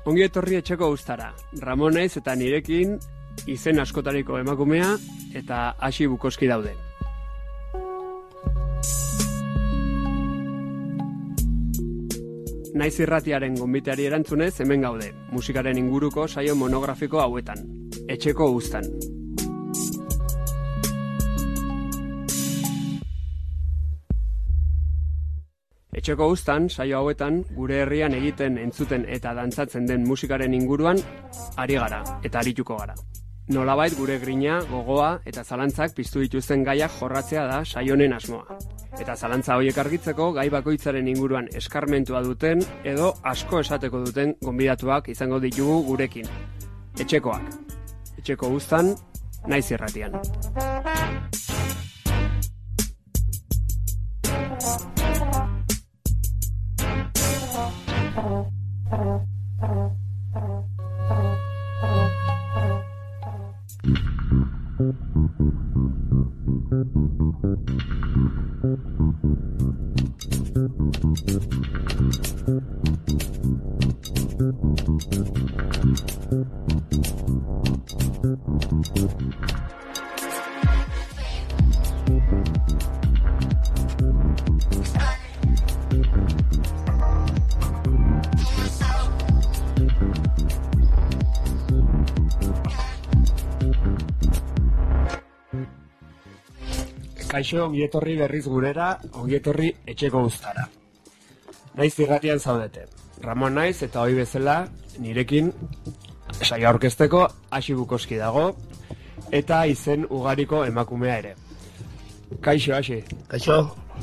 Ongi etorri etxeko uztara. Ramon naiz eta nirekin izen askotariko emakumea eta Hasi Bukoski daude. Naiz irratiaren gonbiteari erantzunez hemen gaude, musikaren inguruko saio monografiko hauetan. Etxeko uztan. Etxeko uztan, saio hauetan, gure herrian egiten, entzuten eta dantzatzen den musikaren inguruan ari gara eta arituko gara. Nolabait gure grina, gogoa eta zalantzak piztu dituzten gaiak jorratzea da saio honen asmoa. Eta zalantza horiek argitzeko gai bakoitzaren inguruan eskarmentua duten edo asko esateko duten gonbidatuak izango ditugu gurekin. Etxekoak. Etxeko uztan, naiz irratian. Kaixo, ongi etorri berriz gurera, ongi etorri etxeko uztara. Naiz irratian zaudete. Ramon naiz eta hori bezala nirekin saio aurkezteko Hasi Bukoski dago eta izen ugariko emakumea ere. Kaixo, Hasi. Kaixo.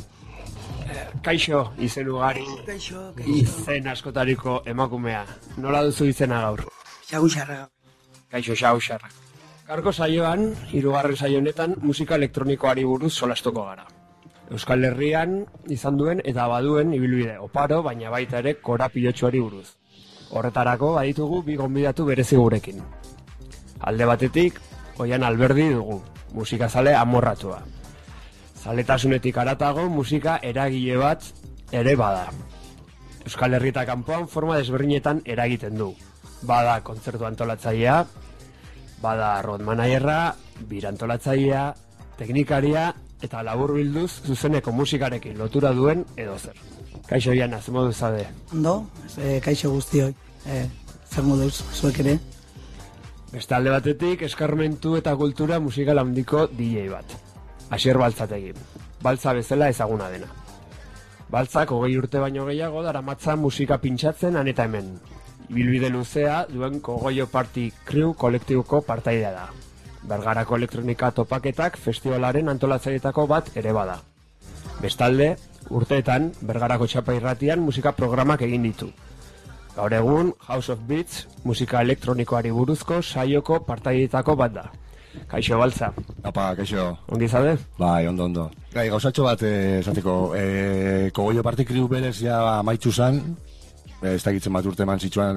Kaixo, izen ugari. Kaixo. Izen askotariko emakumea. Nola duzu izena gaur? Xausarra. Kaixo, Xausarra. Gaurko saioan, 3. saio honetan, musika elektronikoari buruz solastuko gara. Euskal Herrian izan duen eta baduen ibilbide oparo, baina baita ere korapilotxoari buruz. Horretarako baditugu bi gonbidatu berezi gurekin. Alde batetik, Oian Alberdi dugu, musikazale amorratua. Zaletasunetik haratago musika eragile bat ere bada. Euskal Herri eta kanpoan forma desberdinetan eragiten du. Bada kontzertu antolatzailea, bada road managerra, bira antolatzailea, teknikaria eta laburbilduz zuzeneko musikarekin lotura duen edo zer. Kaixo Iana, zer moduz zaude? Ondo, kaixo guztioi, zer moduz, zuek ere? Beste alde batetik, eskarmentu eta kultura musikal handiko DJ bat. Asier Baltzategi, baltza bezala ezaguna dena. Baltzak 20 urte baino gehiago daramatza musika pintxatzen han eta hemen. Ibilbide luzea duen Kogoio Party Crew kolektibuko partaidea da. Bergarako elektronika topaketak festivalaren antolatzailetako bat ere bada. Bestalde, urteetan Bergarako Txapa Irratian musika programak egin ditu. Gaur egun, House of Beats musika elektronikoari buruzko saioko partaideetako bat da. Kaixo Baltza. Apa, kaixo. Ongi zaude? Bai, ondo. Gai, gauzatxo bat esateko, Kogoio Party Crew berez ja amaitzu zan, ez dakitzen bat urte eman zitsuan,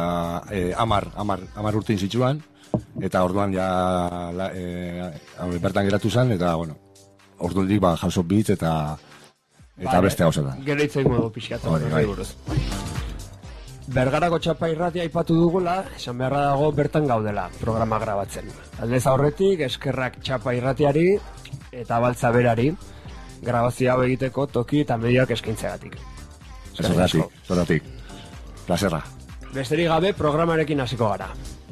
10 urtein zitsuan, eta orduan ja bertan geratu zen, eta, bueno, orduan dik House of Beats eta beste gauzetan. Gero itzen modu pixkatu. Buruz. Bergarako Txapa Irratia aipatu dugula, esan beharra dago bertan gaudela programa grabatzen. Aldez aurretik, eskerrak Txapa Irratiari eta Baltza berari, grabazio hau egiteko toki eta medioak eskaintzegatik. Zoratik. Plaserra. Besterik gabe programarekin hasiko gara.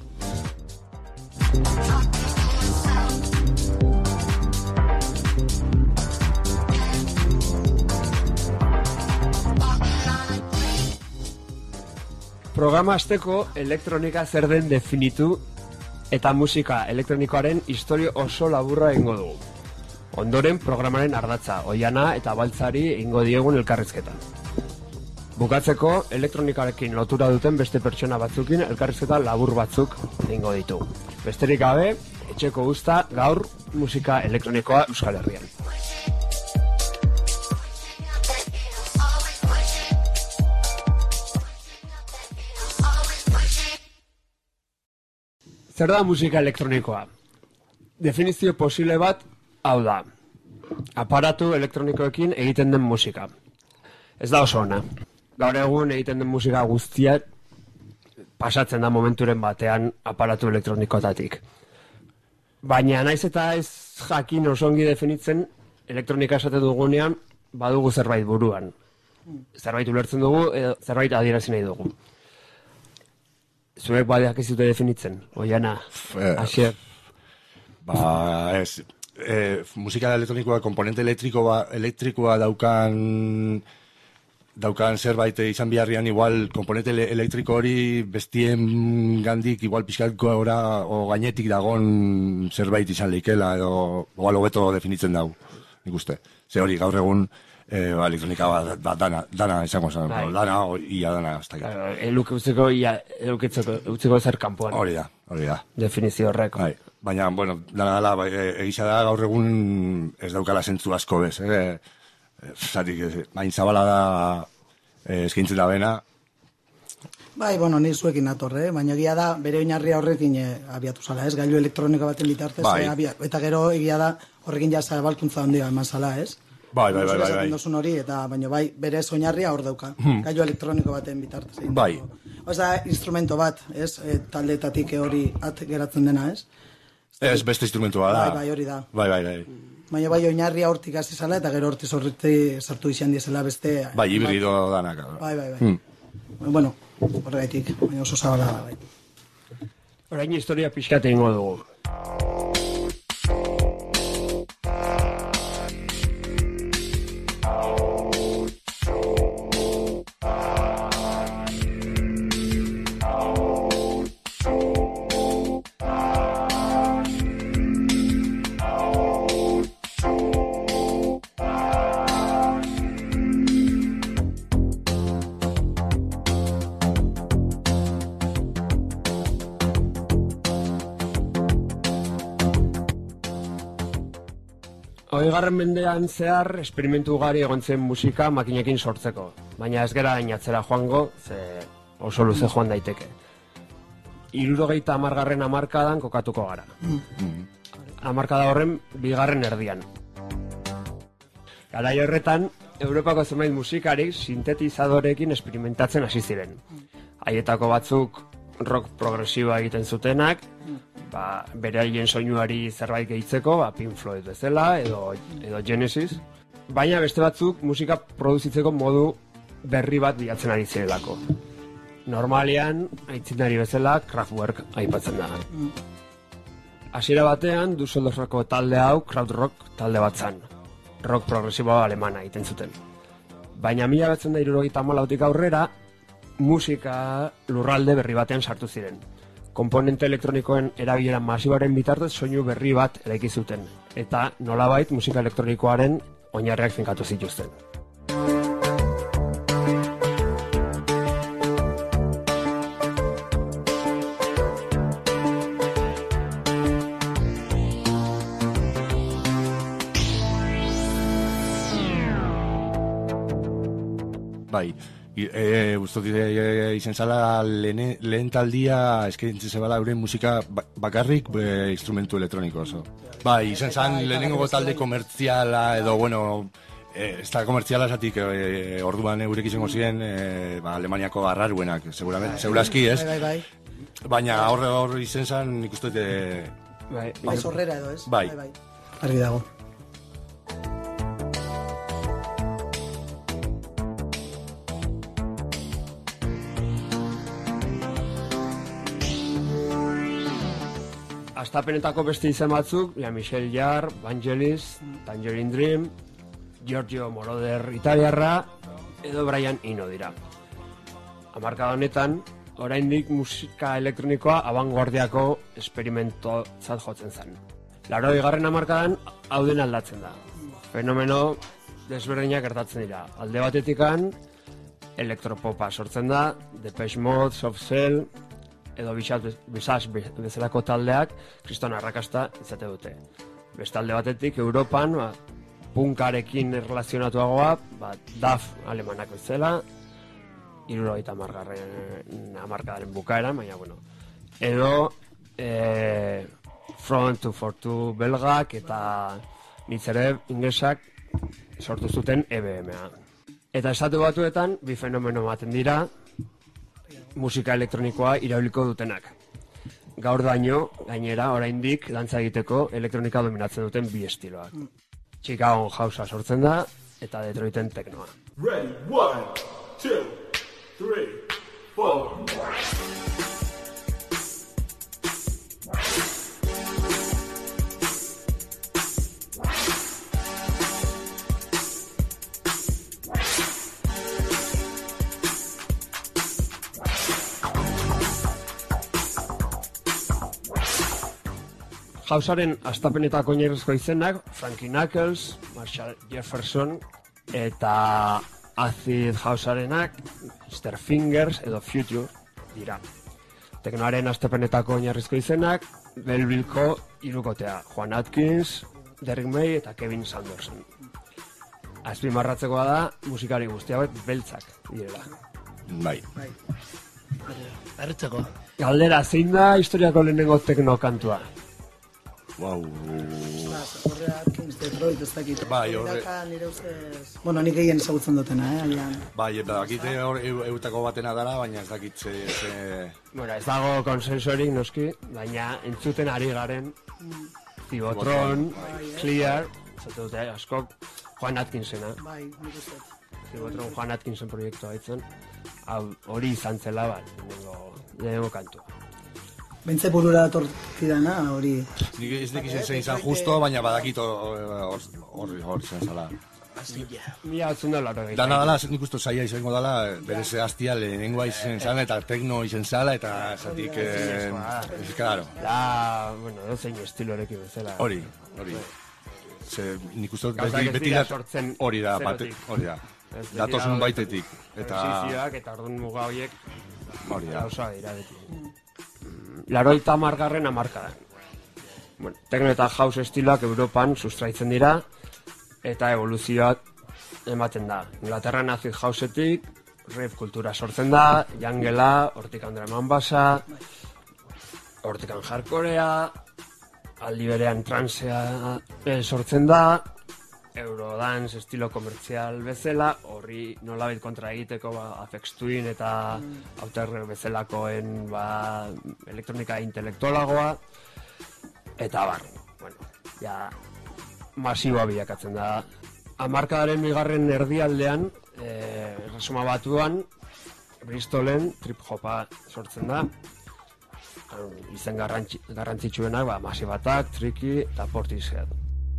Programa hasteko elektronika zer den definitu eta musika elektronikoaren historia oso laburra egingo dugu. Ondoren programaren ardatza, Oiana eta Baltzari egingo diegun elkarrizketa. Bukatzeko, elektronikarekin lotura duten beste pertsona batzukin elkarrizketa labur batzuk egingo ditu. Besterik gabe, etxeko uzta gaur musika elektronikoa Euskal Herrian. Zer da musika elektronikoa? Definizio posible bat hau da. Aparatu elektronikoekin egiten den musika. Ez da oso ona. Gaur egun egiten den musika guztiak pasatzen da momenturen batean aparatu elektronikotatik. Baina naiz eta ez jakin oso ongi definitzen, elektronika esate dugunean badugu zerbait buruan. Zerbait ulertzen dugu, edo zerbait adierazi nahi dugu. Zuek badeak ez dute definitzen, Oiana, Asier. Ez, musika elektronikoa, komponente elektrikoa daukan zerbait izan biharrian, igual komponente elektriko hori bestien gandik, igual pixkatko o gainetik dagon zerbait izan leikela, edo hobeto definitzen dau, nik uste. Ze hori, gaur egun, elektronika dana izango zen, dana, ia dana. Eluke utzeko zer kanpoan. Hori da. Definizio horrek. Baina, bueno, dana, egisa da gaur egun ez daukala zentzu asko bez, zatik, bain zabala da eskaintzen da bena. Bai, bueno, ni zuekin natorre, baina egia da, bere oinarria horrekin abiatu zala, ez? Gailu elektronika baten bitartez, eta gero egia da horrekin ja zabalkuntza handia eman zala, ez? Bai. Dozun hori, eta baina bai, bere oinarria hor dauka, gailu elektroniko baten bitartez. Bai. Ez da, instrumento bat, ez? Taldeetatik hori geratzen dena, ez? Ez, beste instrumentua da. Bai, hori da. Bai. Baina bai oinarria hortik hasi zala, eta gero hortiz sartu izan diezela beste... Bai, hibrido danak. Bai. Bueno, horregaitik, baina oso zabala da, bai. Orain historia pixkat egingo dugu. Hogeigarren mendean zehar esperimentu ugari egon zen musika makinekin sortzeko, baina ez gara ainatzera joango, ze oso luze joan daiteke. 70 hamarkadan kokatuko gara. Hamarkada horren bigarren erdian. Garai horretan, Europako zenbait musikarik sintetizadorekin experimentatzen hasi ziren. Haietako batzuk rock progresiboa egiten zutenak, beraien soinuari zerbait gehitzeko, Pink Floyd bezala, edo Genesis. Baina beste batzuk musika produzitzeko modu berri bat bilatzen ari zirelako. Normalean, aitzindari bezala, Kraftwerk aipatzen da. Hasiera batean, Düsseldorfeko talde hau krautrock talde bat zan. Rock progresiboa alemana egiten zuten. Baina 1974tik aurrera, musika lurralde berri batean sartu ziren. Komponente elektronikoen erabilera masibaren bitartez soinu berri bat eraiki zuten, eta nolabait musika elektronikoaren oinarriak finkatu zituzten. Bai. Guztot izen zala lehen taldia eskaintzen zebala euren musika bakarrik instrumentu elektroniko oso. Bai, izen zan lehenengo talde komertziala edo, bueno, ez da komertziala esatik orduan eurek izango ziren Alemaniako arraruenak, segurazki, ez? Bai. Baina horre izen zan nik uste... Bai, zorrera edo, ez? Bai. Argi dago. Astapenetako beste izen batzuk, Michel Jarre, Vangelis, Tangerine Dream, Giorgio Moroder italiarra, edo Brian Eno dira. Hamarkada honetan, oraindik musika elektronikoa abanguardiako esperimentotzat jotzen zen. 80. hamarkadan hau den aldatzen da. Fenomeno desberdinak gertatzen dira. Alde batetikan, elektropopa sortzen da, Depeche Mode, Soft Cell, edo Visage bezalako taldeak kriston arrakasta izate dute. Bestalde batetik, Europan, punkarekin erlazionatuagoa, DAF alemanak bezala, 70. hamarkadaren bukaera, baina, bueno. Edo, Front 242 belgak eta Nitzere inglesak sortu zuten EBMA. Eta Estatu Batuetan, bi fenomeno baten dira, musika elektronikoa irauliko dutenak. Gaur daño, gainera, oraindik dantza egiteko elektronika dominatzen duten bi estiloak. Chicago Housea sortzen da, eta Detroiten teknoa. Ready, 1, 2, 3, 4. Housearen astapenetako oinarrizko izenak Frankie Knuckles, Marshall Jefferson eta Acid Housearenak Mr. Fingers edo Future dira. Teknoaren astapenetako oinarrizko izenak Bellevilleko hirukotea Juan Atkins, Derrick May eta Kevin Sanderson. Azpimarratzekoa da musikari guzti hauek beltzak direla. Bai. Berritzeko. Galdera, zein da historiako lehenengo tekno kantua? Wow. Horre Atkins, Detroit, ez dakit. Bai, horre. Nire ustez... Bueno, nik egin ezagutzen dutena, agian. Bai, dakite hor eutako batena dara, baina ez dakit Bueno, ez dago konsensuerik noski, baina entzuten ari garen Cibotron, Clear, zate dute askok, Juan Atkinsena. Bai, nik ustez. Cibotron Juan Atkinsen proiektua haitzen, hori izan zela, lehenengo kantua. Bentze burura tortidana, hori... Nik ez dekizen zein izan justo, baina badakit hor izan zala. Mila batzun da laro egiten. Dana dala, nik usto zaila izango dala, bere zehaztia lehenengoa izan zala, eta tekno izan zala, eta zatik... Claro. Bueno, dozein estilorekin bezala. Hori. Nik usto beti da... Hori da. Datosun baitetik. Posizioak eta orduan muga horiek... Hori da. Gauza dira beti. 80. hamarkadan. Bueno, tekno eta house estiloak Europan sustraitzen dira eta evoluzioak ematen da. Inglaterran acid houseetik, rave kultura sortzen da, jangela, hortikan drum and bassa, hortikan hardcorea, aldi berean transea sortzen da, Eurodance estilo komertzial bezala, horri nolabait kontra egiteko Aphex Twin eta Outer bezalakoen elektronika intelektualagoa, eta bueno, ja masiboa bilakatzen da. Hamarkadaren bigarren erdialdean, Erresuma Batuan, Bristolen trip-hopa sortzen da, izen garrantzitsuenak Massive Attack, Tricky eta Portishead.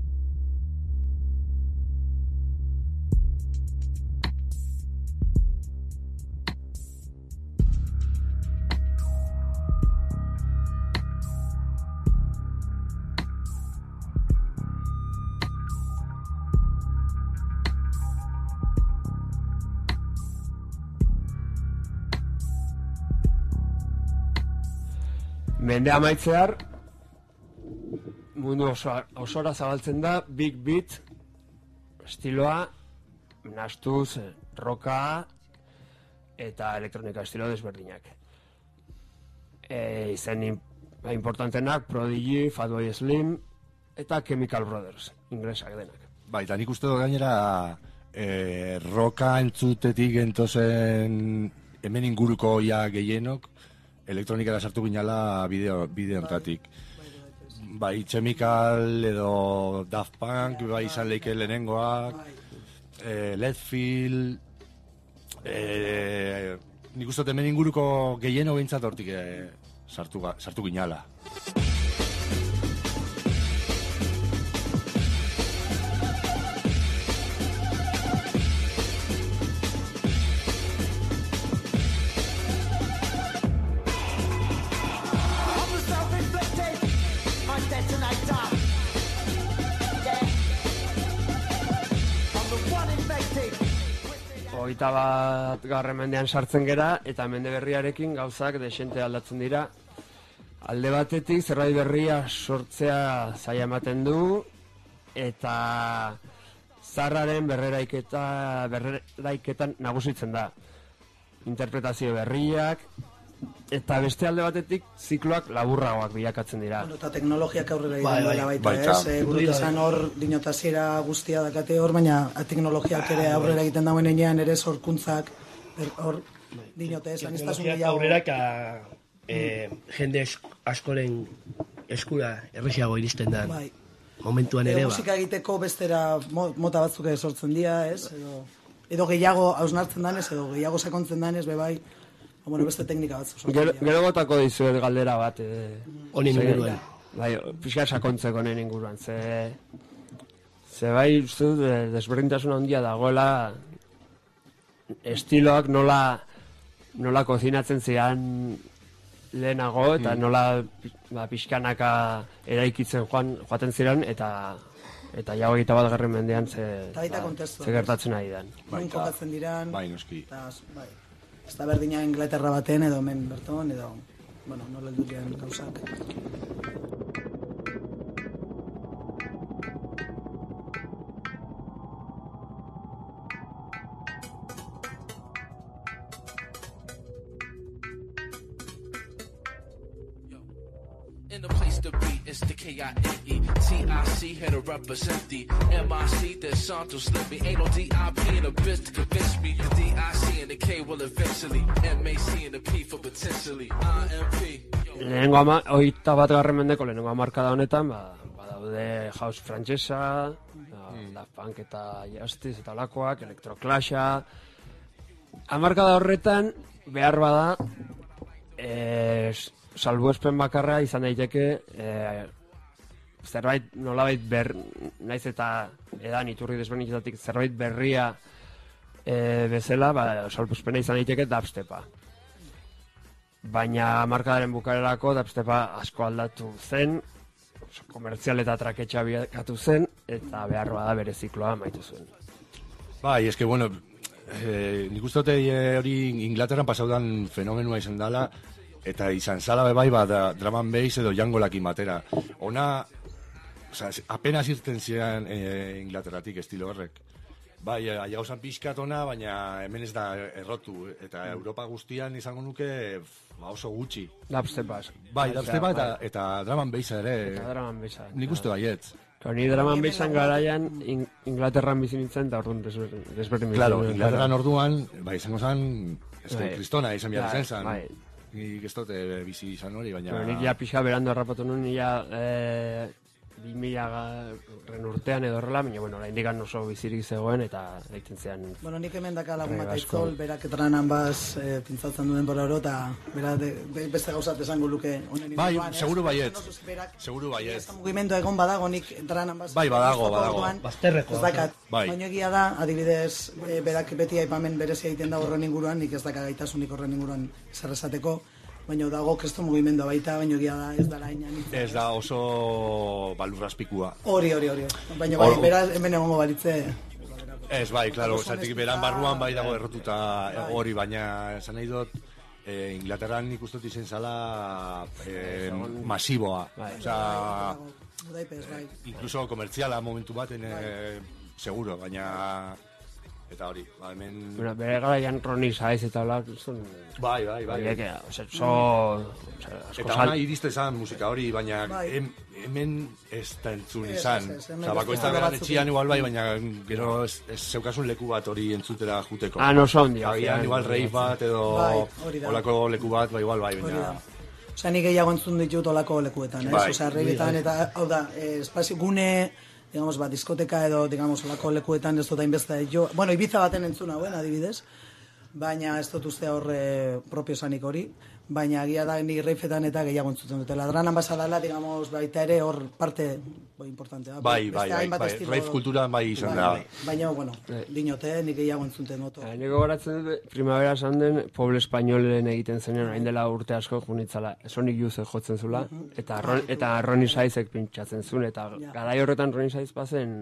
Mende amaitzear, mundu osora zabaltzen da Big Beat estiloa, nastuz, roka eta elektronika estilo desberdinak. Izen importantenak Prodigy, Fatboy Slim eta Chemical Brothers, inglesak denak. Bai, eta nik uste dut gainera roka entzutetik entozen hemen inguruko ja gehienok, elektronikara sartu ginala bide ontatik. Bai, Chemical edo Daft Punk, bai izan leike lehenengoak, Leadfield, nik uste hemen inguruko gehieno behintzat hortik sartu ginala. Hogeita bat mendean sartzen gera eta mende berriarekin gauzak desente aldatzen dira. Alde batetik zerbait berria sortzea zaila ematen du eta zarraren berreraiketan nagusitzen da. Interpretazio berriak eta beste alde batetik zikloak laburragoak bilakatzen dira. Bueno, eta teknologiak aurrera dira baita, Gurutezan hor dinotasiera guztia dakate hor, baina teknologiak ere aurrera egiten dauen enean ere sorkuntzak hor dinote, aniztasun gehiago. Aurrera jende askoren eskura errexiago iristen da. Bai. Momentuan ere, musika egiteko bestera mota batzuk sortzen dira, ez? Edo gehiago hausnartzen danez, edo gehiago sakontzen danez, bai, beste teknika batzuk sortzen dira. Gero gotako dizuet galdera bat. Honen inguruan. Bai, pixka sakontzeko honen inguruan. Ze bai, uste dut, desberdintasun handia dagoela, estiloak nola kozinatzen zian lehenago, eta nola pixkanaka eraikitzen joaten ziren, eta jau 21. mendean ze gertatzen ari den. Nun kokatzen diran. Bai, noski. Ez da berdina Inglaterra baten, edo hemen berton, edo, nola heldu diren gauzak. It's the K-I-N-E T-I-C here to represent the M-I-C that Santos slip me. Ain't no D-I-P in a bitch to convince me. The D-I-C and the K will eventually M-A-C and the P for potentially I-M-P. Lehenengo 21. mendeko lehenengo hamarkada honetan, badaude house frantsesa, Daft Punk eta Justice eta lakoak, Electroclasha. Hamarkada horretan, behar bada, salbuespen bakarra izan daiteke zerbait nolabait naiz eta edan iturri desberdinetatik zerbait berria bezala, salbuespena izan daiteke dubstepa. Baina hamarkadaren bukarerako dubstepa asko aldatu zen, komertzial eta traketxa biakatu zen, eta behar bada bere zikloa amaitu zuen. Bai, eske bueno, nik uste dute hori Inglaterran pasaudan fenomenua izan dela, eta izan zala bai drum and bass edo jangolakin batera. Ona, apenas irten ziren Inglaterratik estilo horrek. Bai, aiagozan pixkat ona, baina hemen ez da errotu. Eta Europa guztian izango nuke oso gutxi. Dubstepa. Bai, dubstepa eta drum and bassa ere. Nik uste baiet. Ni drum and bassan garaian Inglaterran bizi nintzen, eta orduan desberdin. Claro, Inglaterran orduan, bai, izango zen, kristona izan behar izan zen. Nik ez dute bizi izan hori, baina... Nik ja pixka berando errapatu nuen, ja 2000 urtean edo horrela, baina, oraindik oso bizirik zegoen, eta egiten zean... Nik hemen daka lagun bat aitzol, berak etranan baz pintzatzen duen bora oro, eta beste gauzat esango luke honen inguruan. Bai, seguru baiet. Seguru baiet. Ez mugimendua egon badago, nik etranan baz... Bai, badago. Bazterreko. Baina egia da, adibidez, berak beti aipamen berezia egiten da horren inguruan, nik ez daka gaitasunik horren inguruan zer esateko, baina dago kresto mugimendua baita, baina egia da ez dara inan. Ez da oso balurraspikua. Hori. Baina bai, beraz hemen egongo balitze... Ez bai, klaro, zatik beran barruan bai dago errotuta hori, baina esan nahi dut, Inglaterran nik uste dut izen zala masiboa. Incluso komertziala momentu baten seguro, baina... Eta hori, hemen... Bere garaian Ronnie Size eta olak... Bai. Eta ona iriste zan musika hori, baina hemen ez da entzun izan. Bako ez da beran etxian igual bai, baina gero ez zeukasun leku bat hori entzutera juteko. No sound, agian igual rave bat edo olako leku bat, igual bai, baina... Osa, nik gehiago entzun ditut olako lekuetan, ez? Osa, raveetan eta, hau da, espazio gune... digamos, diskoteka edo, digamos, olako lekuetan ez dut hainbeste jo... Bueno, Ibiza baten entzun hauen, adibidez, baina ez dut uste horre propio zanik hori, baina agia da ni reifetan eta gehiago entzuten dutela. Dranan basadala, digamos, baita ere hor parte importantea. Bai, reif kultura bai izan da. Baina, bueno, dinote, nik gehiago entzuten dut. Nik gogoratzen dut, primavera esan den, Poble Espainolen egiten zenean, hain dela urte asko junitzala, Sonic Youth jotzen zula, eta Ronnie Sizek pintxatzen zuen, eta garai horretan Ronnie Size bazen...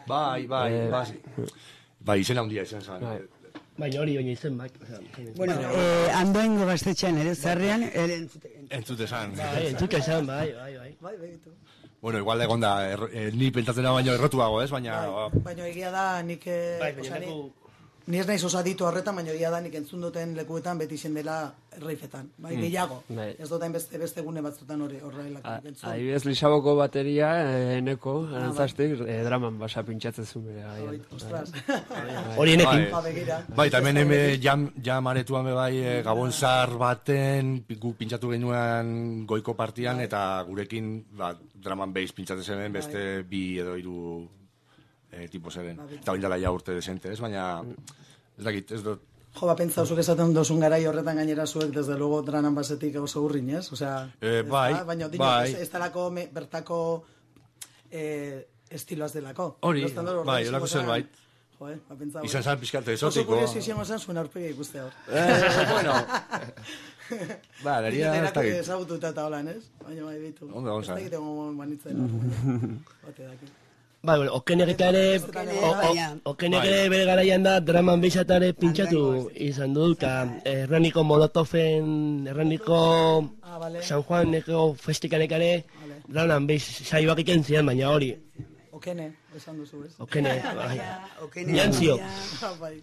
Bai, izen handia izan zen. Baina hori izen bak. Bueno, Andoaingo gaztetxean ere, zarrean, entzute esan. Entzute esan, bai. Bueno, igual egon da, ni pentsatzen da baino errotuago, ez? Baina egia da, nik... Ni ez naiz osaditu horretan, baina egia da nik entzun duten lekuetan beti izen dela reifetan. Bai, gehiago. Ez dutain beste gune batzutan horrelako entzun. Adibidez, Lisaboko bateria, eneko, arantzastik, draman basa pintxatzen zuen bere. Ostras. Hori enekin. Bai, eta hemen jam aretuan bai Gabon zahar baten guk pintxatu genuen goiko partian eta gurekin draman base pintxatzen zen beste bi edo hiru tipo zeren. Eta oindala ja urte desente, ez? Baina, ez dakit, ez dut. Jo, pentsa, zuk esaten dozun garai horretan gainera zuek, desde luego, dranan basetik oso urrin, ez? Osea, baina, ez talako bertako estiloaz delako. Hori, bai, olako zerbait. Jo, pentsa. Izan zan pizkarte esotiko. Oso kurioso izango zen zuen aurpegia ikuste hor. Bueno. Ba, daria, ez dakit. Ezagututa eta holan, ez? Baina bai, bitu. Ondo, ez dakit egon banitzen. Bate daki. Bai, Okenek ere bere garaian da draman beisatare pintxatu izan du, eta Erraniko Molotofen, Erraniko San Juaneko festikanek ere draman beis saioak iken zian, baina hori. Okene, esan duzu, ez? Okene, bai. Jantzio. Bai.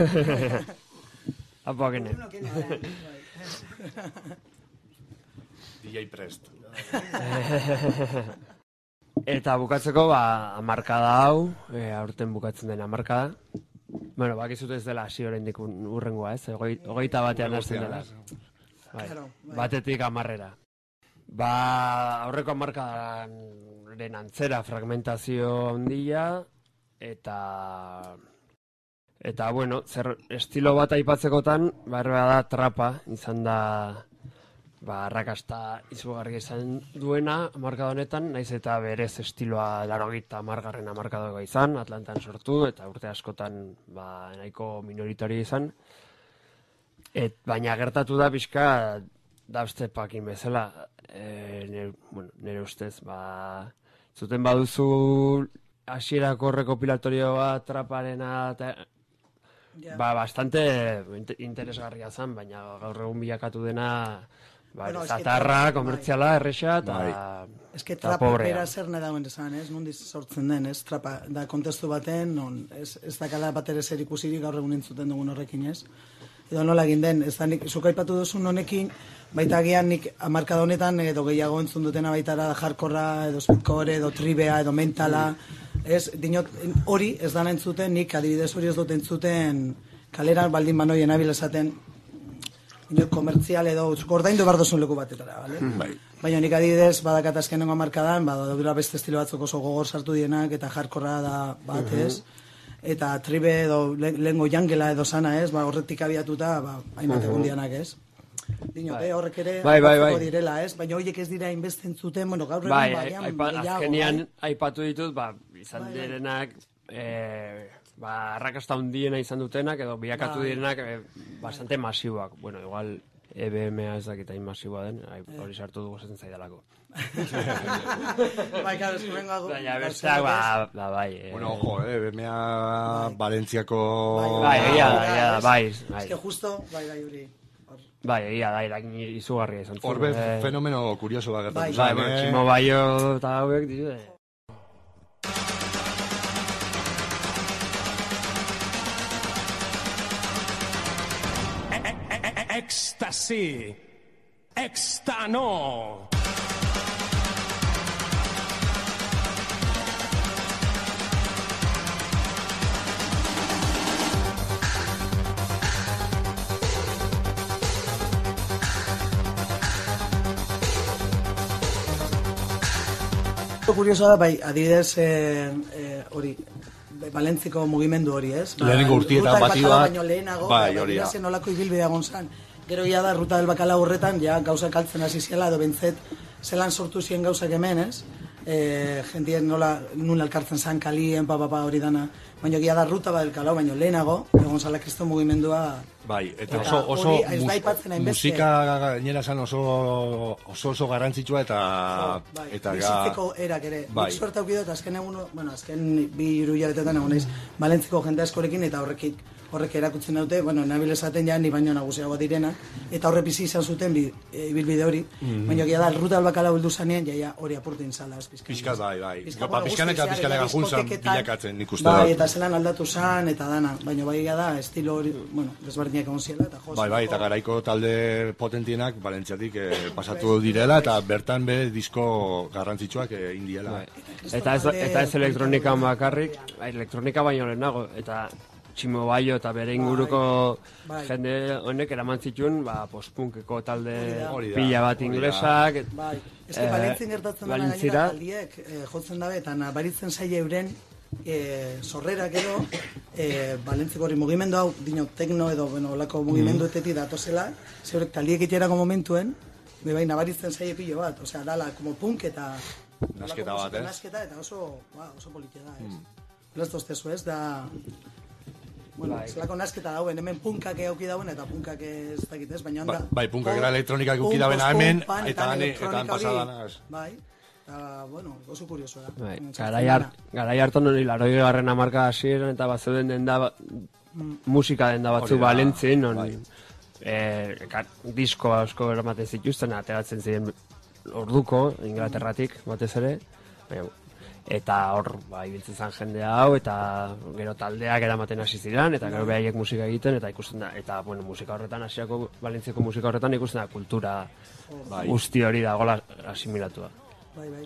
Apo, Okene. DJ Prest. Eta bukatzeko, hamarkada hau, aurten bukatzen den hamarkada. Bueno, bakizut ez dela hasi oraindik urrengoa, ez? 21 hasten dela. Batetik 10. Aurreko hamarkadaren antzera fragmentazio handia, eta bueno, estilo bat aipatzekotan, da trapa, izan da arrakasta izugarri izan duena hamarkada honetan, naiz eta berez estiloa 80. hamarkadoa izan, Atlantan sortu, eta urte askotan nahiko minoritario izan. Baina gertatu da pixka dubstepakin bezala, nire ustez, zuten baduzu hasierako rekopilatorioa traparena, bastante interesgarria zen, baina gaur egun bilakatu dena zatarra, komertziala, erresa, eta ez que trapa bera zer nahi dauen esan, ez? Nondiz sortzen den, ez? Trapa da kontestu baten, ez dakala bat ere zer ikusirik gaur egun entzuten dugun horrekin, ez? Edo nola egin den, ez da nik, zuk aipatu duzun honekin, baita gian nik hamarkada honetan, edo gehiago entzun dutena baitara jarkorra, edo speedcore, edo tribea, edo mentala, ez? Dinot, hori ez dana entzuten, nik adibidez hori ez dut entzuten kaleran baldin banoien abil esaten, komertzial edo ordaindu behar duzun leku batetara, bale? Baina nik adibidez badakat azkenengo hamarkadan, daudura beste estilo batzuk oso gogor sartu dienak, eta jarkorra da bat, ez? Eta tribe edo lehengo jangela edo sana, ez? Horretik abiatuta, hainbat egun dianak, ez? Dinote, horrek ere aipatuko direla, ez? Baina horiek ez dira inbeste entzuten, bueno, gaur egun azkenian aipatu ditut, izan direnak, arrakasta hundiena izan dutenak, edo bilakatu direnak bastante masiboak. Bueno, igual EBMA ez dakitain masiboa den, hori sartu dugu esaten zaidalako. Bai, claro, eskumengo baina besteak, bai. Bueno, ojo, EBMA Valentziako... Bai, egia da, bai. Ez que justo, bai, hori. Bai, egia da, irakin izugarria izan. Horbe fenomeno kurioso da gertatu. Bai, Tximo Baio eta hauek ditu, Ecstasy, Extano. Kuriosoa da, bai, adibidez, hori, Valentziko mugimendu hori, ez? Lehenengo urtietan bati bat, baino lehenago, bai, hori da. Nolako ibilbidea gonzan. Gero ia da, ruta del bakala horretan, ja gauzak altzen hasi ziela, edo bentzet, zelan sortu ziren gauzak hemen, ez? Jentien nola elkartzen zan kalien, hori dana. Baina gia da, ruta bat del kalau, baino lehenago, egon zala kristo mugimendua. Bai, eta oso musika gainera zan oso garrantzitsua eta... Bizitzeko erak ere. Nik suerte aukidot, azken 2 hilabetetan egon naiz, Valentziko jende askorekin eta horrekik horrek erakutsen dute, bueno, nabil esaten ja, ni baino nagusiago direna, eta horre bizi izan zuten ibilbide hori, baina gira da, Ruta del Bacalao heldu zanean, ja hori apurtin zala, Pizkat, bai. Pizkaneka junzan bilakatzen nik uste bai, eta zelan aldatu zan, eta dana, baina bai da, estilo hori, bueno, desberdinak egon ziela, eta jo. Bai, eta garaiko talde potentienak Valentziatik pasatu direla, eta bertan be disko garrantzitsuak indiela. Eta ez elektronika bakarrik, elektronika baino lehenago, eta Tximo Baio eta bere inguruko jende honek eraman zituen postpunkeko talde pila bat inglesak. Bai, eske Valentzin gertatzen dena gainera taldiek jotzen dabe, eta nabaritzen zaila euren sorrerak edo Valentziko hori mugimendu hau, dino tekno edo olako mugimenduetetik datozela, zeurek taldiek iterako momentuen, bai nabaritzen zaila pilo bat, osea, dala, como punk eta nasketa bat, nasketa, eta oso politia da, ez? Lezto estezu ez, da... Bueno, zelako nasketa dauen, hemen punkak euki dauen eta punkak ez dakit ez, baina onda... Bai, punkak era elektronikak euki dauen hemen, eta han pasadanaz. Bai, eta, bueno, oso kurioso da. Garai hartan hori 80. hamarkada hasieran eta bazeuden musika denda batzu Valentzien, disko asko eramaten zituzten, ateratzen ziren orduko, Inglaterratik, batez ere, eta hor, ibiltzen zen jende hau, eta gero taldeak eramaten hasi ziren, eta gero behaiek musika egiten, eta ikusten da, eta, bueno, musika horretan, Asiako, Valentziako musika horretan ikusten da, kultura guzti hori dagoela asimilatua. Bai.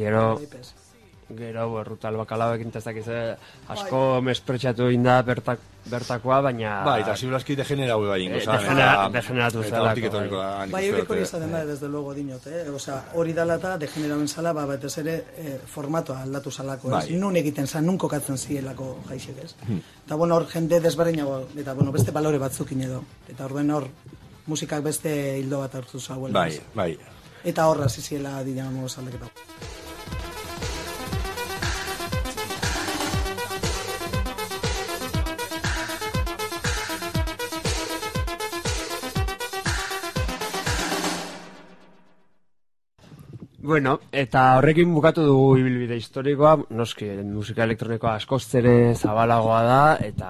Gero, Ruta del Bacalao ekin tezak asko mespretxatu inda bertakoa, baina... Bai, eta ziburazki degenerau bai ingo degeneratu zelako. Bai, horiek hori izaten da, desde luego dinot, Osa, hori dala eta degenerauen zala, batez ere formatoa aldatu zalako, ez? Nun egiten zan, nun kokatzen zielako jaixek, ez? Eta, bueno, hor jende desberdinago, eta, bueno, beste balore batzukin edo. Eta orduen hor, musikak beste hildo bat hartu zauela. Bai. Eta horra ziziela, digamos, aldaketa. Bueno, eta horrekin bukatu dugu ibilbide historikoa, noski, musika elektronikoa askoz ere zabalagoa da, eta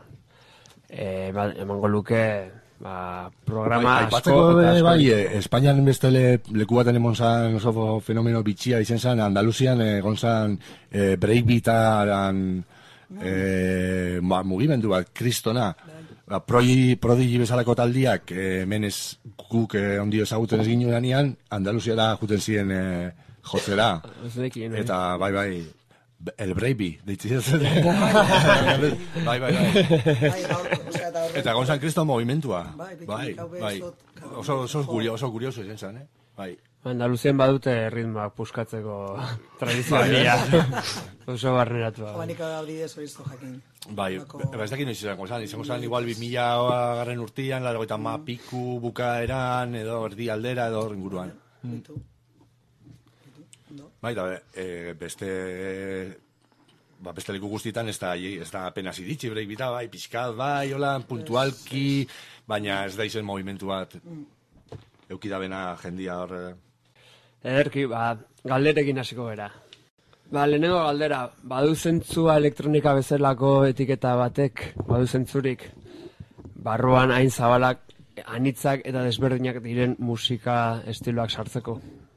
emango luke programa asko. Bai, Espainian beste leku baten emon zan oso fenomeno bitxia izen zan, Andaluzian egon zan breakbeataren mugimendu bat, kristona. Prodigi bezalako taldiak, menez guk ondio ezaguten ez ginen anean, Andaluziara juten ziren jotzera. Eta, bai, el Breibi, deitzitzen. Bai. Eta gonzan kristo movimentua. Bai. Oso kurioso zen zen, bai. Andaluzien badute ritmoak puskatzeko tradizioa. Oso barneratua. Abaniko abridez hori izto jakin. Bai, ez dakit noiz izango zan igual 2000 garren urtian, 80 piku bukaeran, edo erdi aldera, edo inguruan. Bai, da, beste leku guztietan ez da apenas iritsi, breakbeata, bai, pixkat, bai, hola, puntualki, baina ez da izen movimentu bat. Eukidabena jendia hor... Ederki, galderekin hasiko gara. Lehenengo galdera, badu zentzua elektronika bezalako etiketa batek, badu zentzurik, barruan hain zabalak, anitzak eta desberdinak diren musika estiloak sartzeko?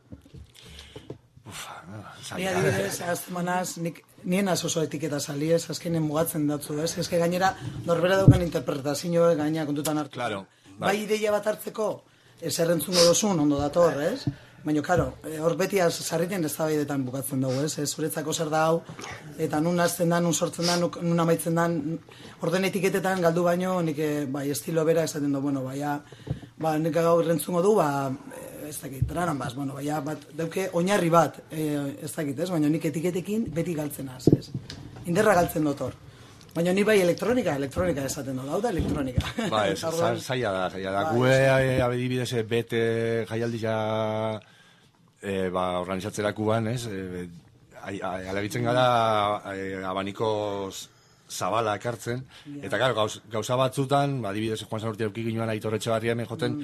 Ni adibidez, azmanaz, nien oso etiketa saliez, azkenen mugatzen datzu, ez? Ez que gainera, norbera daukan interpretazio gaina kontutan hartu. Claro. Bai ideia bat hartzeko, zerrentzungo dozun, ondo dator, ez? Baina, karo, hor beti sarriten ez da baidetan bukatzen dugu, ez? Zuretzako zer da hau, eta nun azten da, nun sortzen da, nun amaitzen da, orden etiketetan galdu baino, nik estilo bera esaten du, bueno, nik gaur rentzungo du, ez dakit, tranan baz, bueno, dauke oinarri bat, ez dakit, ez? Baina nik etiketekin beti galtzen az, ez? Inderra galtzen dut hor. Baina ni bai elektronika esaten dut, hau da elektronika. Ba, zaila da. Gue abedibidez bete jaialdisa organizatzerakuan, ez? Alegitzen gara abaniko zabala ekartzen, eta gara, gauza batzutan, adibidez Juan Sanurti aurki ginoan Aitor Etxebarria hemen joten,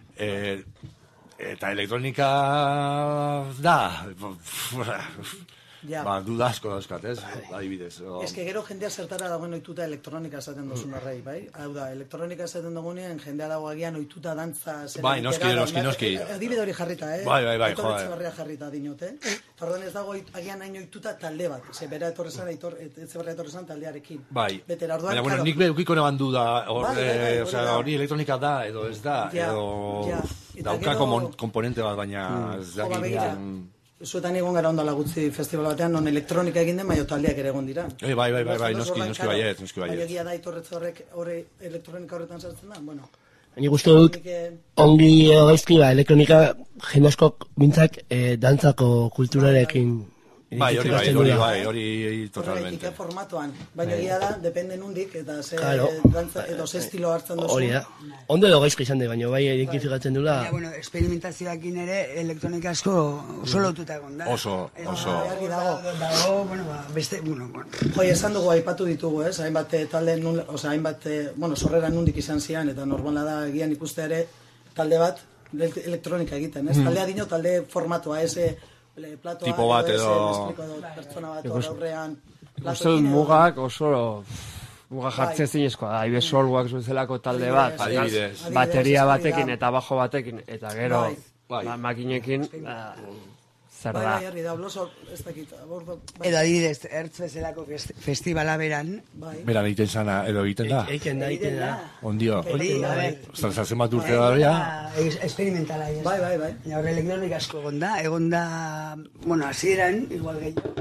eta elektronika da, duda asko dauzkat, ez? Adibidez. Ez que gero jendea zertara dagoen oituta elektronika esaten duzun horrei, bai? Hau da, elektronika esaten dugunean jendea dago agian oituta dantza... Bai, noski. Adibide hori jarrita, Bai, Aitor Etxeberria jarrita dinot, Orduan ez dago agian hain oituta talde bat. Ze bera etorrezan, Etxeberria etorrezan taldearekin. Bai. Betera, orduan... Baina, bueno, nik behukiko neban duda, hori elektronika da, edo ez da, edo... Daukako komponente bat, baina... Zuetan egon gara ondala gutxi festival batean, non elektronika egin den, baina taldeak ere egon dira. Bai, noski baiet. Baina egia da itorretze horrek elektronika horretan sartzen da, bueno. Ni gustu dut, ongi gaizki elektronika jende askok bintzak dantzako kulturarekin. Bai, hori totalmente. Formatuan, baina egia da, depende nundik, eta dantza, edo ze estilo hartzen duzu. Hori da, ondo edo gaizki izan de, baina bai identifikatzen dula. Bueno, experimentazioakin ere elektronika asko oso lotuta egon da. Oso. Dago, beste, Joi, esan dugu aipatu ditugu, hainbat talde, sorrera nundik izan zian, eta normala da egian ikustea ere talde bat elektronika egiten, Taldea dino, talde formatua, platoa, tipo bat edo pertsona bat aurrean. Uste dut mugak oso muga jartzen zinezkoa da. Ibe solguak zuzelako talde bat, bateria batekin eta bajo batekin, eta gero makinekin zer da. Bai, da, bloso, ez dakit. Edo adibidez, Ertz bezalako festivala beran. Beran egiten zana, edo egiten da? Egiten da. Ondio. Zartzen bat urte da bera? Experimentala. Bai. Horre elektronik asko egon da, hasieran, igual gehiago.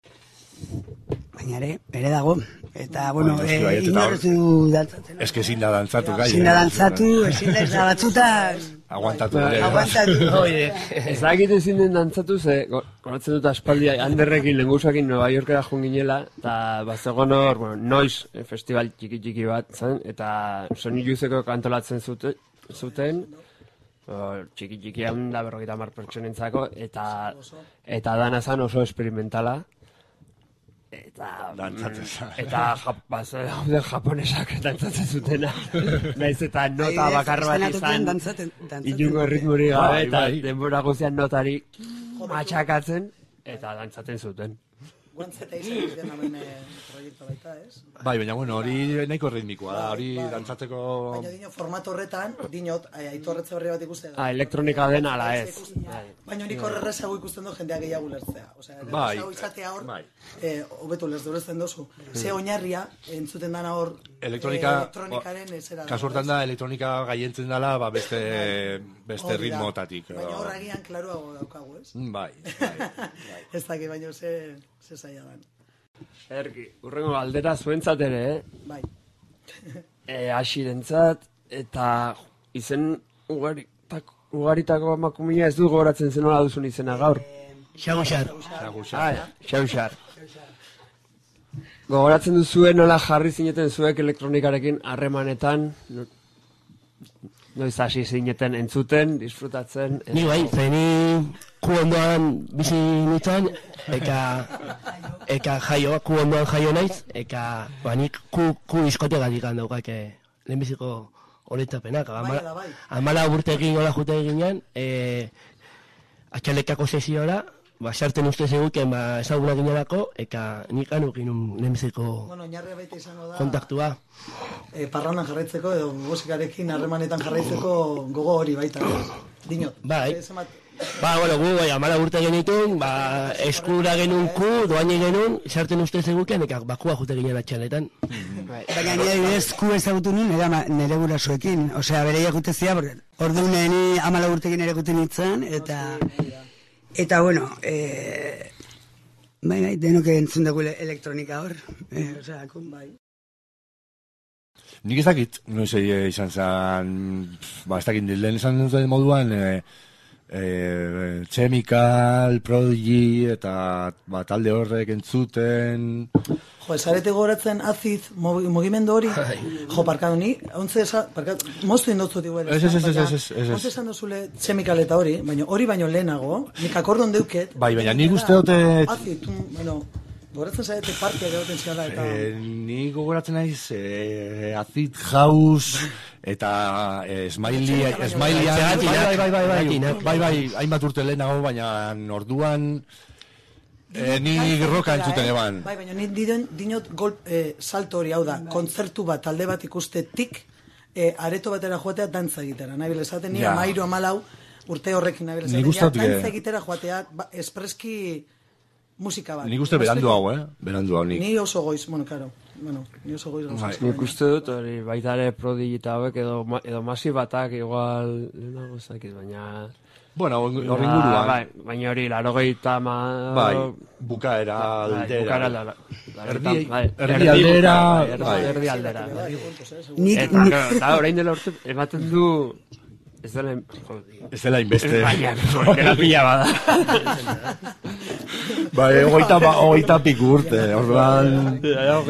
Baina ere dago. Eta, inorrezu dantzatzen. Ez que ezin da dantzatu, gai. Ezin da dantzatu, ezin da ez da batzutan. Aguantatu. Ez da egiten ezin den dantzatu, ze, konatzen dut aspaldi, Anderrekin, lengusakin, Nueva Yorkera joan ginela, eta bazegoen hor, noiz festival txiki bat, zen, eta Sony Youtheko kantolatzen zuten, txiki hau da 50 pertsonentzako, eta dana zan oso experimentala. Eta japonesak dantzatzen zutena. Naiz eta nota bakar bat izan, inungo ritmuri gabe, eta denbora guztian notari matxakatzen, eta dantzatzen zuten. Guantzeta izan izan hamen proiektu baita, ez? Bai, baina, hori nahiko ritmikoa da, hori dantzatzeko... Baina dino, formato horretan, dinot, Aitor Etxeberria bat ikusten da. Elektronika den ala ez. Baina nik horrerrezago ikusten du jendeak gehiago lertzea. Bai. Izatea hor, hobetu lertzen dozu. Ze oinarria, entzuten dana hor, elektronikaren ezera. Kasu hortan da, elektronika gaientzen dela, beste ritmotatik. Baina hor agian klaruago daukagu, ez? Bai. Ez daki, baina ze zaila dan. Erki, urrengo galdera zuentzat ere, Bai. Asirentzat, eta izen ugaritako emakumia ez du gogoratzen zen nola duzun izena gaur. Xaguxar. Xaguxar. Gogoratzen duzuen nola jarri zineten zuek elektronikarekin harremanetan, noiz hasi zineten entzuten, disfrutatzen... Ni bai, zeni ku ondoan bizi nintzen, eka ku ondoan jaio naiz, eka nik ku diskotegatik handaukak lehenbiziko horretapenak. 14 urteekin hola jute eginean, atxalekako sesiora, sartzen uste zeguken ezaguna ginealako, eka nik anukin lehenbiziko kontaktua. Parraunan jarraitzeko edo musikarekin harremanetan jarraitzeko gogo hori baita. Dinot. Bai. Gu 14 urte genitun, eskura genuen doaine genuen, sartzen uste zeguken, eka bakua jute ginen atxaletan. Baina nire ez ku ezagutu nuen, nire gurasoekin. Osea, bere jakutezia, orduan ni 14 urtekin ere guten nintzen, eta bueno, bai, denok entzun dugu elektronika hor. Osea, bai. Nik ez dakit, noiz izan zen, ez dakit, lehen esan duten moduan, Chemical, Prodigy, eta talde horrek entzuten... Jo, esarete gogoratzen Acid, mugimendu hori, jo, parkatu ni, moztu indotzu tiguel. Ez. Ontze esan dozule Chemical eta hori, hori baino lehenago, nik akordon deuket... Bai, baina nik uste dute... Acid, gogoratzen zarete partiak egoten ziala eta... Ni gogoratzen naiz Acid House eta Smiley... Bai, hainbat urte lehenago, baina orduan... Ni roka entzuten eban. Bai, baina ni dinot salto hori, hau da, kontzertu bat, talde bat ikustetik, areto batera joatea dantza egitera. Nahi esaten ni, 13-14 urte horrekin nahi esaten. Dantza egitera joatea, espreski musika bat. Nik uste berandu hau, berandu hau nik. Ni oso goiz, ni oso goiz gauza. Nik uste dut, hori, baita ere prodigita hauek, edo masi batak, igual, lehenago zakit, baina... Bueno, horren guruan. Baina hori, 80... Bai, bukaera aldera. Erdi aldera. Eta orain dela urte, ematen du... Ez dela inbeste. Baina, era pila bada. Bai, hogeita piku urte, orduan...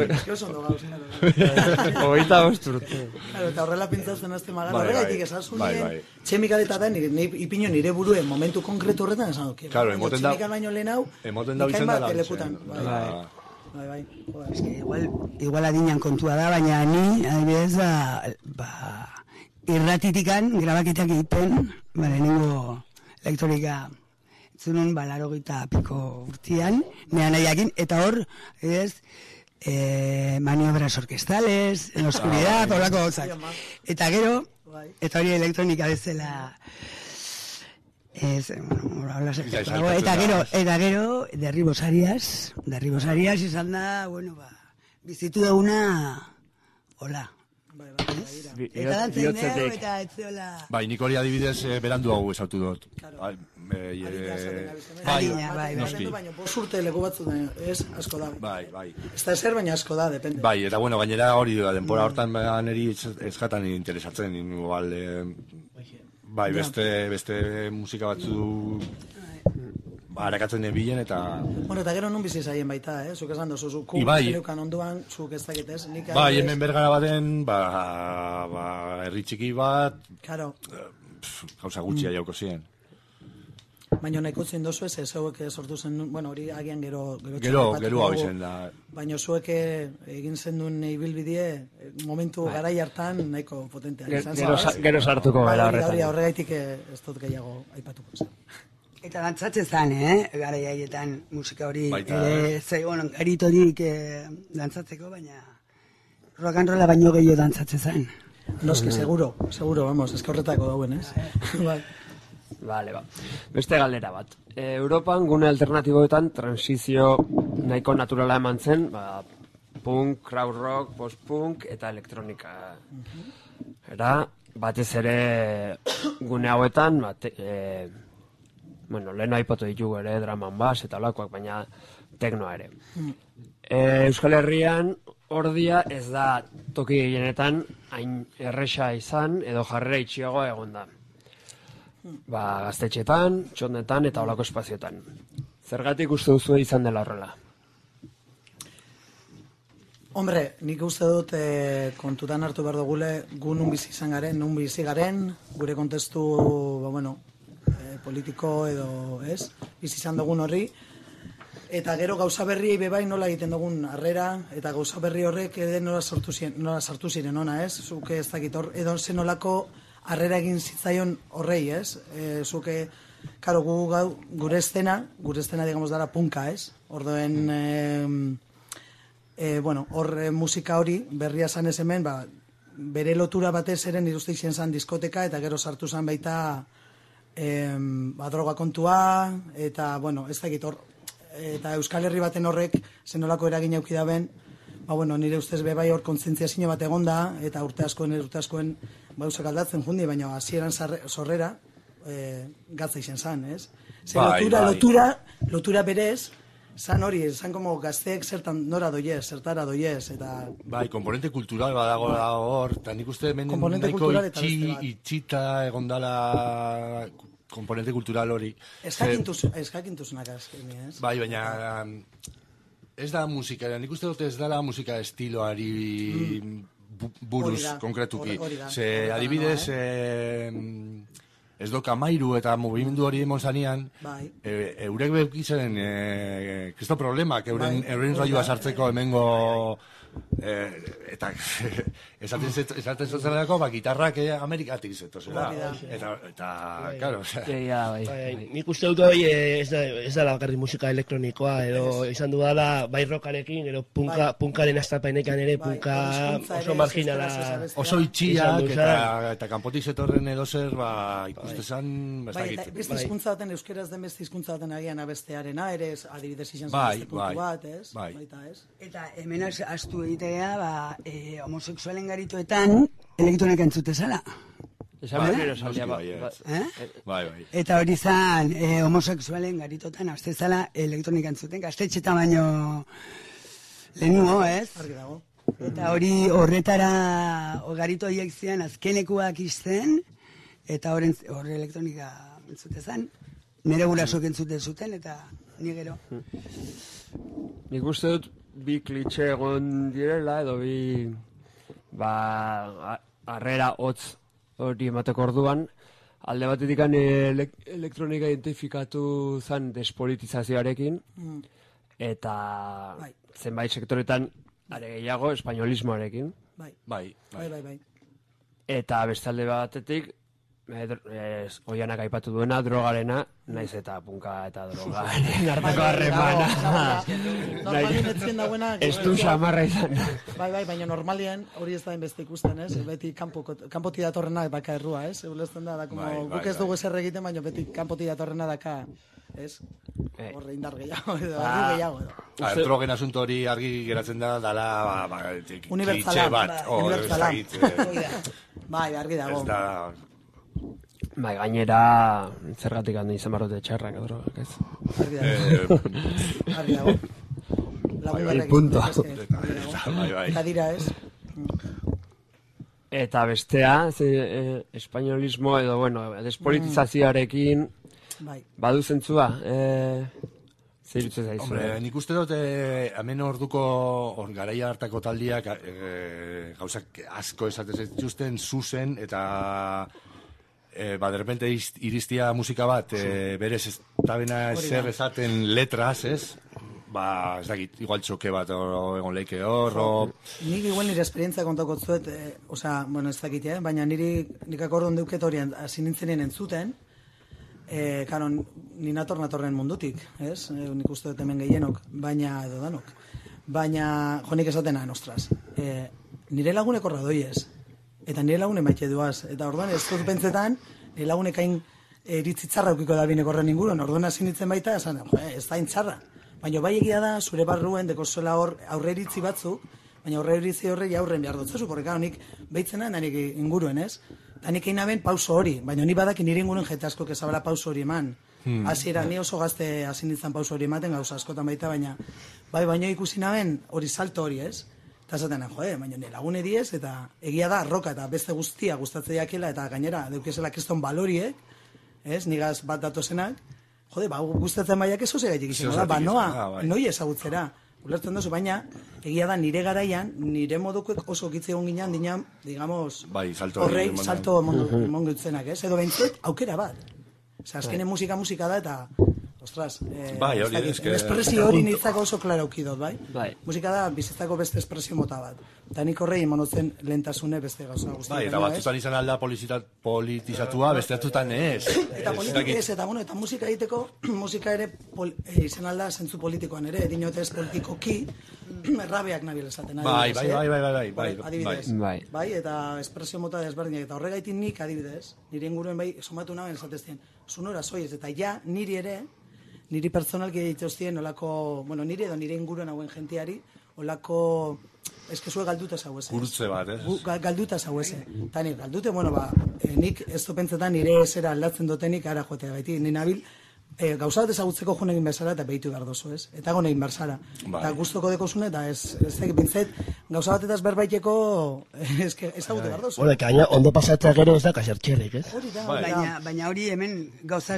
Hogeita urte. Eta horrela pintzatzen azte magan, horregaitik esasunien, txemikaleta da, ipino nire buruen momentu konkretu horretan esan duk. Claro, emoten da... Txemikal baino lehenau, ikain bat telekutan. Bai. Igual adinan kontua da, baina ni, adibidez, irratitikan grabaketak egiten, lehenengo elektronika zunun 80 urtean, nean nahiakin, eta hor, maniobras orquestales, en la oscuridad, horako gauzak. Eta gero, eta hori elektronika bezala, eta gero, derribos arias izan da, bizitu dauna, hola. Eta dantzen dugu, eta etzeola... Bai, nik hori adibidez berandu hau esautu dut. Bai, noski. Baina, 5 urte leku batzu da, ez, asko da. Bai. Ez da ezer, baina asko da, depende. Bai, eta bueno, gainera hori da, denpora hortan niri ezkatan interesatzen, igual... Bai, beste musika batzu... Arakatzen bilen eta... Bueno, eta gero nun bizi zaien baita, zuk esan dozu, zuk neukan onduan, zuk ez dakitez. Bai, hemen Bergara baten, herri txiki bat, gauza gutxia jauko ziren. Baina nahiko zen dozu ez, zeuek sortu zen, bueno, hori agian gero hau izen da. Baina zuek egin zen duen ibilbidie, momentu garai hartan nahiko potentea. Gero sartuko gara horretan. Horregaitik ez dut gehiago aipatuko zen. Eta dantzatzen zen, gara jaietan musika hori, garitorik dantzatzeko, baina rock and rolla baino gehiago dantzatzen zen. Noski, seguro, vamos, ez horretako dauen, ez? Vale, beste galdera bat. Europan gune alternatiboetan transizio nahiko naturala eman zen, punk, crowd rock, post-punk eta elektronika. Era, batez ere gune hauetan, bueno, lehen aipatu ditugu ere, drum and bass eta olakoak, baina teknoa ere. Euskal Herrian, ordia ez da toki gehienetan hain erresa izan edo jarrera itxiagoa egon da. Gaztetxetan, txondetan eta olako espazioetan. Zergatik uste duzu izan dela horrela? Hombre, nik uste dut kontutan hartu behar dugule gu nun bizi izan garen, nun bizi garen, gure kontestu, politiko edo, ez? Bizi izan dugun horri. Eta gero gauza berriei bebai nola egiten dugun harrera, eta gauza berri horrek nola sartu ziren ona, ez? Zuke ez dakit hor, edo zen nolako harrera egin zitzaion horrei, ez? Zuke, karo, gure estena, digamos dara punka, ez? Ordoen, bueno, hor musika hori, berria zan ez hemen, bere lotura batez eren iruzte izan zan diskoteka, eta gero sartu zan baita droga kontua, eta, bueno, ez dakit hor, eta Euskal Herri baten horrek zenolako eragin auki daben, bueno, nire ustez bebai hor kontzientziazio bat egonda, eta urte askoen gauzak aldatzen jundi, baina hasieran sorrera gatza izan zan, ez? Lotura berez, zan hori, zan como gazteek zertan nora doiez, zertara doiez, eta... Bai, komponente kultural badago hor, eta nik uste hemen nahiko itxita egondala komponente kultural hori. Eskakintuzunak azkeni, ez? Bai, baina ez da musika, nik uste dut ez dela musika estiloari buruz konkretuki. Ze adibidez, ez doka mairu eta mugimendu hori emon zanean, eurek beukizaren kristo problemak, euren raioa sartzeko hemengo eta esaten zuzenako, gitarrak Amerikatik zetozela. Eta, claro, nik uste dut hori ez da bakarrik musika elektronikoa, edo izan du dala bai rockarekin, edo punkaren astapainekan ere, punka oso marginala. Oso itxiak eta kanpotik zetorren edo zer, ikuste zan, bestakit. Beste hizkuntza baten, euskeraz den beste hizkuntza baten agian abestearena, ere adibidez izan zen beste puntu bat, ez? Baita, ez? Eta hemen astu egitea, homosexualen garituetan elektronika entzute zala. Eta hori zan, homosexualen garitotan aste zala elektronika entzuten, gaztetxetan baino lehenugo, ez? Argi dago. Eta hori horretara garito horiek zian azkenekuak izten, eta hor elektronika entzute zan. Nire gurasok entzute zuten, eta ni gero. Nik uste dut bi klitxe egon direla, edo bi harrera hotz hori emateko orduan, alde batetik elektronika identifikatu zen despolitizazioarekin, eta zenbait sektoretan are gehiago espainolismoarekin. Bai. Eta beste alde batetik, Oianak aipatu duena, drogarena, naiz eta punka eta drogaren arteko harremana. Normalien etzien dauena... Ez du xamarra izan. Bai, baina normalien hori ez da inbeste ikusten, ez? Beti kanpoti datorrena baka errua, ez? Eulesten da, guk ez dugu ezer egiten, baina beti kanpoti datorrena daka, ez? Horre indar gehiago edo, argi gehiago edo. Drogen asunto hori argi geratzen da, dala, unibertsala bat. Bai, argi dago. Bai, gainera, zergatik handi izan barrote txarrak, drogak, ez? Argi dago. Bai, punto. Eta dira, ez? Eta bestea, espainolismo edo, bueno, despolitizazioarekin badu zentzua, zer irutzen zaizu? Hombre, nik uste dut, hemen orduko garaia hartako taldiak gauzak asko esatez dituzten zuzen eta de repente iristia musika bat berez ez tabena zer esaten letras, ez? Ez dakit, igual txoke bat egon leike hor, Nik igual nire esperientzia kontako zuet, bueno, ez dakit, baina nik akordon deuket horien hasi nintzenien entzuten, karo, ni natorren mundutik, ez? Nik uste dut hemen gehienok, baina, edo danok. Baina, jo nik esatena, ostras, nire laguneko radoiez, eta nire lagune maite duaz, eta orduan ez dut pentsetan, nire lagunek hain iritzitzarra eukiko da binek horren inguruan, orduan hasi nintzen baita, esan, ez da intzarra. Baina bai egia da, zure barruen dekozuela hor aurre iritzi batzuk, baina aurre iritzi horrei aurren behar dutzezu, porque gara nik beitzena nanik inguruen, ez? Eta nik egin aben pauso hori, baina ni badak nire inguruen jete asko kezabela pauso hori eman. Hasiera, ni oso gazte hasi nintzen pauso hori ematen, gauza askotan baita, baina ikusi naben hori salto hori, ez? Eta esaten, baina nire lagune diez, eta egia da, roka eta beste guztia gustatzen jakela, eta gainera, deukezela kriston baloriek, ez, nigaz bat datozenak, gustatzen baiak ez osegaitik izan, noi ezagutzera, ulertzen duzu, baina egia da nire garaian, nire modukoek oso kitze egon ginen, dinan, digamos, horrei salto emongo dutzenak, ez, edo behintzet, aukera bat. Azkenen musika da, eta... Ostras, espresio hori nintzako oso klara aukidot, bai? Musika da bizitzako beste espresio mota bat. Eta nik horrei monotzen lehentasune beste gauza guztia. Bai, eta batzutan izan alda politizatua, beste batzutan ez. Eta politik ez, eta musika egiteko, musika ere izan alda zentzu politikoan ere, dinotez politikoki, errabeak nabil esaten. Bai. Adibidez. Bai, eta espresio mota desberdinak. Eta horregaitik nik, adibidez, nire inguruen bai, somatu naben esateztien, zunora soiez, eta ja, niri ere, niri personalki dituztien olako, bueno, niri edo nire inguruan hauen jentiari, olako, eskezue galduta zau eze. Gurutze bat, ez? Galduta zau eze. Eta nik, galdute, bueno, nik ez pentsetan nire esera aldatzen dutenik ara joatea gaiti. Ni nabil, gauza bat ezagutzeko joan egin behar eta behitu behar dozu, ez? Eta egon egin behar zara. Eta guztoko dekozune, eta ez bintzet, gauza bat eta ez berbaiteko ezagute behar dozu. Hore, kaina ondo pasatzea gero ez da kasertxerrik, ez? Baina hori hemen gauza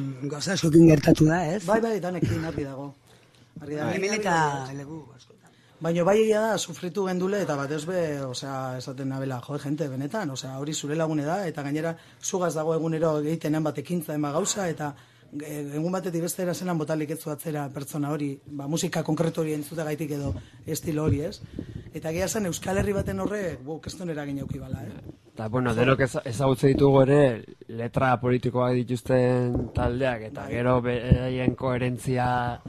askokin gertatu da, ez? Bai, danekin argi dago. Hemen eta legu askotan. Baina bai egia da, sufritu gendule, eta batez be, osea, esaten nabela, jente, benetan, osea, hori zure lagune da, eta gainera, zugaz dago egunero egitenean bat ekintza ema gauza, eta egun batetik bestera zenan botalik etzu atzera pertsona hori, musika konkretu hori entzuta gaitik edo estilo hori, ez? Eta egia zen, Euskal Herri baten horrek, keston eragin jauki bala, Eta, bueno, denok ezagutze ditugu ere, letra politikoak dituzten taldeak, eta gero beraien koherentzia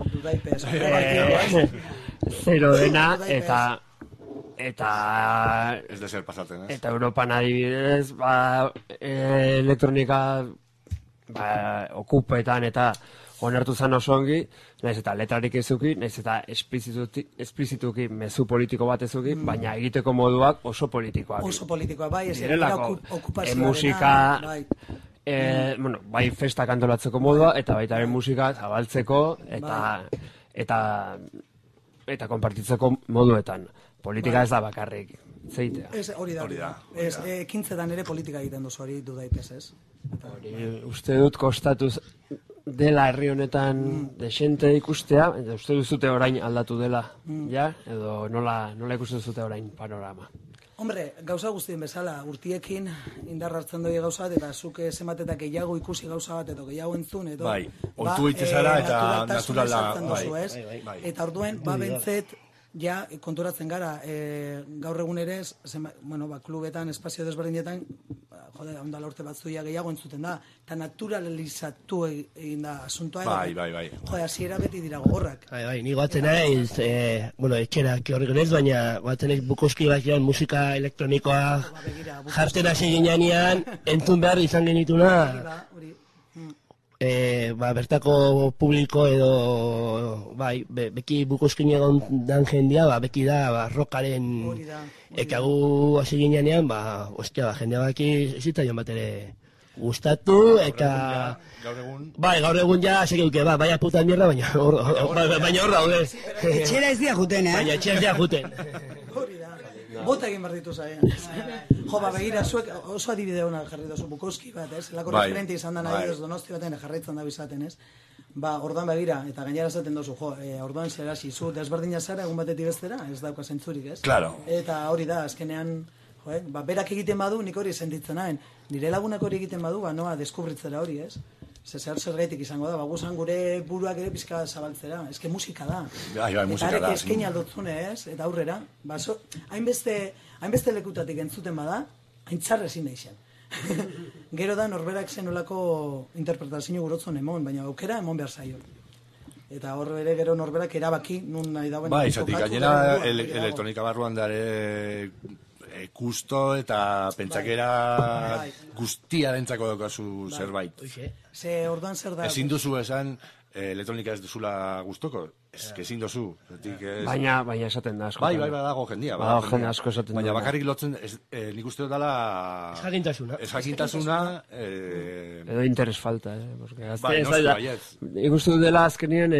zero dena, eta ez de ser pasaten, ez? Eta Europan adibidez, elektronika okupetan eta onartu zen oso ongi, nahiz eta letrarik ezuki, nahiz eta esplizituki mezu politiko bat ezuki, baina egiteko moduak oso politikoak. Oso politikoak, bai, ez okupazioarena, musika, bai festak antolatzeko modua, eta baita musika zabaltzeko, eta konpartitzeko moduetan. Politika ez da bakarrik, zeitea. Hori da. Ekintzetan ere politika egiten duzu hori dudaipez, ez? Uste dut kostatuz dela herri honetan desente ikustea, eta uste duzute orain aldatu dela, ja? Edo nola ikusten duzute orain panorama? Hombre, gauza guztien bezala, urtiekin indar hartzen doi gauza bat, eta zuk zenbatetak gehiago ikusi gauza bat, edo gehiago entzun, edo... Bai, otu itzezara eta naturala... Eta orduen, bentzet, ja, konturatzen gara, gaur egun ere, klubetan, espazio desberdinetan, ondala urte batzuia gehiago entzuten da, eta naturalizatu egin da asuntoa. Bai. Hasiera beti dira gogorrak. Bai, ni goatzen naiz, etxerak horrek naiz, baina goatzen naiz Bukowski batean musika elektronikoa jartzen hasi ginean, entzun behar izan genituna. Bertako publiko edo beki Bukowskin egon dan jendia, beki da rockaren ekagu hasi ginean, jendea baki zitzaion bat ere gustatu, eta gaur egun ja segeuke, baina puta mierda, baina hor daude. Etxera ez dira juten, Baina etxera ez dira juten. Bota egin behar ditu zaien. Begira, zuek oso adibide hona jarri dozu Bukowski bat, ez? Lako referente izan da nahi Donosti baten jarraitzen da bizaten, ez? Orduan begira, eta gainera esaten dozu, orduan zerasi, zu desberdina zara egun batetik bestera, ez dauka zentzurik, ez? Claro. Eta hori da, azkenean, berak egiten badu, nik hori sentitzen nahen. Nire lagunak hori egiten badu, noa deskubritzera hori, ez? Zer gaitik izango da, guzan gure buruak ere pizka zabaltzera, eske musika da. Musika da. Eta eskein aldotzune, ez? Eta aurrera, hainbeste lekutatik entzuten bada, haintzarra ezin neixen. Gero da, norberak zenolako interpretazio gurotzen emon, baina aukera emon behar zaio. Eta hor ere gero norberak erabaki, nun nahi dauen... Izatik, gainera elektronika barruan dare... Kusto eta pentsakera guztia dentzako daukazu zerbait. Orduan zer da... Ezin duzu esan elektronika ez duzula gustoko. Ezin duzu. Baina esaten da asko. Bai, dago jendia. Dago jende asko esaten da. Baina bakarrik lotzen, nik uste dut dala... Esjakintasuna. Edo interes falta, Bai, ikustu dela azkenean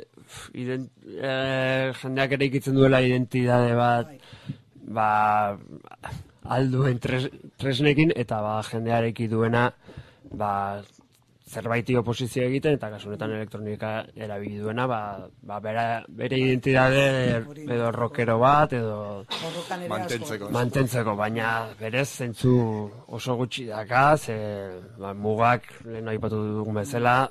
jendeak ere ikitzen duela identidade bat alduen tresnekin, eta jendeareki duena zerbaiti oposizio egiten, eta kasunetan elektronika erabili duena, bere identidade edo rockero bat, edo mantentzeko, baina berez zentzu oso gutxi dakaz, mugak lehen aipatu dugun bezala,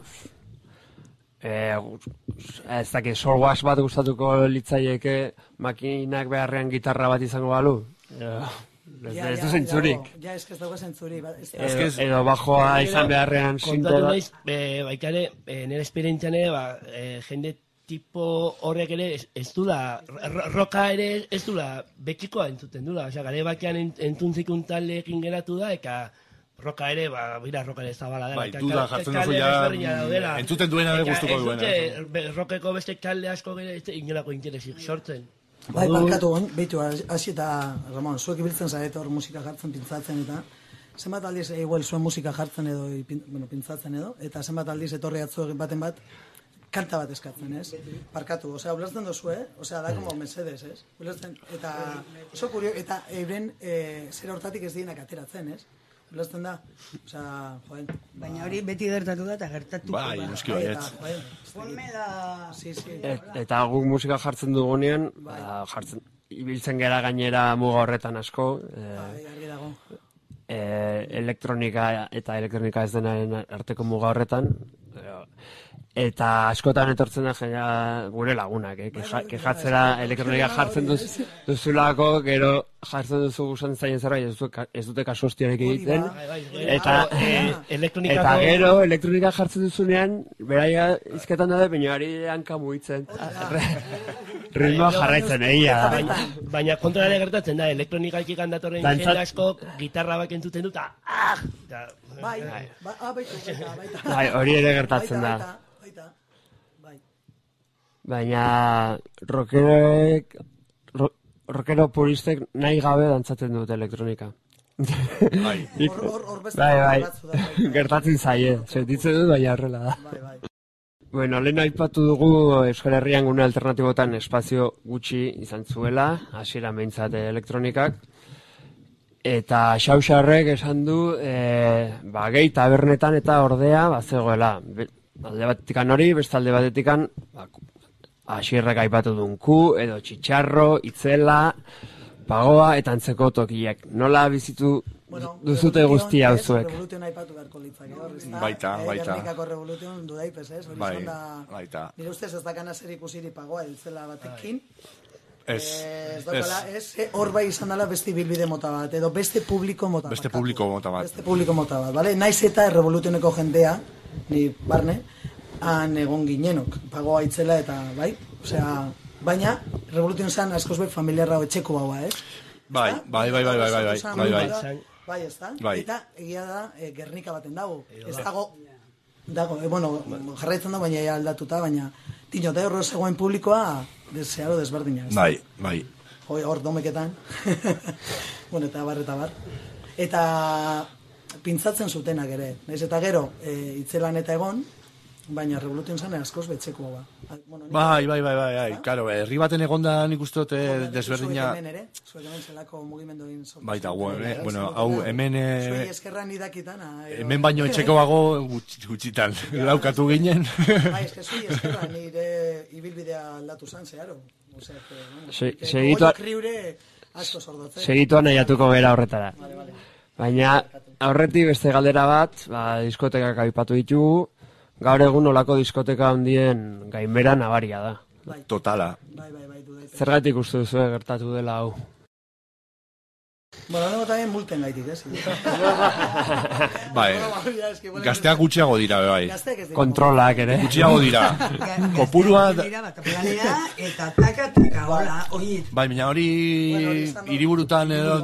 ez dakit software bat gustatuko litzaieke makinak beharrean gitarra bat izango balu. Ez du zentzurik. Ja, ez dauka zentzurik. Edo bajoa izan beharrean kontatu naiz, baikare, nire esperientzian ere, jende tipo horrek ere ez dula, roka ere ez dula bekikoa entzuten dula. Gare bakian entzuntzik talekin geratu da, eka roka ere, bira roka ere zabala dela. Duda jartzen duzu ja, entzuten duena ere gustuko duena. Rokeko beste talde asko gero, inolako interesik sortzen. Barkatu, behitu, hasi eta, Ramon, zuek ibiltzen zaret hor musika jartzen, pintzatzen eta, zenbat aldiz, igual zuen musika jartzen edo, pintzatzen edo, eta zenbat aldiz etorri atzu baten bat, kanta bat eskatzen, ez? Barkatu, ulertzen dozu, da como Mercedes, ez? Ulertzen, eta oso kurio, eta euren zer hortatik ez dienak ateratzen, ez? Ulertzen da? Osea, joen. Baina hori beti gertatu da eta gertatuko da. Bai, noski baietz. Ponmela... Sí. Eta guk musika jartzen dugunean, jartzen ibiltzen gera gainera muga horretan asko, Argi dago. elektronika eta elektronika ez denaren arteko muga horretan, eta askotan etortzen da jendea gure lagunak, kejatzera elektronika jartzen duzulako, gero jartzen duzu gustatzen zaien zerbait ez dute kasu hostiarik egiten, eta gero elektronika jartzen duzunean, beraia izketan da baina ari hanka mugitzen. Ritmoa jarraitzen, egia da. Baina kontrara gertatzen da, elektronikatik datorren jende asko gitarra bak entzuten dut, Baita. Hori ere gertatzen da. Baina rockero puristek nahi gabe dantzatzen dute elektronika. Hor beste batzu da. Gertatzen zaie, sentitzen dut baina horrela da. Bai. Bueno, lehen aipatu dugu Euskal Herrian gune alternatibotan espazio gutxi izan zuela, hasiera behintzat elektronikak. Eta Xauxarrek esan du, gehi tabernetan eta ordea bazegoela. Alde batetikan hori, beste alde batetikan, Asierrek aipatu duen edo txitxarro, itzela, pagoa eta antzeko tokiek. Nola bizitu duzute guztia hauzuek? Revolution aipatu beharko litzake hor, ezta? Baita. Gernikako Revolution dudaipez, ez? Hori baita. Nire ustez ez dakana zer ikusiri pagoa itzela batekin. Ez hor bai izan dela beste ibilbide mota bat, edo beste publiko mota bat. Beste publiko mota bat, bale? Naiz eta Revolutioneko jendea, ni barne, han egon ginenok, pagoa itzela eta, bai? Osea, baina, Revolution zan askoz bet familiarra etxeko baua, ez? Bai. Bai, ez da? Eta egia da, Gernika baten dago. Ez dago, jarraitzen da, baina aldatuta, baina tino, da horro zegoen publikoa, desearo desberdina. Bai. Hor domeketan. Eta bar. Eta pintzatzen zutenak ere. Naiz eta gero, itzelan eta egon, baina Revolution zan askoz betxeko ba. Bai. Karo, herri baten egonda nik uste dut desberdina... Zuek hemen zelako mugimendu egin sortu. Baita, hau hemen... Zuei eskerran idakitan. Hemen baino etxekoago gutxitan. Laukatu ginen. Bai, zuei eskerran nire ibilbidea aldatu zan, zeharo. Segituan nahiatuko gera horretara. Baina, aurretik beste galdera bat, diskotekak aipatu ditugu, gaur egun olako diskoteka handien gainbera nabaria da. Totala. Zergatik uste duzu gertatu dela hau? Bueno, también multen gaitik, ez? Bai, gazteak gutxiago dira, bai. Kontrolak ere. Gutxiago dira. Kopurua... Eta taka, hola, oie. Bai, baina hori hiriburutan edo...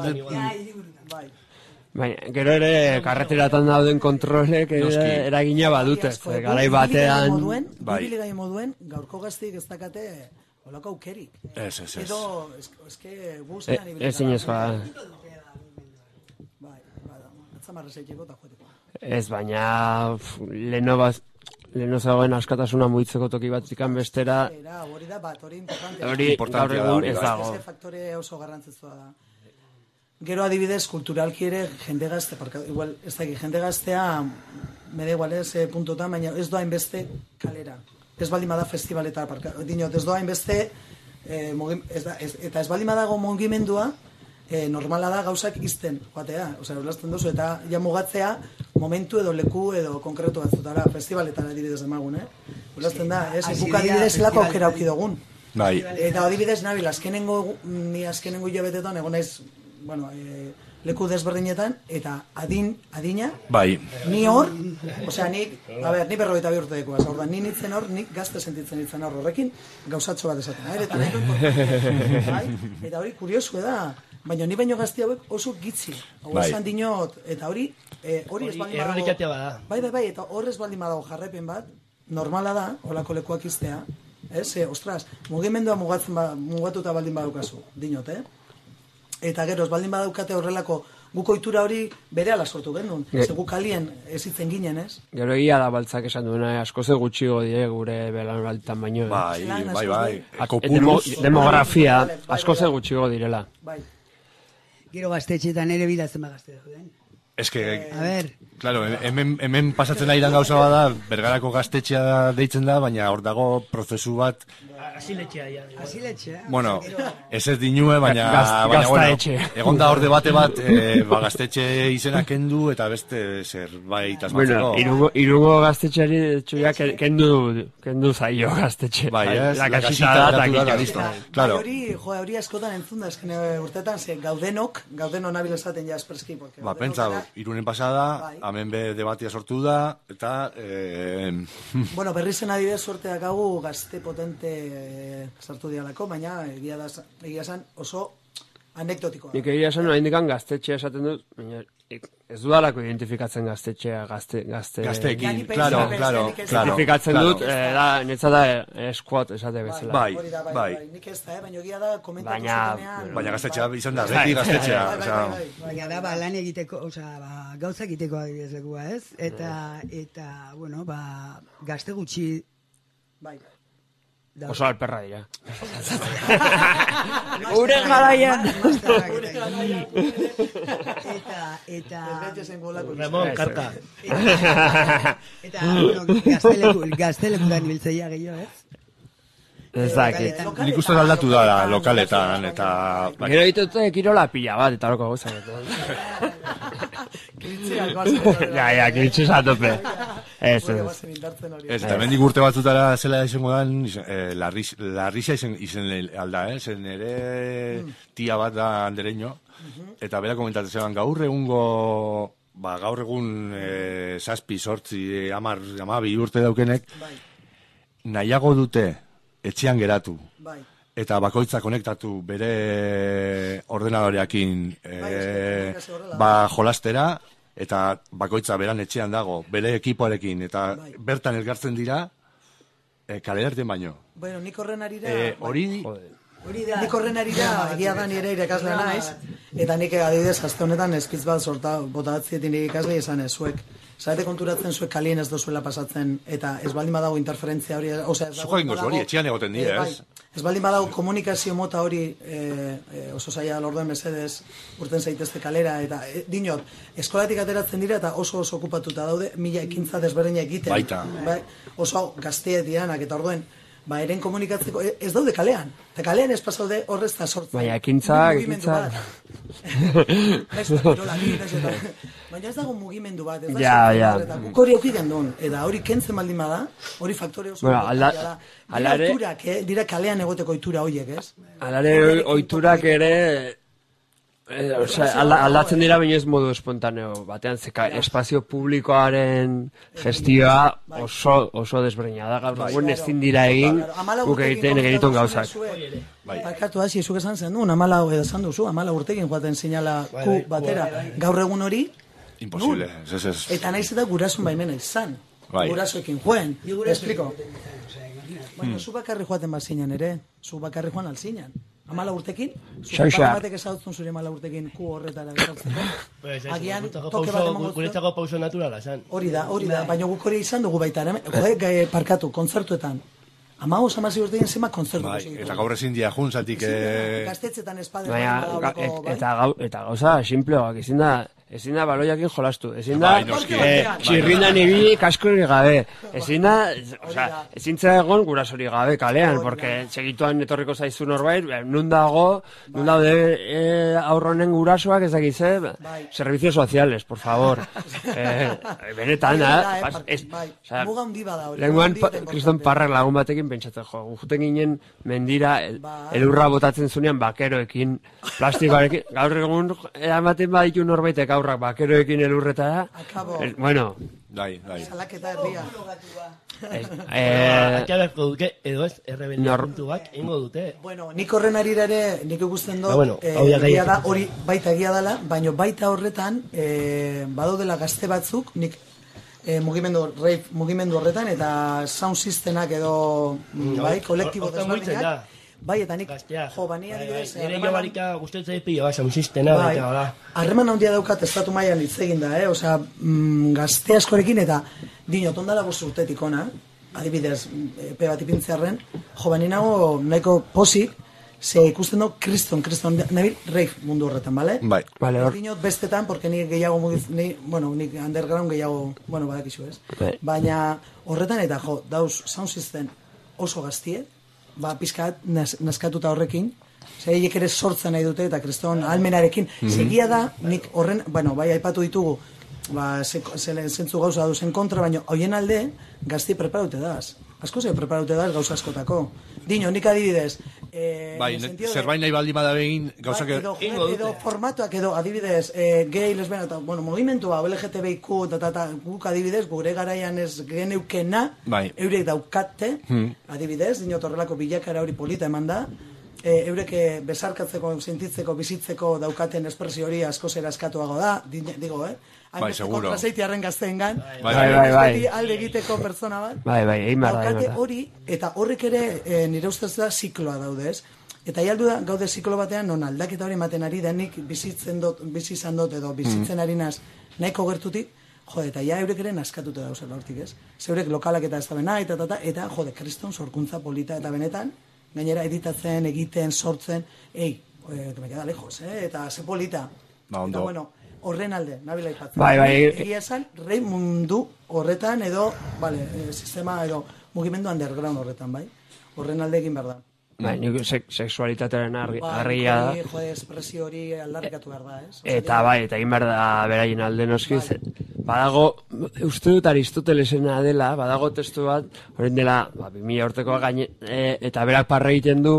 Baina, gero ere, karreteratan dauden kontrolek eragina badute. Garai batean... Bibiligai moduen, gaurko gaztik ez dakate olako aukerik. Ez. Edo, eske guztean ibiltzen. Ez inezkoa. Ez, baina leheno zagoen askatasuna mugitzeko toki batzikan bestera... Hori da bat, hori importantea da hori. Ez dago. Ez faktore oso garrantzitsua da. Gero adibidez, kulturalki ere, jende gazte, igual, ez dakit, jende gaztea, me da igual ez puntotan, baina ez doa inbeste kalera. Ez baldin bada festivaleta, dinot, ez doa inbeste, eta ez baldin badago mugimendua, normala da gauzak izten, joatea, osea, ulertzen duzu, eta ja mugatzea, momentu edo leku edo konkretu batzutara, festivaletara adibidez demagun, ulertzen da, ez, guk adibidez lako aukera auki dugun. Bai. Eta adibidez, nabil, azkenengo hilabetetan, egon naiz, leku desberdinetan, eta adina, bai. Ni hor, osea, ni 42 urte dekoaz, orda, ni nintzen hor, nik gazte sentitzen nintzen hor, horrekin gauzatxo bat esaten, eta hori kuriosu da, baina ni baino gazte hauek oso gitzi, hau esan dinot, eta hori ez baldin badago, bai, eta hor ez baldin badago jarrepen bat, normala da, holako lekuak iztea, ostras, mugimendua mugatuta baldin badaukazu, dinot, eta gero, ez baldin badaukate horrelako guk ohitura hori berehala sortu gendun. Guk alien ezitzen ginen, ez? Gero egia da baltzak esan duena, asko ze gutxigo die gure belaunalditan baino. Bai. Demografia, asko ze gutxigo direla. Bai. Gero gaztetxetan ere bidatzen gazte dauden. Es que, A ver, claro, hemen pasatzen ari dan gauza bada, Bergarako gaztetxea deitzen da, baina hor dago prozesu bat, Asiletxea, ja. asiletxe. bueno, ez dinue, baina, Gaztaetxe. egon da hor debate bat, gaztetxe izena kendu, eta beste zerbait asmatzeko. Bueno, irungo gaztetxeari txuia kendu zaio gaztetxe. Bai, ez, La la casita casita da, geratu da, eta listo. Bai, Claro. hori askotan entzun da, esken urtetan, ze gaudeno nabil esaten ja espreski. Ba, pentsa, Irunen pasada, Bai. hemen be debatia sortu da, eta... Bueno, berri zen adibidez suerteak hau gazte potente sartu dialako, baina egia esan oso anekdotikoa. Nik egia esan oraindik gaztetxea esaten dut, baina ez dudalako identifikatzen gaztetxea, Gazteekin, Ja, claro. Identifikatzen dut, netza da eskuat esate bezala. Bai, Hori da, bai. Nik ez da, baina egia da komentatu Baina- zutenean. Baina gaztetxea izan da, beti gaztetxea. osea, Baina da, lan egiteko, gauza egiteko adibidez lekua, ez? Eta, bueno, gazte gutxi Bai. da. Oso alperra dira. Gure garaian. Eta, Desbetxezen golako. Ramon, karka. eta, bueno, gaztelekutan biltzeia gehiago, ez? Ez dakit. Nik uste aldatu da lokaletan, eta... Gero ditute kirola pila bat, eta loko gauza. Ja, kiritzi zatope. Ez. Ez, eta mendik urte batzutara zela izango dan, Larrisa izen alda, zen ere tia bat da andereño, eta bera komentatzen zeban gaur egun 7, 8, 10 urte daukenek, nahiago dute etxean geratu, eta bakoitza konektatu bere ordenadoreakin jolastera, eta bakoitza beran etxean dago, bere ekipoarekin, eta bertan elkartzen dira, kaleerten baino. Bueno, nik horren arira... Nik horren arira, egia da nire irakaslea naiz, eta nik adibidez, aste honetan eskitz bat botatzietin ikasle izan zuek. Zarete konturatzen zuek kalien ez dozuela pasatzen, eta ez baldin badago interferentzia hori... Zuko ingoz hori, etxean egoten dira, ez? Ez baldin badago komunikazio mota hori oso zaila lorduen mesedez urten zaitezte kalera, eta dinot, eskolatik ateratzen dira eta oso okupatuta daude, mila ekintza desberdina egiten. Baita. Oso gazteet diranak, eta orduen, eren komunikatzeko, ez daude kalean. Eta kalean ez pasaude horrez da sortzen. Baina ekintza... Baina ez dago mugimendu bat, ez da Ja. eta guk hori eukigen duen, eta hori kentzen baldin bada, hori faktore oso... Alare... Dira kalean egoteko ohitura horiek, ez? Alare ohiturak ere... aldatzen dira baina ez modu espontaneo batean, espazio publikoaren gestioa oso desberdina da, gaur egun ezin dira egin guk egiten gauzak. Bakartu hasi, zuk esan zen duen, 14 esan duzu, 14 urtekin joaten sinala ku batera, gaur egun hori... Imposible, ez. Eta naiz eta gurasun baimena izan, gurasoekin joen, espliko. Baina zu bakarri joaten bat zinen ere, zu bakarri joan alzinan. 14 urtekin? Zuzatak batek ezautzen zure 14 urtekin ku horretara gertatzeko. Agian toke bat emango zuen. Guretzako pauso naturala, esan. Hori da, baina guk hori izan dugu baita. Parkatu, kontzertuetan. 15-16 urtekin zema kontzertu. Eta gaur ezin dia juntzatik... Gaztetzetan espadez. Eta gauza, simpleoak, ezin da baloiakin jolastu, ezin da txirrindan ibili kaskorik gabe, ezin da egon gurasori gabe kalean, porque segituan etorriko zaizu norbait, nun daude aurronen gurasoak ezakize, servicios sociales, por favor. Benetan, muga hundi bada hori. Lenguan, kriston parrak lagun batekin pentsatzen jo, juten ginen mendira, elurra botatzen zunean bakeroekin, plastikoarekin, gaur egun ematen baditu norbaitek aurrak bakeroekin elurretara. Bueno. Bai. Salaketa herria. Atxaberko duke, edo ez, errebeldia puntuak, ingo dute. Bueno, nik horren arira ere, nik ikusten dut, hori baita egia dela, baina baita horretan, badaudela gazte batzuk, nik mugimendu horretan, eta sound systemak edo, kolektibo desberdinak, bai, eta nik, bania dibidez... Nire jo barika guztetzea pila, sound systema, baita, bala. Harreman handia daukat estatu mailan hitz egin da, osea, gazte askorekin, eta dinot, ondala 5 urtetik ona, adibidez, epe bat ipintzearren, bani nago nahiko posik, ze ikusten du kriston nabil rave mundu horretan, bale? Bai. Vale, hor. Dinot bestetan, porque nik gehiago nik underground gehiago, badakizu ez. Bai. Baina horretan eta dauz sound system oso gaztie, pizkat naskatuta horrekin, zeiek ere sortzen nahi dute eta kriston almenarekin. Segia da, nik horren, bai, aipatu ditugu, zentzu gauza duzen kontra, baina hoien alde gazti preparaute daz. Asko ze preparaute daz gauza askotako. Dino, nik adibidez... Bai, zerbait nahi baldin bada begin, gauzak... Edo formatuak edo, adibidez, gay, lesbiana, eta, movimentua, LGTBIQ, eta guk adibidez, gure garaian ez geneukena, eurek daukate, adibidez, dino, torrelako bilakara hori polita eman da, eurek besarkatzeko, sentitzeko, bizitzeko daukaten espresio hori asko zera eskatuago da, digo, Bai, seguro. Kontraseitiarren gazteengan, Bai. alde egiteko pertsona bat. Bai, egin behar da. Daukate hori, eta horrek ere nire ustez da zikloa daude, ez? Eta ialdu da, gaude ziklo batean, non aldaketa hori ematen ari denik bizi izan dut edo bizitzen ari naz nahiko gertutik, eta ja eurek ere naskatuta dauzela hortik, ez? Zeurek lokalak eta ez da bena, eta kriston sorkuntza polita eta benetan, gainera editatzen, egiten, sortzen, me queda lejos, eta ze polita. Eta bueno, horren alde, nabila ipatzen. Bai. Egia esan, rei mundu horretan edo, sistema edo mugimendu underground horretan, bai? Horren alde egin behar da. Bai, nik sexualitatearen argia da. Espresio hori aldarrikatu behar da, ez? Eta eta egin behar da beraien alde noski. Badago, uste dut Aristotelesena dela, badago testu bat, horrein dela, 2000 urtekoa gaine, eta berak parra egiten du,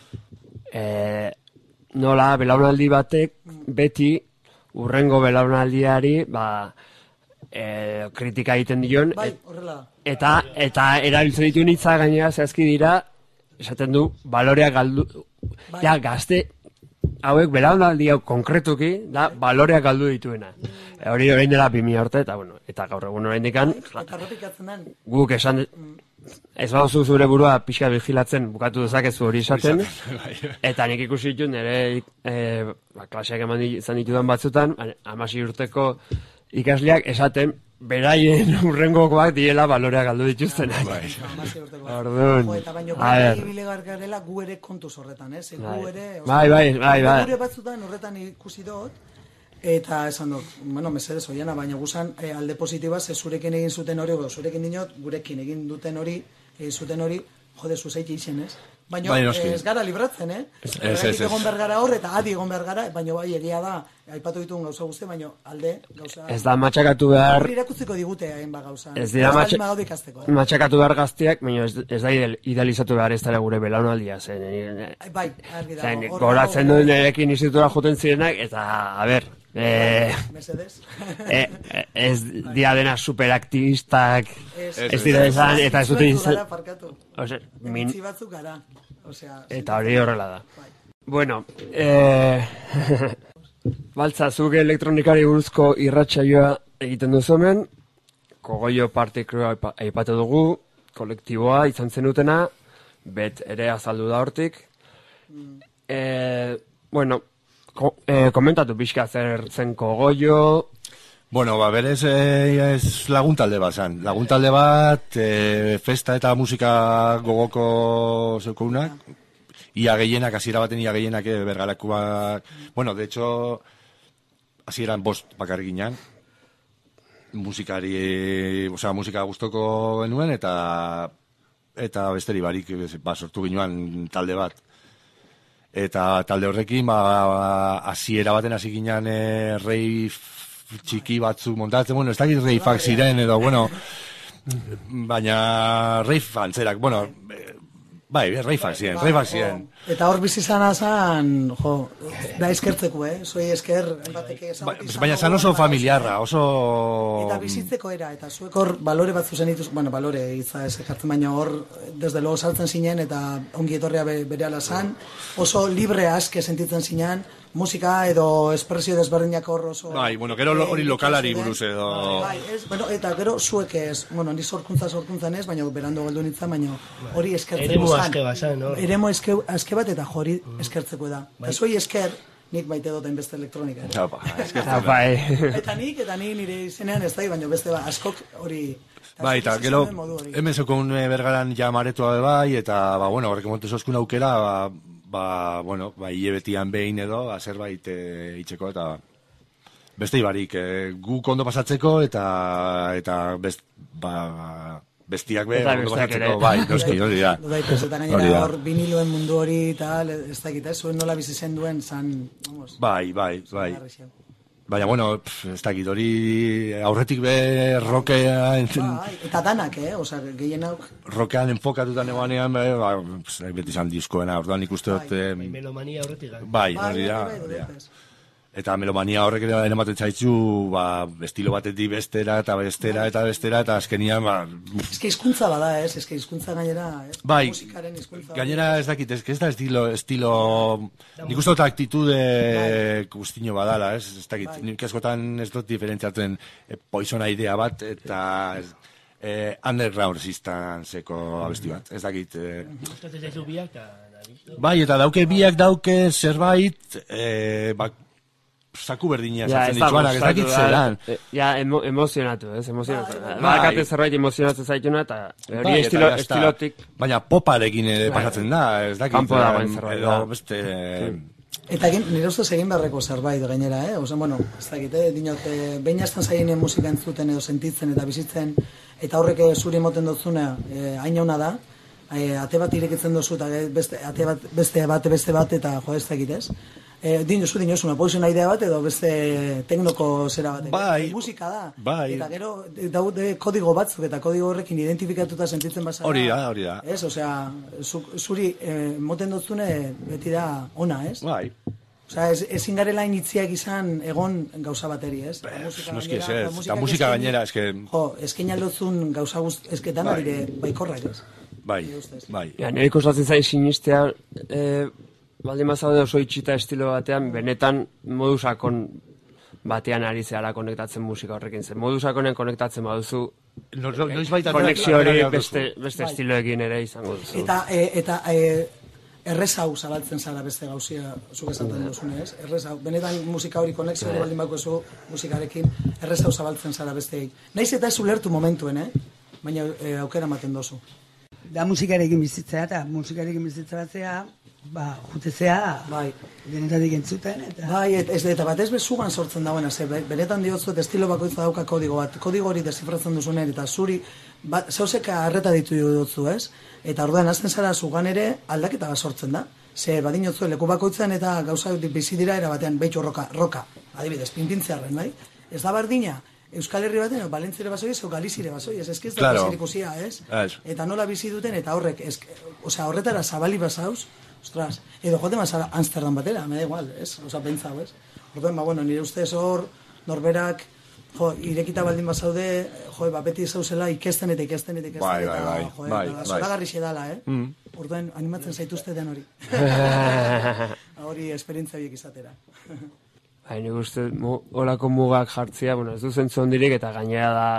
nola, belaunaldi batek, beti, urrengo belaunaldiari, kritika egiten dion, eta erabiltzen ditu hitza gainera zehazki dira, esaten du, baloreak galdu, ja, gazte, hauek belaunaldi hau konkretuki, da, baloreak galdu dituena. Hori orain dela 2000 urte, eta gaur egun orain dikan, guk esan, ez baduzu zure burua pixka bigilatzen, bukatu dezakezu hori esaten, eta nik ikusi ditut nire klaseak eman izan ditudan batzutan, 16 urteko ikasleak esaten, beraien urrengokoak diela baloreak galdu dituztenak. Orduan, eta baino bai bilegar garela gu ere kontuz horretan, ez? Gu ere, bai. Gure batzutan horretan ikusi dut, eta esan dut, mesedez oiana, baina guzan alde positiba, ze zurekin egin zuten hori, zurekin dinot, gurekin egin duten hori, zuten hori, jode, zuzaiti izen, ez? Baina ez gara libratzen, Ez egon behar gara hor, eta adi egon behar gara, baina bai egia da, aipatu ditugun gauza guzti, baina alde gauza... Ez da matxakatu behar... Horri irakutziko digute hain ba gauza. Ez dira matxakatu behar gazteak, baina ez da idealizatu behar ez dara gure belaunaldia zen. Bai, argi dago. Goratzen duen nirekin institutura joten zirenak, eta, a ber... Mesedez. Ez dira dena superaktivistak, ez dira izan, eta ez dute izan... Emitzi batzuk gara. Eta hori horrela da. Bueno, baltza, zuk elektronikari buruzko irratsaioa egiten duzumen, Kogoio Partikroa aipatu dugu, kolektiboa izan zenutena, bet ere azaldu da hortik. Bueno, komentatu pixka zer zen Kogoio... Bueno, berez laguntalde bat zen. Laguntalde bat, festa eta musika gogoko zeukunak. Ia gehienak, hasiera baten ia gehienak bergarakuak... Bueno, de hecho, hasieran 5 bakarrik ginen. Musika gustoko genuen eta besteri barik sortu ginoan talde bat. Eta talde horrekin, hasiera baten hasi ginen rave txiki batzuk montatzen, bueno, ez dakit reifak ziren edo, bueno, baina reif antzerak, bueno, bai, reifak ziren. Eta hor bizizana zan, da eskertzeko, Zoi esker, baina zan oso familiarra, oso... Eta bizitzeko era, eta zuek hor balore batzu zen dituz, bueno, balore itza ez ekartzen, baina hor, desde logo saltzen zinen, eta ongi etorria berehala zan, oso libre aske sentitzen zinen, musika edo espresio desberdinak hor oso... Bai, bueno, gero hori lokalari buruz edo... Bai, eta gero zuek ez, bueno, ni sorkuntzan ez, baina berando galdu nintzen, baina hori eskertzeko zan. Eremu aske bazan, no? Eremu aske bat eta jori eskertzeko da. Eta zuei esker, nik maite duten beste elektronika. Eta nik nire izenean ez da, baina beste askok hori... Bai, eta gero, hemen zokon bergaran ja maretoa bai, eta, bueno, horrek emote zozkun aukera, bueno, hilebetian behin edo, zerbait itxeko, eta beste ibarik, guk ondo pasatzeko, eta bestiak be, ondo pasatzeko, bai, noski, hori da. Eta gainera hor viniloen mundu hori, eta ez dakit, zuen nola bizi zen duen, zan, vamos. Bai. Baina, bueno, ez dakit, hori aurretik be rockea... Eta danak, Osa, gehien hau... Rockean enfokatutan egoanean, beti izan diskoena, orduan ikuste dut... Melomania aurretik. Bai, hori da. Eta melomania horrek ere ematen zaitzu, estilo batetik bestera, eta azkenian, Eske hizkuntza bada, eske hizkuntza gainera, bai, musikaren hizkuntza. Gainera ez dakit, ez da estilo, nik uste dut aktitude guztino badala, ez dakit, nik askotan ez dut diferentziatzen Poisona idea bat, eta underground sistanzeko abesti bat, ez dakit. Gustatzen zaizu biak, bai, eta dauke zerbait, saku berdina sartzen dituanak, ez dakit zelan. Emozionatu, Bakate zerbait emozionatzen zaituna, eta hori estilotik... Baina poparekin ere pasatzen da, ez dakit. Kampo dagoen zerbait, edo beste... Eta nire ustez egin beharreko zerbait gainera, Osa, bueno, ez dakit, dinot, behin azten zaien musika entzuten edo sentitzen eta bizitzen, eta horrek zuri emoten dutzuna, hain jauna da, ate bat irekitzen duzu, eta beste bat, eta jo, ez dakit, ez? Dinozuna, Poisona idea bat edo beste teknoko zera bat. Bai. Musika da. Bai. Eta gero daude kodigo batzuk eta kodigo horrekin identifikatuta sentitzen bazara. Hori da. Ez, osea, zuri moten dutzune beti da ona, ez? Bai. Osea, ezin garela initziak izan egon gauza bateri, ez? Noski ez, eta musika gainera, eske... Jo, eskein aldotzun gauza esketan adire baikorrak, ez? Bai. Nire ikustatzen zain sinistea, baldin bazaude oso itxita estilo batean, benetan modu sakon batean ari zehala konektatzen musika horrekin zen. Modu sakonen konektatzen baduzu, konexio hori beste estiloekin ere izango duzu. Eta errezau zabaltzen zara beste gauzia zuk esaten duzune, ez? Errezau, benetan musika hori konexio hori baldin bakozu musikarekin, errezau zabaltzen zara besteei. Naiz eta ez ulertu momentuen, baina aukera ematen dozu. Da musikarekin bizitzea, eta musikarekin bizitza batzea, jutezea, denetatik entzuten, eta... Bai, eta batez bezugan sortzen dagoena, benetan diotzut estilo bakoitza dauka kodigo bat, kodigo hori desifratzen duzunen, eta zuri, zauzeka arreta ditu dutzu, ez? Eta orduan, azten zara zugan ere aldaketa bat sortzen da. Ze badinotzu leku bakoitzan eta gauza bizi dira erabatean, behitxo roka, adibidez, pinpintzearen, bai? Ez da bardina, Euskal Herri baten, Balentzire basoi ez, o Galizire basoi ez, ez da ikusia, ez? Eta nola bizi duten, eta horrek, horretara zabali bazauz, ostras, edo joate mazara Amsterdam batera, me da igual, ez? Osa, pentsau, ez? Orduan, bueno, nire ustez hor, norberak, irekita baldin bazaude, beti zauzela ikesten, Bai. Zoragarri xedala, Orduan, animatzen zaituzte den hori. Hori esperientzia biek izatera. Nik uste, holako mugak jartzia, ez du zentzu hondirik, eta gainera da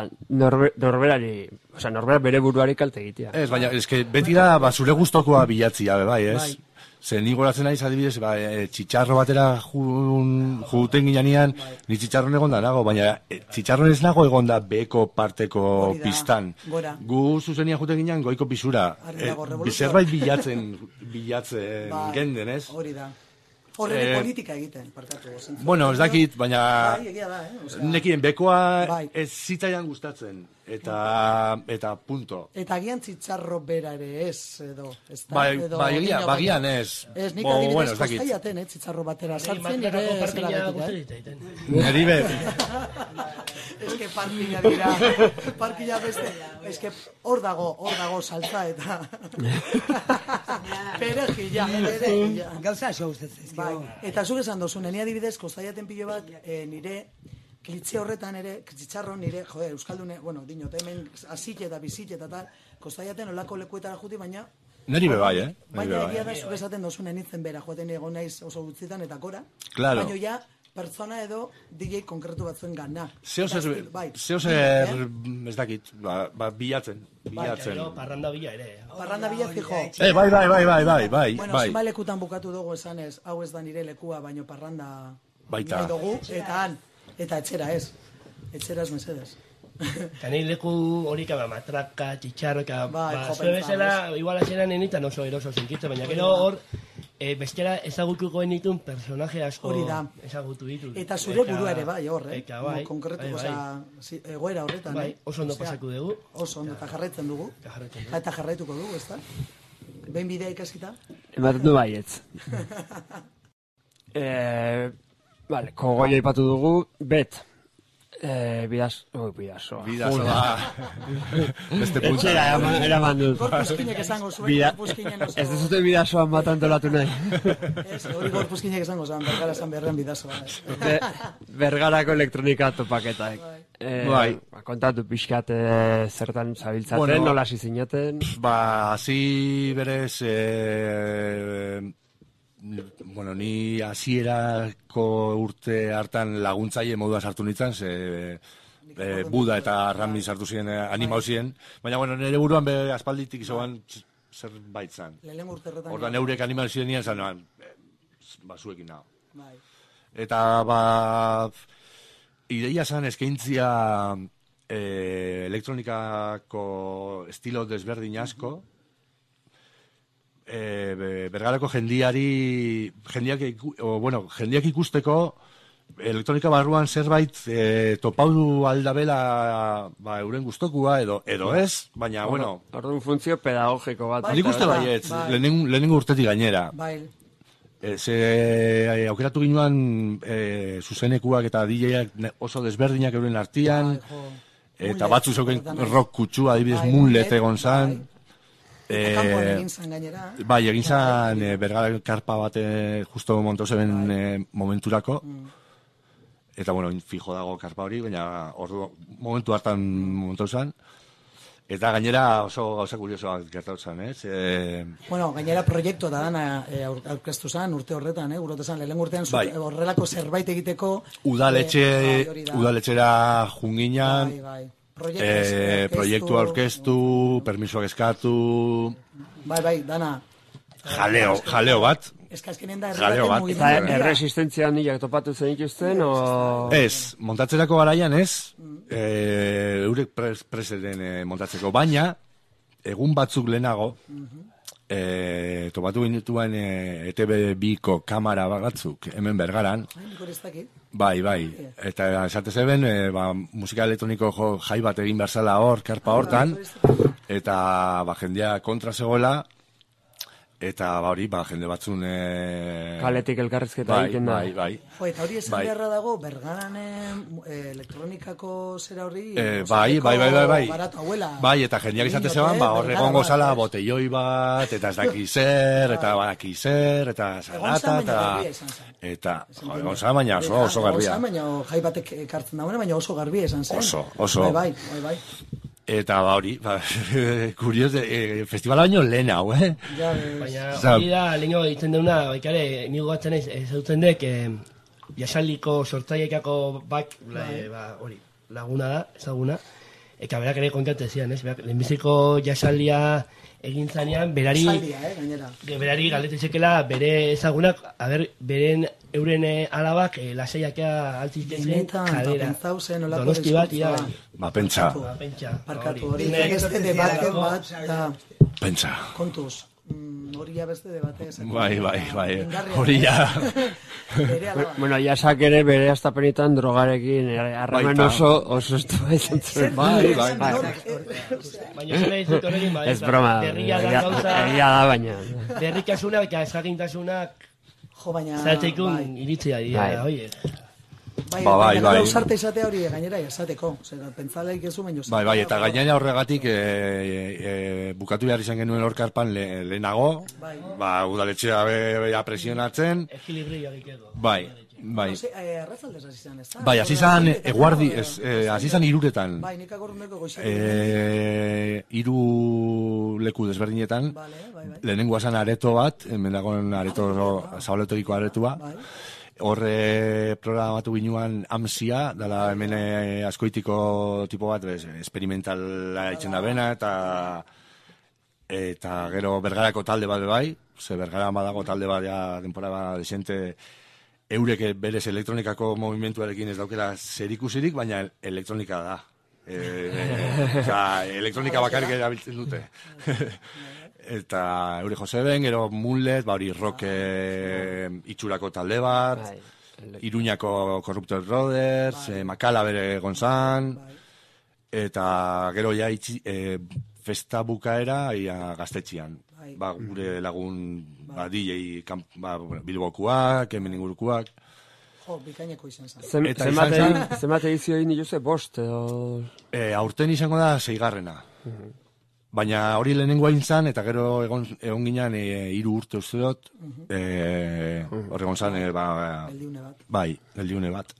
norberak bere buruari kalte egitea. Ez, baina, beti da, zure gustokoa bilatzia, bai, ez? Zer nik goratzen naiz adibidez, txitxarro batera juten ginean, ni txitxarron egon da nago, baina txitxarron ez nago egon da beko parteko pistan. Gu zuzenia juten ginean goiko pisura. Zerbait bilatzen genden, ez? Hori da. Horrek politika egiten, parkatu. Bueno, ez dakit, baina nekien bekoa ez zitzaian gustatzen, eta punto. Eta agian txitxarro bera ere ez, edo. Bagian ez. Ez, nik adibidez kostaiaten, txitxarro batera sartzen, ere parkina neri bet. Ez que parkina beste, ez que hor dago saltza eta... Perejila. Gauza asko gustatzen. Eta zuk esan dozu, neni adibidez, kostaiaten pilo bat, nire klitxe horretan ere, txitxarro nire, euskaldune, bueno, dinot, hemen azite eta bizite eta tal, kostaiaten olako lekuetara juti, baina... Neri be bai, Baina egia da, zuk esaten dozu nenitzen bera, joaten egon naiz oso gutzitan eta gora, claro. Baina ja, pertsona edo DJ konkretu batzuen gana. Zeozer, ez dakit, bilatzen. Parranda bila ere. Parranda bila fijo. Bai. Bueno, zima lekutan bukatu dugu esanez, hau ez da nire lekua, baino parranda baita dugu, eta etxera ez. Etxera ez mesedez. Eta nahi leku hori matraka, txitxarro, zue bezala, igual azeran nenitan oso eroso zinkitze, baina gero hor, bestera ezagutuko ditun personaje asko Hori da. ezagutu ditut. Eta zure burua ere bai, horre. Eta bai, konkretu, bai. egoera horretan. Bai, oso ondo pasako dugu. Oso ondo, eta jarraitzen dugu. Eta jarraituko dugu, ez da? Behin bidea ikasita? Ematen du baietz. Vale, kogoia ipatu dugu, bet. Bidasoa. Beste punta. Etxera, eraman dut. Gorpuzkinek esango zuen, gorpuzkinen oso... Ez dezute bidasoan bat antolatu nahi. Ez, hori gorpuzkinek esango zuen, Bergara esan beharren bidasoa. Bergarako elektronika topaketak. Bai. Kontatu pixkat zertan zabiltzaten, nola hasi zinaten. Hasi berez... ni hasierako urte hartan laguntzaile modua sartu nintzen, Buda eta Rami sartu ziren animau ziren, baina nire buruan aspalditik izoan zerbait zan. Lehen urte horretan. Ordan eurek animau ziren nien zan, zuekin nago. Bai. Eta ideia zan eskaintzia elektronikako estilo desberdin asko, Bergarako jendiak ikusteko elektronika barruan zerbait topaudu aldabela euren gustokua edo ez, baina Orduan funtzio pedagogiko bat. Nik uste baietz, lehenengo urtetik gainera. Bai. Aukeratu ginuan zuzenekuak eta DJak oso desberdinak euren artian, eta batzu zeuken rock kutsua, adibidez Moonlet egon zan. Eta kanpoan egin zan gainera. Bai, egin zan Bergara karpa bat justo montau zeben momenturako. Eta, fijo dago karpa hori, baina momentu hartan montau zan. Eta gainera oso gauza kuriosoak gertatu zan, ez? Gainera proiektu eta dana aurkeztu zan urte horretan, urte zan, lehen urtean horrelako zerbait egiteko... Udaletxera junginan... Proiektu aurkeztu, permisoak eskatu... Bai, dana... Jaleo bat. Eskazkenen da Eta erresistentzia handiak topatu zen ikusten, o... Ez, montatzerako garaian ez, eurek preseden montatzeko, baina, egun batzuk lehenago, topatu ginituen ETB2ko kamara batzuk, hemen Bergaran. Bai, eta esate zeben, musika elektroniko jai bat egin berzala hor, karpa hortan, eta jendea kontra zegoela, eta jende batzun... Kaletik elkarrezketa egiten da. Bai. Eta hori esan beharra dago, Bergaran elektronikako zera horri... Bai. Baratu hauela. Bai, eta jendeak izate zeban, hor egongo zala botelloi bat, eta ez daki zer, eta badaki zer, eta zarata, eta... Egon zan, baina oso garbia. Egon zan, baina jai batek ekartzen dagoena, baina oso garbia esan zen. Oso. Bai. Eta hori, kurioz, festivala baino lehen hau, Baina hori da, lehenko ditzen deuna, baikare, nigo gatzen ez dutzen dek, jasaldiko sortzaiekako bak, hori, laguna da, ezaguna, eta berak ere kontatu zian, ez? Lehenbiziko jasaldia egin zanean, berari galdetu zekela bere ezagunak, beren euren alabak lasaiaka altziten zen kalera. Donosti bat, pentsa. Parkatu hori, beste debate bat, pentsa. Kontuz. Hori ja beste debate. Bai. Hori ja. Jasak ere bere astapenetan drogarekin harreman oso estu izan zuen. Bai. Baina zela dizut horrekin, ez broma, egia da baina. Berrikasuna eta ezagintasunak zerteikun iritzia dira, oie. Bai. Gauzarte izatea hori gainera esateko. Pentsalaik ez umen jozat. Bai, eta gainera horregatik bukatu behar izan genuen horkarpan lehenago. Udaletxea bea presionatzen. Ekilibria egiteko. Bai. Arrazaldez hasi zan, ez da? Bai, hasi zan iruretan. Bai, nik agorruneko goizak. Iru leku desberdinetan. Lehenengoa zan areto bat, hemen dagoen areto, zabaletegiko aretua. Horre programatu ginuan amsia, dala hemen askoitiko tipo bat, experimentala itxen da bena, eta gero Bergarako talde bat bai, Bergara badago talde bat denpora bat desente, eurek berez elektronikako movimentuarekin ez daukela zerikusirik, baina elektronika da. Elektronika bakarrik erabiltzen dute. eta Eure Joseben, gero Mullet, ba hori rock itxurako talde bat, Iruñako Corrupted Brothers, Makala bere gonzan, eta gero ja festa bukaera gaztetxian. Ba, gure lagun DJ Bilbokuak, hemen ingurukuak. Jo, bikaineko izan zen. Zenbat edizio egin dituzue, 5 edo... Aurten izango da 6. Baina hori lehenengoa izan, eta gero egon ginen 3 urte uste dut, hori egon zan, geldiune bat. Bai, geldiune bat.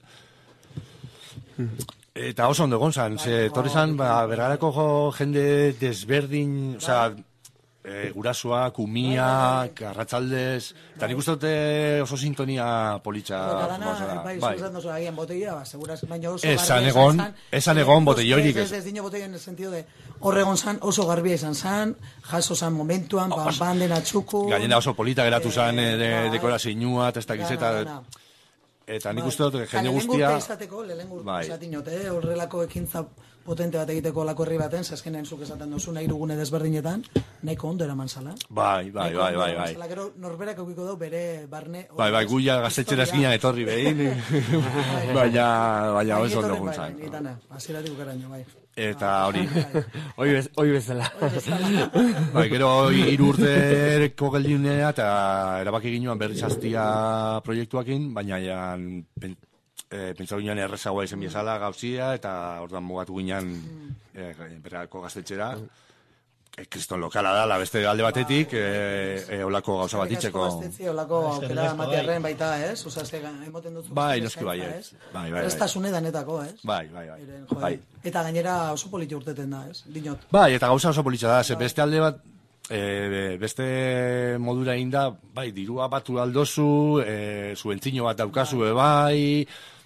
Eta oso ondo egon zan, torri zan, Bergarako jende desberdin, osea, gurasoak, umiak, arratzaldez, eta nik uste dute oso sintonia politxa. Bai, zuzat nozu agian boteia, seguraz, baina oso esan egon boteioirik ez. Ez dino boteia en el sentido de horregon zan, oso garbia izan zan, jaso zan momentuan, banden atxuku. Gainera oso polita geratu zan dekorazioa, eta ez dakizeta. Eta nik uste dut, jende guztia... Lehenengo urte horrelako ekintza potente bat egiteko lako herri baten, zazkenen zuk esaten duzu nahi dugune desberdinyetan, nahiko ondo eraman zala. Bai. Gero norberak eukiko dau bere barne... Bai, guia gaztetxera esginan etorri behin, baina oso ondo guntzan. Aziratik ukaraino, bai. Eta hori. Hoi bezala. Bai, gero 3 urteko geldiunea eta erabaki ginuan berriz hastia proiektuakin, baina pentsatu ginean errezagoa izen bezala gauzia, eta orduan mugatu ginean Bergarako gaztetxera. Kriston lokala da, beste alde batetik, olako gauza bat itxeko. Olako aukera matiarren baita, ez? Emoten dut. Bai, noski bai, ez? Prestasune danetako, ez? Bai. Eta gainera oso politi urteten da, ez? Dinot. Bai, eta gauza oso politxa da, beste alde bat, beste modura inda, bai, dirua batu aldozu, zuentzino bat daukazu, bai,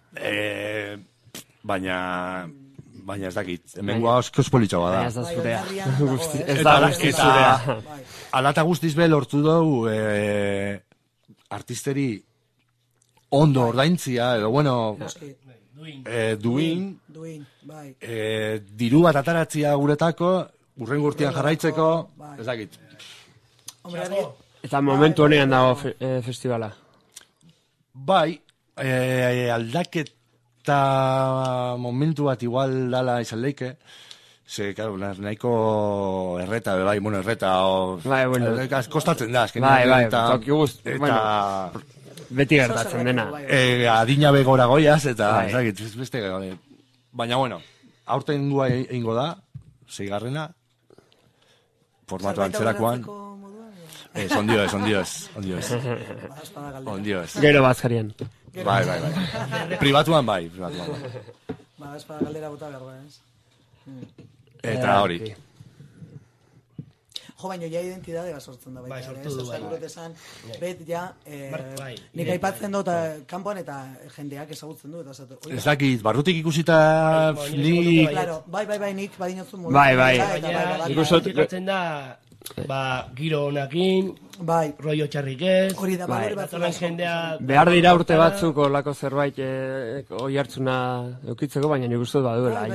baina ez dakit, hemengoa oskoz politxoa da. Ez da zurea. Ez da zurea. Alata guztiz be lortu dugu artisteri ondo ordaintzia, edo bueno, duin, diru bat ataratzia guretako, urrengo urtean jarraitzeko, ez dakit. Eta momentu honean dago festivala. Bai, aldaket eta momentu bat igual dala izan leike, claro, nahiko erreta, bai, erreta, kostatzen da, azken. Bai, toki guzti, beti gertatzen dena. Adina begora goiaz, eta, beste, baina, aurten gua egingo da, 6. Formatu antzerakoan. Ondioez. Gero bazkarian. Bai. Pribatuan bai. Espada galdera bota behar, ez? Eta hori. Jo, baino, ja identidade bat sortzen da. Bai, sortu du, bai. Bet, ja, nik aipatzen dut, kanpoan eta jendeak ezagutzen du. Ez dakit, barrutik ikusita nik... Bai, nik badinotzu modu. Bai. Ikusten da... giro honakin, rollo txarrik ez, behar dira urte batzuk olako zerbait oi hartzuna eukitzeko, baina nik uste baduela,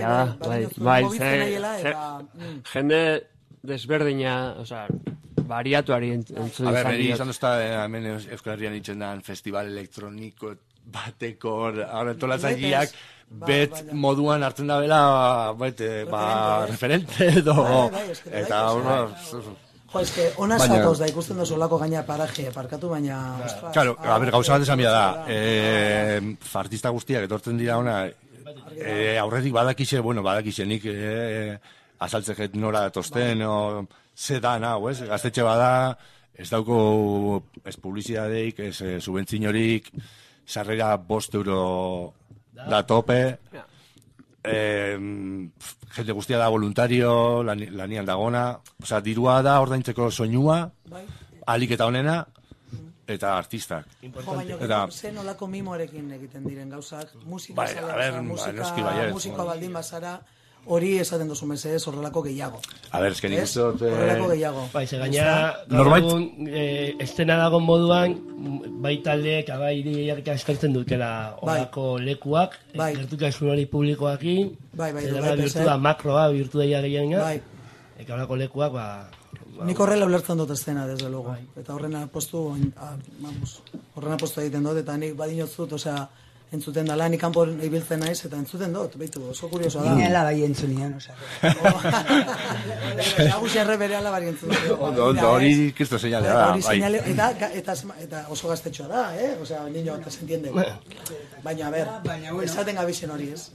jende desberdina, bariatuari entzun izan. Niri izan duzta, hemen Euskal Herrian itzen da festival elektroniko bateko, antolatzaileak, bet moduan hartzen da bela, referente edo, eta jo, eske, ona zatoz da ikusten dozu olako gaina paraje, parkatu baina... Claro, gauza bat esan bida da, artista guztiak etortzen dira ona, aurretik badakixe nik azaltzeket nora datosten, ze da nau, ez? Gaztetxe bada, ez dauko ez publizidadeik, ez subentzinorik, sarrera 5 euro da tope, jende guztia da voluntario, lanian dagona, dirua da ordaintzeko soinua, alik eta honena, eta artistak. Baina, zen olako mimoarekin egiten diren gauzak, musikoa baldin bazara, hori esaten duzu mesedez horrelako gehiago. Esken ikustot... Horrelako gehiago. Ze gaina, gaur egun, estena dagoen moduan, bai taldeek, bai ideiak eskartzen dutela horrelako lekuak, gertukasun hori publikoakin, eta birtu da makroa, birtu daia gehiago, eta horrelako lekuak, Nik horrela ulertzen dut eszena, desde luego. Eta horren apostu egiten dut, eta nik badinotzut, osea, entzuten dala, nik kanpon ibiltzen naiz, eta entzuten dut, behitu, oso kuriosoa da. Inela bai entzunian, osea. Agusierre bere ala bai entzuten. Ondo, hori kristo seinalea da. Hori seinale, eta oso gaztetxoa da, osea, niño, eta se entiende. Baina, a ber, esaten gabizien hori, ez?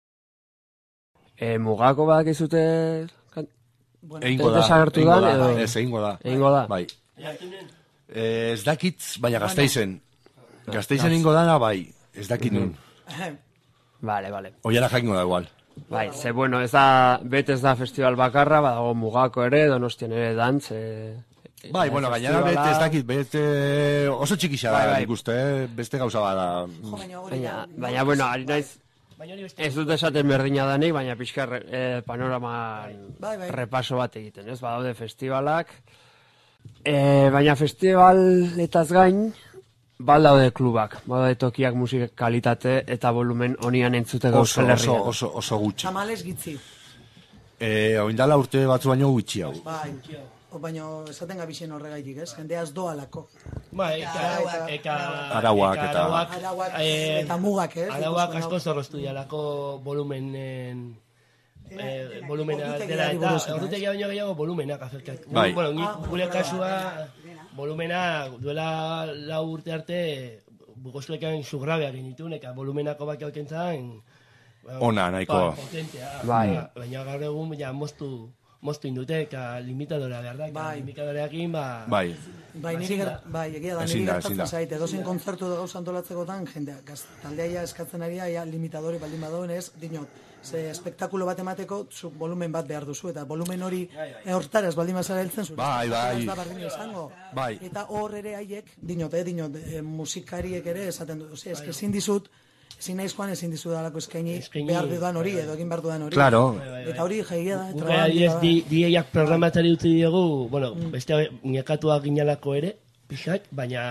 Mugako badak izute... Egingo da, egingo da. Bai. Ez dakit, baina Gasteizen. Gasteizen ingo dana, bai. Ez dakit nun. Vale. Oiara jaingo da igual. Bai, ze bueno, ez da festival bakarra, badago Mugako ere, Donostian ere dantz. Bai, bueno, gainera bete ez dakit, bete oso txikixa da, nik uste, beste gauza bada. Baina, bueno, ari naiz, ez dut esaten berdina danik, baina pixka panoraman repaso bat egiten, ez? Badaude festivalak, baina festivaletaz gain, badaude klubak, badaude tokiak musik kalitate eta volumen honian entzuteko Euskal Herrian. Oso gutxi. Tamales gitzi. Oindala urte batzu baino gutxi hau. Bai. Baina esaten gabizien horregaitik, ez? Jendeaz doalako. Bai, arauak eta mugak, ez? Arauak asko zorroztu dialako volumena dela, eta ordutegia baino gehiago volumenak afektak. Bai. Bueno, gure kasua volumena duela 4 urte arte bugozuekan sugrabeak genitun, eta volumenako baki haukentzan ona, nahiko. Potentea. Baina gaur egun ja moztu indute, eta limitadorea behar da, limitadoreakin, Bai, egia da, niri gertatzen zait, edozein kontzertu dago antolatzekotan, jendea, taldeaia eskatzen ari da, limitadore baldin badoen ez, dinot, ze espektakulo bat emateko, zu volumen bat behar duzu, eta volumen hori hortaraz baldin bazara heltzen zuen. Bai. Ez da bardin izango. Eta hor ere haiek, dinot, musikariek ere esaten dut, ezin dizut, ezin naiz joan, ezin dizu dalako eskaini behar dudan hori, edo egin behar dudan hori. Claro. Eta hori jaigia da. Gure adiez, DJak programatari utzi diogu, bueno, beste nekatuak ginalako ere, pixak, baina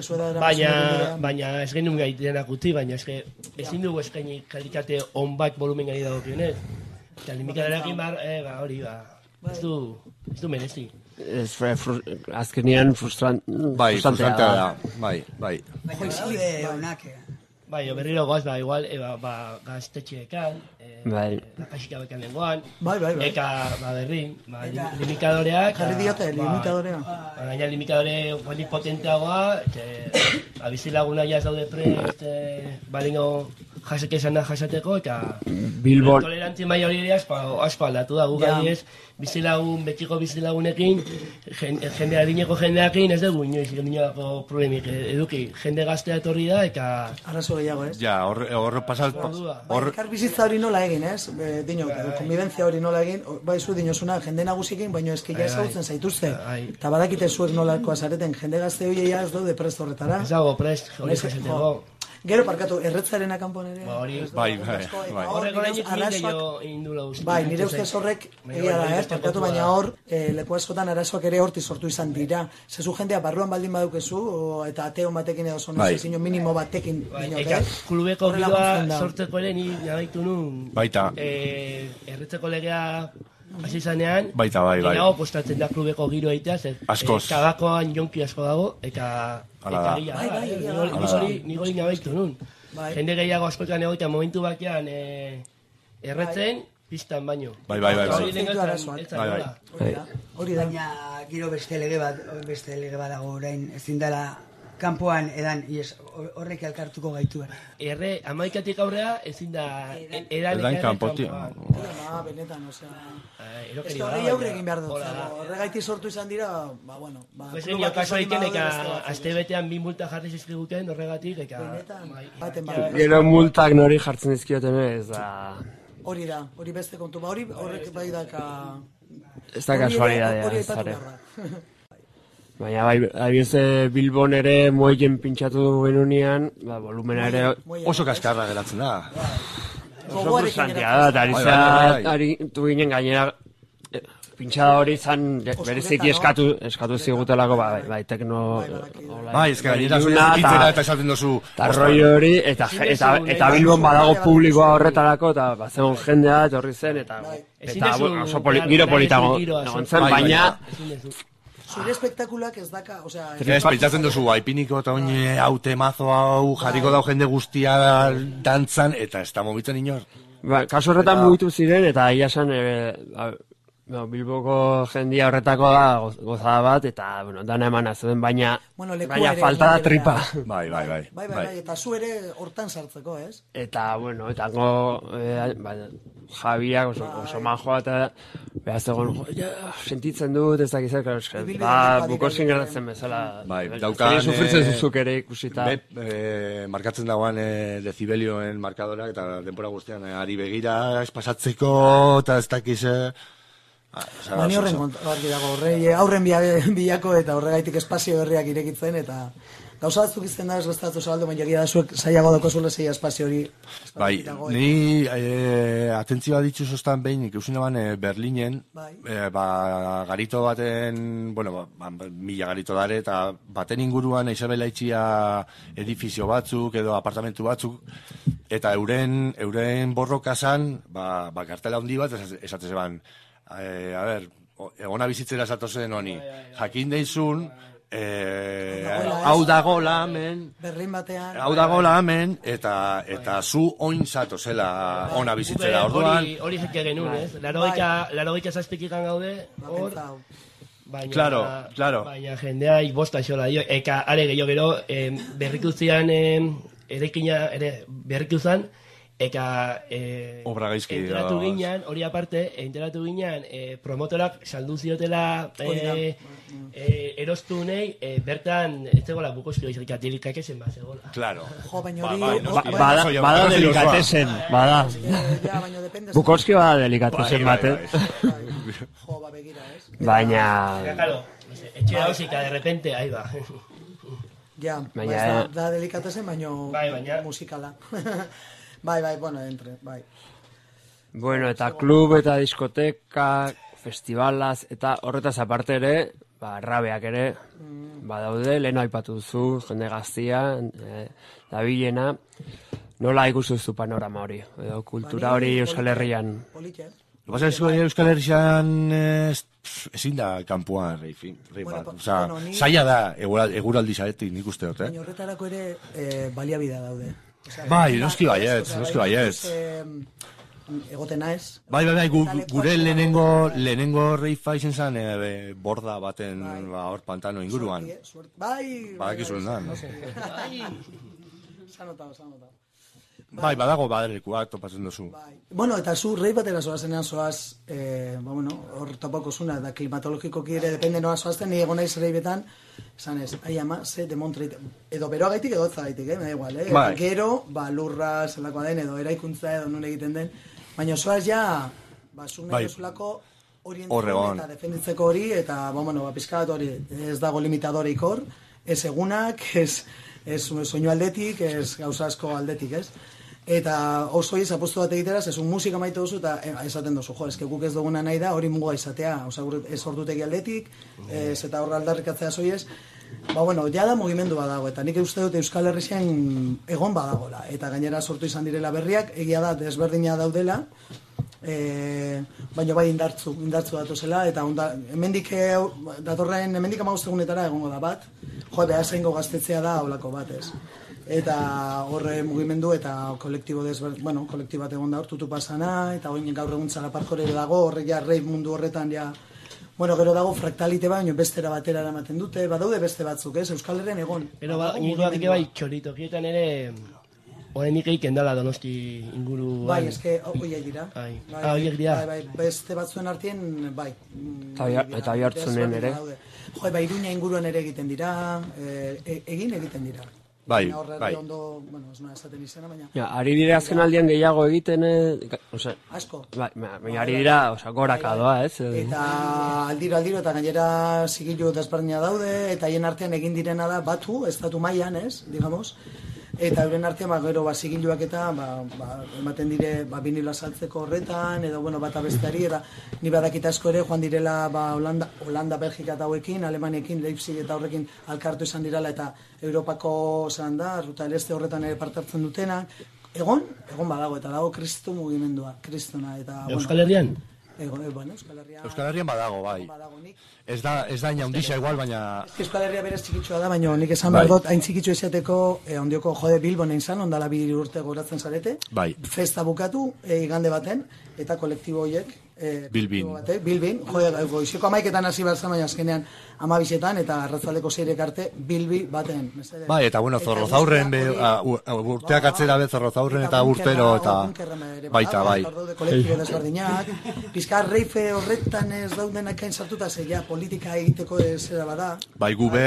ez genuen gaitenak utzi, baina ezin dugu eskaini kalitate on bat volumen gari dago kionez. Eta limikadoreakin hori, ez du merezi. Azkenean frustrantea da. Bai. Joizide honak, Bai, berriro goaz, igual, gaztetxeekan, lakasika bekan lengoan, eka, berrin, limikadoreak. Jarri diote, limitadorea. Gaina limitadore guanik potenteagoa, bizilagunak jaz daude prest, balingo jasek esana jasateko, eta tolerantzi maia hori ere asko aldatu da, guk adiez, betiko bizilagunekin, jende adineko jendeakin, ez dugu inoiz, inolako problemik eduki, jende gaztea etorri da, eta... Arazo gehiago, ez? Ja, hor pasat... Elkar bizitza hori nola egin, ez? Dino, konbibentzia hori nola egin, bai zu dinosuna, jende nagusikin, baina eskila ezautzen zaituzte. Eta badakite zuek nolakoa zareten, jende gazte hori ez daude prest horretara. Ez dago prest, hori jasateko. Gero parkatu, erretzaren akanpon ere. Bai. Horrek horreinik nire indula uste. Bai, nire ustez horrek, egia da, parkatu, baina hor, leku askotan arazoak ere horti sortu izan dira. Zezu jendea barruan baldin badukezu, eta ateon batekin edo zono, zezino minimo batekin. Eka, klubeko giroa sortzeko ere ni nabaitu nun. Baita. Erretzeko legea hasi zanean. Baita. Nago kostatzen da klubeko giro egitea, askoz. Kagakoan jonki asko dago, eta gila. Nigoli nabaitu nun. Jende gehiago askotan egoita momentu bakean erretzen, pistan baino. Bai. Hori da. Baina giro beste lege bat dago orain, ezin dela kanpoan edan, horrek elkartuko gaitu. Amaikatik aurrea ezin da edan kanpotik. Benetan, osea... Ez da hori aurre egin behar dut. Horregaiti sortu izan dira, bueno... Ni okaso egiten, azte betean 2 multa jarri zizkiguten horregatik, Gero multak nori jartzen dizkioten ez da... Hori da, hori beste kontu, horrek bai daka... Ez da kasualidadea, zare. Baina bai, Bilbon ere mueien pintxatu genunean, volumena ere oso kaskarra geratzen da. Oso frustrantea da, eta ari tu ginen gainera pintxada hori izan bereziki eskatu zigutelako, bai, tekno... Bai, ez que gainera zuitzera eta esaten dozu... Eta roi hori, eta Bilbon badago publikoa horretarako, eta bazegon jendea etorri zen, eta oso giro politago egon zen, baina... Zure espektakulak ez daka, osea... Ez, pentsatzen duzu, aipiniko eta oin haute mazo hau, jarriko dau jende guztia dantzan, eta ez da mobitzen inor. Ba, kasu horretan mugitu ziren, eta ia esan, Bilboko jendia horretako da gozada bat, eta, bueno, dana eman azuden, baina falta da tripa. Bai, eta zu ere hortan sartzeko, ez? Eta, bueno, eta Javiak oso majoa, eta behaz egon, sentitzen dut, ez dakizak, Bukoskin gertatzen bezala. Bai, daukan... Sufritzen zuzuk ere ikusita. Markatzen dagoan decibelioen markadorak, eta denbora guztian ari begira, espasatzeko, eta ez dakiz... Bani horren kontarki dago, aurren bilako eta horregaitik espazio berriak irekitzen, eta gauza batzuk izten da ez bestatu zabaldu, baina egia da zuek zaiago daukazule zeia espazio hori. Bai, ni atentzioa ditzu zoztan behin, ikusin eban Berlinen, garito baten, bueno, mila garito dare, eta baten inguruan Isabela Itxia edifizio batzuk edo apartamentu batzuk, eta euren borrokasan, kartela handi bat, esatez eban, a ber, egona bizitzera zatozen honi, jakin deizun, hau dagola hemen, Berlin batean, hau dagola hemen, eta zu oin zatozela ona bizitzera, orduan. Hori jeke genuen, ez? Larogeita zazpikikan gaude, hor, baina jendea bosta xola, eka are gehiago gero, berrikuzian, erekina, berrikuzan, eka enteratu ginen, hori aparte, promotorak saldu ziotela erostu nahi, bertan ez zegoela Bukoski hori delikatezen bat zegoela. Claro. Jo, baina hori... Bada delikatezen, bada. Bukoski bada delikatezen bat, Jo, begira, ez? Baina... Etxe hausika, de repente, ahí va. Ja, da delikatezen, baina musikala. Bai, bueno, Bueno, eta klub eta diskoteka, festivalaz, eta horretaz aparte ere, rabeak ere, badaude, lehen aipatu duzu, jende gaztia, dabilena, nola ikustu duzu panorama hori, edo kultura hori Euskal Herrian? Euskal Herrian ezin da kanpoan zaila da eguraldi zaretik nik uste dut, baina horretarako ere baliabidea daude. Bai, noski baietz. Egoten naiz. Bai, gure lehenengo reifa izen zen borda baten hor pantano inguruan. Bai. Badakizuen da. Sanotao. Bai, badago badelekuak topatzen duzu. Bueno, eta zu rei batera zoazenean zoaz, hor topako zuna, da klimatologikoki ere depende noa zoazten, ni egon naiz reibetan, esan ez, ai ama, ze demontreit, edo beroagaitik edo otzagaitik, me da igual, gero, lurra, zelakoa den, edo eraikuntza edo nun egiten den, baina zoaz ja, zuk nahi duzulako orientatzen eta defenditzeko hori, eta, pizkat hori, ez dago limitadorik hor, ez egunak, ez soinu aldetik, ez gauza asko aldetik, ez? Eta oso iz apostu bat egiteraz, ez un musika maite duzu eta esaten duzu, eske guk ez duguna nahi da, hori muga izatea, ez ordutegi aldetik, ez eta horra aldarrikatzea zoiez, ja da mugimendu badago, eta nik uste dut Euskal Herrian egon badagola, eta gainera sortu izan direla berriak, egia da, desberdina daudela, baina bai indartzu datozela, eta hemendik amagustegunetara egongo da bat, behazengo gaztetzea da holako bat, ez? Eta horre mugimendu eta kolektibo kolektibo bat egon da hor, tutu pasana, eta oin gaur egun Txalaparjore dago, horre ja rei mundu horretan ja, gero dago fraktalite baino bestera batera eramaten dute, badaude beste batzuk, ez? Euskal Herrian egon. Pero inguruak bai, txoritokietan ere, horrenik egiten dela Donosti inguru... Bai, eske, oiek dira. Oiek dira. Bai, beste batzuen artien, bai. Eta jartzunen ere. Iruña inguruan ere egiten dira, egiten dira. Bai. Ondo, ez noa esaten izena, baina... Ari dira azken aldian gehiago egiten, asko. Baina ari dira, goraka doa, ez? Eta aldiro, eta gainera zigilu desberdina daude, eta hien artean egin direna da batu, estatu mailan, ez, digamos, eta euren artean gero zigiluak eta ematen dire vinila saltzeko horretan, edo bata besteari, eta ni badakita asko ere joan direla Holanda, Belgika eta hauekin, Alemaniekin, Leipzig eta horrekin alkartu izan direla, eta Europako Ruta del Este horretan ere parte hartzen dutenak. Egon badago, eta dago kristu mugimendua, kristuna, eta... Euskal Herrian? Euskal Herrian badago, bai. Ez da inaundisa igual, baina... Euskal Herria berez txikitsua da, baina nik esan behar dut, hain txikitsu izateko, ondioko Bilbon egin zan, ondala 2 urte goratzen zarete, festa bukatu, igande baten, eta kolektibo horiek, Bilbin, goizeko 11etan hasi behar zen, baina azkenean 12etan, eta arratzaldeko 6 arte Bilbi baten. Bai, eta Zorrozaurren, urteak atzera Zorrozaurren eta urtero, eta baita, bai. Kolektibo desberdinak, pizkar reife horretan ez daudenak hain sartuta, zeia politika egiteko zera bada. Bai, gube...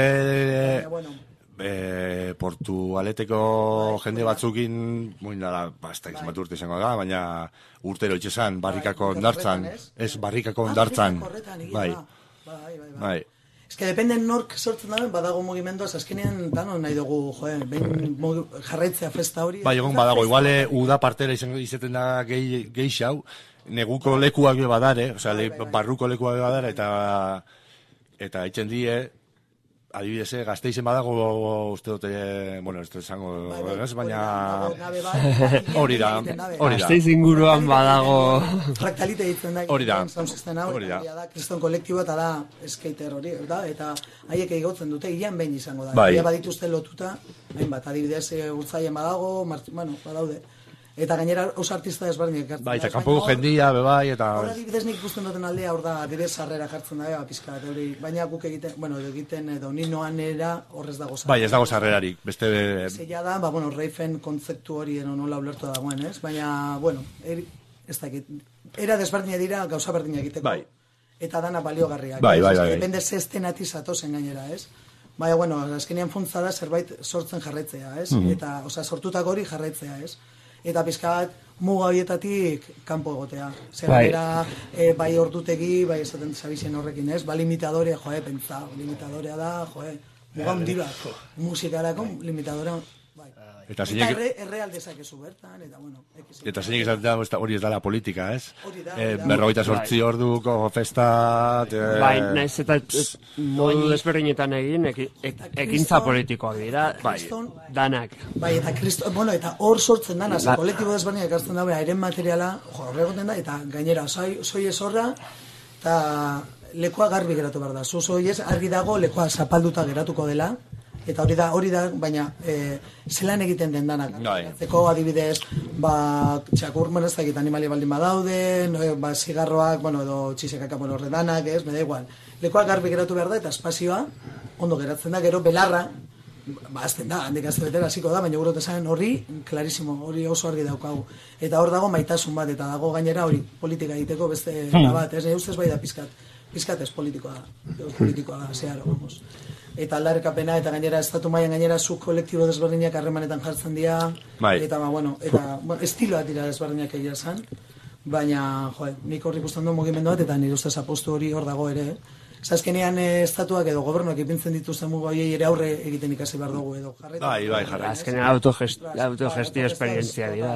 Portugaleteko jende batzukin muindala, ez bat urte izango da, baina urtero itxesan, barrikako ondartzan, barrikako ondartzan, bai. Ez que dependen nork sortzen daben, badago mugimendua, azkenean danon nahi dugu, jarraitzea festa hori. Bai, egon badago, iguale uda partera izaten da geixau, neguko lekuak badare, barruko lekuak badare, eta itxen die, adibidez, Gasteizen badago uste dute, ez dut esango, baina hori da. Gasteiz inguruan badago... Fraktalite ditzen da, hori da, kriston kolektiboa eta da skater hori, eta haiek egotzen dute, ian behin izango da. Bai. Badituzte lotuta, bat, adibidez, urtzaien badago, badaude. Eta gainera oso artista desberdinak hartzen. Bai, eta kanpoko jendia, bebai, eta... Hora adibidez nik ikusten duten aldea, hor da, adibidez sarrera jartzen da, pizka, baina guk egiten, edo ninoan era horrez dago sarrera. Bai, ez dago sarrerarik, beste... Zeia da, reifen kontzeptu hori nola ulertu dagoen, ez? Baina, ez dakit, era desberdinak dira gauza berdinak egiteko. Bai. Eta dana baliogarriak. Bai. Depende zestenati zatozen gainera, ez? Baina, azkenean funtza da zerbait sortzen jarraitzea, ez? Eta, sortutako hori jarraitzea, ez? Eta pizkat muga horietatik kanpo egotea. Zerra, bai ordutegi, bai esaten zabizien horrekin, ez? Limitadore, pentsa, limitadorea da, muga hundira, musikarako limitadorea, bai. Eta errealdezak ezu bertan, eta Eta zeinek esaten da hori ez dala politika, ez? 48 orduko festa... Bai, naiz eta modu desberdinetan egin, ekintza politikoak dira, danak. Bai, eta hor sortzen dana, kolektibo desberdinak hartzen dabe, airen materiala, horregoten da, eta gainera, zoi ez horra, eta lekoa garbi geratu behar da. Zoi ez, argi dago, lekoa zapalduta geratuko dela, eta hori da, baina zelan egiten den danak. Zeko adibidez, txakur manezakit animalia baldin badauden, zigarroak, edo txisekak horre danak, ez, me da igual. Lekoa garbi geratu behar da, eta espazioa, ondo geratzen da, gero belarra, azten da, handik azte betera hasiko da, baina gurotesan horri, klarisimo, hori oso argi daukagu. Eta hor dago maitasun bat, eta dago gainera hori politika egiteko beste bat, ez, ustez bai da pizkat ez politikoa da, zeharo, vamos. Eta aldarrekapena, eta gainera, estatu mailan gainera, zu kolektibo desberdinak harremanetan jartzen dira, eta, estiloak dira desberdinak egia zan, baina, nik horrik usten du mugimendu bat, eta nire ustez apostu hori hor dago ere, Azkenean estatuak edo gobernuak ipintzen dituzten muga horiei ere aurre egiten ikasi behar dugu edo jarraitu. Bai, jarraitu. Azkenean autogestio esperientzia dira.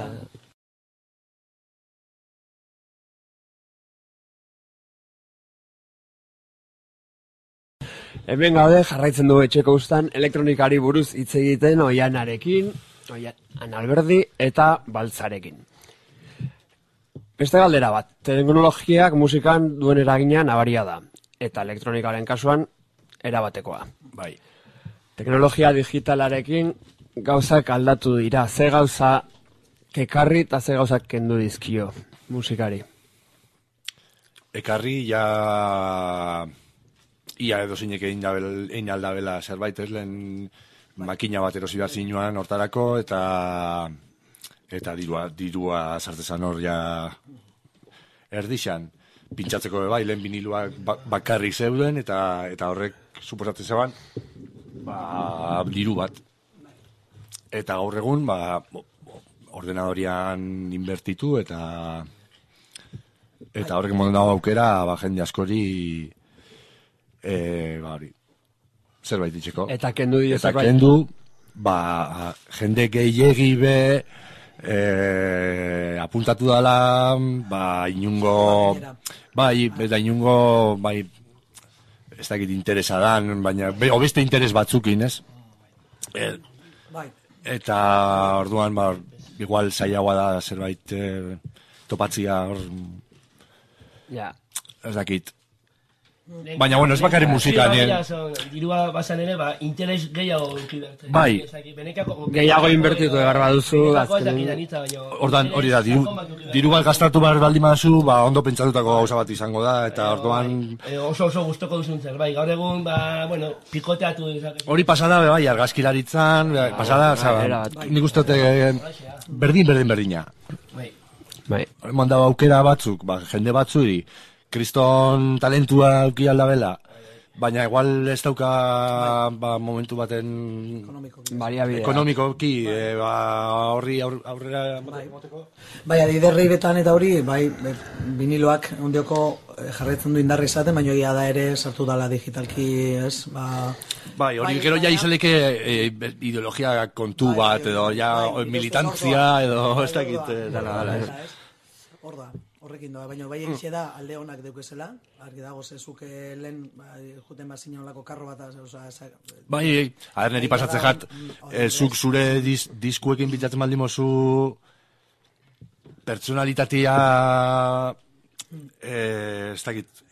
Hemen gaude jarraitzen dugu etxeko ustan elektronikari buruz hitz egiten Oianarekin, Oian Alberdi eta Baltzarekin. Beste galdera bat, teknologiak musikan duen eragina nabaria da, eta elektronikaren kasuan erabatekoa. Bai. Teknologia digitalarekin gauzak aldatu dira, ze gauza ekarri eta ze gauzak kendu dizkio musikari. Ekarri ia edo zinek egin aldabela zerbait, ez lehen makina bat erosi behar zinuan hortarako, eta dirua sartezan hor ja erdixan. Pintxatzeko bai, lehen viniluak bakarrik zeuden, eta horrek suposatzen zeban diru bat. Eta gaur egun, ordenadorian inbertitu, eta horrek moden dago aukera, jende askori zerbait itxeko. Eta kendu jende gehiegi be apuntatu dala, inungo, ez dakit interesa dan, baina, beste interes batzukin, ez? Eta orduan, igual zailagoa da zerbait topatzia hor, ez dakit. Baina, bueno, ez bakarrik musika, nien. Dirua basan ere, interes gehiago ukidarte. Bai. Gehiago inbertitu egar baduzu. Ordan, hori da, diru bat gastatu behar baldin baduzu, ondo pentsatutako gauza bat izango da, eta orduan... Oso gustoko duzun zer, bai, gaur egun, bueno, pikoteatu. Hori pasada, bai, argazkilaritzan, pasada, nik uste berdina. Bai. Mandau aukera batzuk, jende batzuri, kriston talentua auki aldabela, baina igual ez dauka momentu baten ekonomikoki horri aurrera moteko. Bai, adiderrei betan eta hori, viniloak ondioko jarraitzen du indarri izaten, baina egia da ere sartu dala digitalki, ez? Bai, hori gero ja izaleke ideologia kontu bat, edo ja militantzia, edo ez dakit dala. Hor da. Horrekin doa, baina bai egixe da alde honak deukezela, argi dago zezuke lehen juten bazinen olako karro bat, bai, neri pasatzen jat, zuk zure diskuekin bitzatzen baldin mozu pertsonalitatea ez dakit,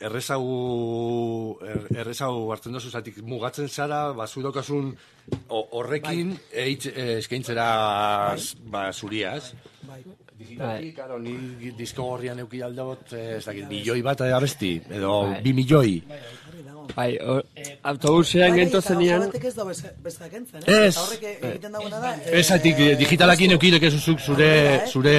errezagu hartzen dozu, zatik mugatzen zara, zu daukasun horrekin eskaintzera zuriaz. Digitalki, karo, ni disko gorrian euki aldot, ez dakit, milioi bat abesti, edo 2 milioi. Bai, autobusean gento zenean... Batek ez da besteak entzen, ez? Eta horrek egiten dagoena da... Ez, haitik, digitalakin eukidek ezuzuk zure...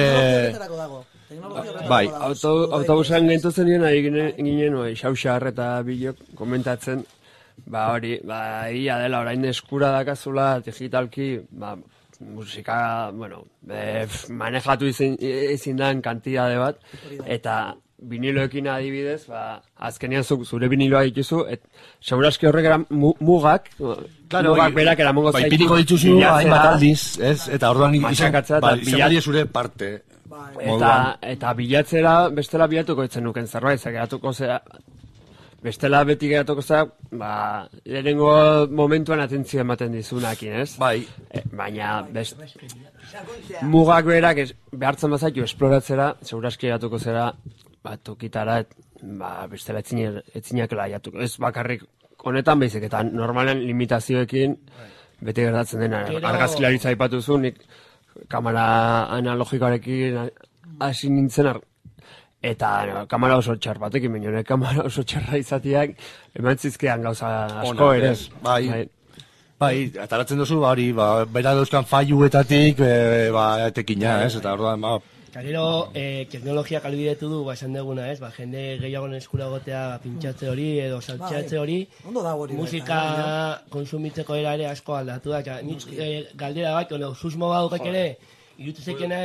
Bai, autobusean gento zenean ginen, Xauxar eta Bilok komentatzen, hori, ia dela orain eskura dakazula digitalki, musika, bueno, manejatu ezin dan kantidade bat, eta viniloekin adibidez, azkenean zure viniloa dituzu, seguraski horrek mugak berak eramongo zaitu. Piniko dituzu hainbat aldiz, eta orduan izan zure parte. Eta bilatzera, bestela bilatuko etzen nuken zerbait, geratuko zera, bestela beti geratuko zera, lehenengo momentuan atentzio ematen dizunakin, ez? Bai. Baina, mugak berak behartzen bazaitu esploratzera, seguraski geratuko zera, tokitara, bestela etzinak laiatuko. Ez bakarrik honetan behizik, eta normalen limitazioekin beti gertatzen dena. Argazkilaritza aipatuzu, nik kamera analogikoarekin hasi nintzen eta kamera oso txar batekin, baina kamera oso txarra izatiak emantzizkean gauza asko ere. Bai, ataratzen duzu, bera dauzkan faiuetatik, etekina, eta orduan, Gero, teknologiak albidetu du, esan deguna, jende gehiagoen eskura gotea pintxatze hori edo saltxatze hori, musika konsumitzeko ere asko aldatu da. Nik galdera bat, susmo badukak ere, irutuzekena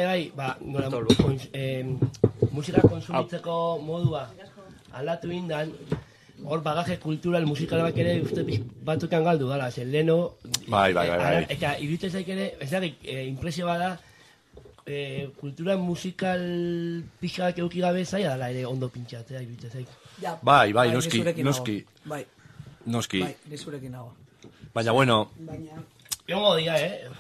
musika konsumitzeko modua aldatu indan, hor bagaje kultural musikalak ere uste batukan galdu gala, leno, eta irutuzek ere, ez da, impresio bada, kultura musikal pixak euki gabe zaila dala ere ondo pintxatzea irutuzek. Bai, noski. Bai, nizurekin nago. Baina, bueno... Jongo dia,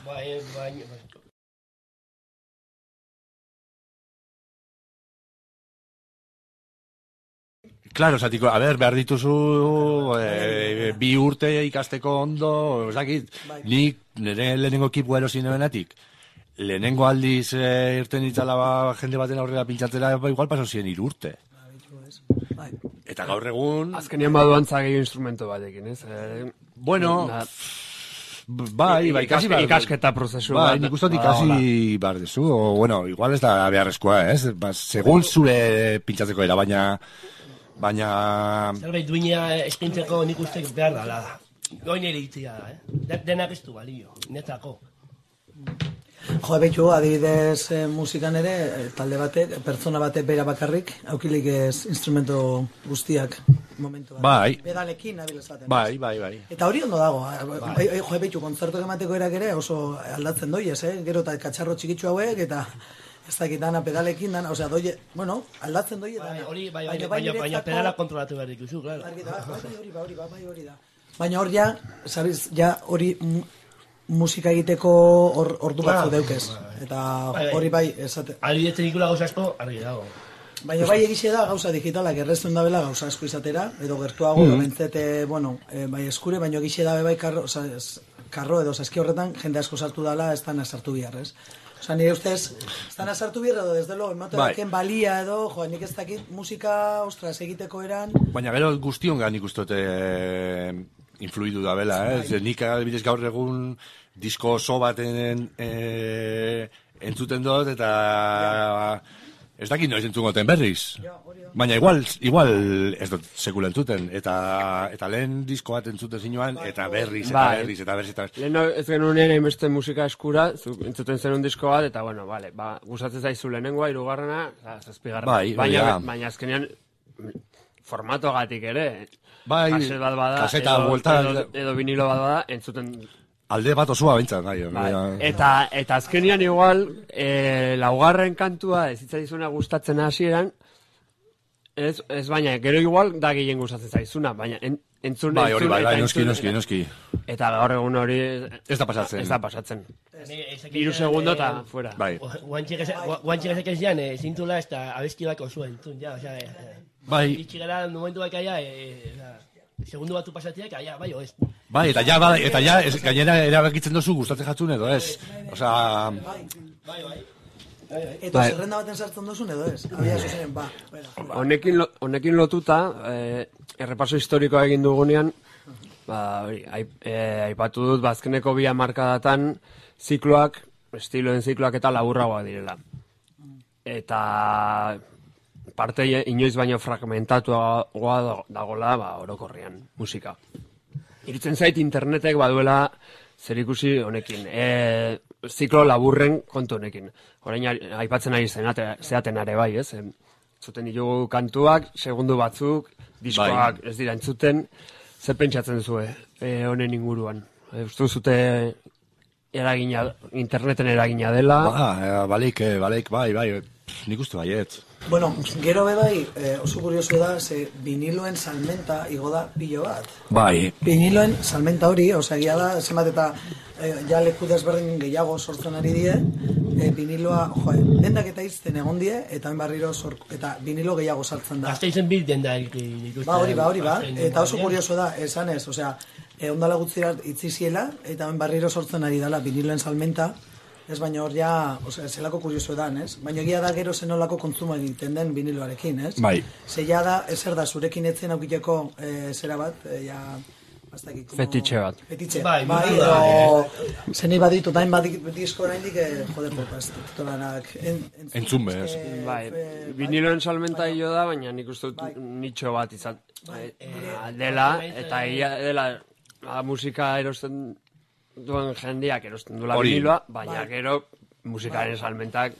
Claro, zatiko, behar dituzu 2 urte ikasteko ondo, osakit, nik nire lehenengo kipu erosinenetik, lehenengo aldiz irten ditzala jende baten aurrera pintxatzera, igual paso ziren 3 urte. Eta gaur egun... Azkenean baduan zagei instrumento batekin, ez? Bueno... Bai, ikasketa prozesu bat. Bai, nik uste ikasi bar dezu, bueno, igual ez da beharrezkoa, ez? Segun zure pintxatzeko era, baina... Zerbait duina eskintzeko nik uste behar dala da. Goin ere itzia da, denak ez du balio, netzako. Jo, betxu, adibidez musikan ere, talde batek, pertsona batek bera bakarrik, aukilik ez instrumento guztiak momentu bat. Bai. Pedalekin nabil esaten. Bai. Eta hori ondo dago. Jo, beitu, kontzertuak emateko erak ere oso aldatzen doiez, Gero eta katxarro txikitsu hauek, eta ez dakit dana pedalekin dana, osea, doie, bueno, aldatzen doie dana. Baina pedala kontrolatu behar dikuzu, claro. Hori da. Baina hor ja, sabiz, ja hori musika egiteko ordu batzu deukez. Eta hori bai, esate. Aldi teknikula gauza asko, argi dago. Baina bai egixe da gauza digitalak errezten dabela gauza asko izatera, edo gertuago, bentzete, bai eskure, baina egixe da bai karro edo saski horretan jende asko sartu dala, ez dana sartu bihar, ez? Osa, nire ustez, ez dana sartu bihar edo, desde lo, ematen balia edo, nik ez dakit musika, ostras, egiteko eran... Baina gero guztiongan nik ustote influidu da bela, nik adibidez gaur egun disko oso baten entzuten dut, eta ez dakit noiz entzugoten berriz. Baina igual ez dut sekula entzuten, eta lehen disko bat entzuten zinuan, eta berriz. Lehen ez genuen hainbeste musika eskura, entzuten zenun disko bat, eta bueno, gustatzen zaizu lehenengoa, hirugarrena, zazpigarrena. Baina azkenean formatogatik ere, kaset bat bada, edo vinilo bat bada, entzuten... Alde bat osoa bintzat, Eta azkenean igual, laugarren kantua ez zitzaizuna gustatzen hasieran, ez baina, gero igual da gehien gustatzen zaizuna, baina entzun... noski. Eta gaur egun hori... Ez da pasatzen. 3 segundo eta fuera. Guantxik ezak ez jan, zintula ez da abestibako zuen, entzun, ja, osea... Itxigara, momentu baka ja, segundu batu pasatiak, bai, oez. Eta ja, gainera erabakitzen dozu gustatzen jatzun edo, ez? Osea... Eta zerrenda baten sartzen duzun edo ez? Abia zuzen, Honekin lotuta, errepaso historikoa egin dugunean, aipatu dut, azkeneko 2 hamarkadatan zikloak, estiloen zikloak eta laburragoak direla. Eta parte inoiz baino fragmentatuagoa dagola orokorrean, musika. Iritzen zait internetek baduela zerikusi honekin, ziklo laburren kontu honekin. Orain aipatzen ari zeaten are bai, ez? Zuten ditugu kantuak, segundu batzuk, diskoak ez dira entzuten, zer pentsatzen zue honen inguruan? Uste zute interneten eragina dela? Balik, bai, nik uste baiet. Bueno, gero bai, oso kurioso da, ze viniloen salmenta igo da pilo bat. Bai. Viniloen salmenta hori, egia da, zenbat eta ja leku desberdin gehiago sortzen ari die, viniloa, dendak eta izten egon die, eta barriro eta vinilo gehiago sartzen da. Azte izen bil denda hori ba, eta oso kurioso da, esan ez, ondala gutzi itziziela, eta barriro sortzen ari dela viniloen salmenta, ez baina hor ja, zelako kurioso edan, ez? Baina egia da gero zenolako kontsumo egiten den viniloarekin, ez? Bai. Zeia da, ezer da, zurekin etzen aukiteko zera bat, Fetitxe bat. Fetitxe, bai, edo zenei baditu, dain disko oraindik, tolanak entzun behaz. Viniloen salmenta hilo da, baina nik uste dut nitxo bat izan dela, eta dela musika erosten duen jendeak erosten duela viniloa, baina gero musikaren salmentak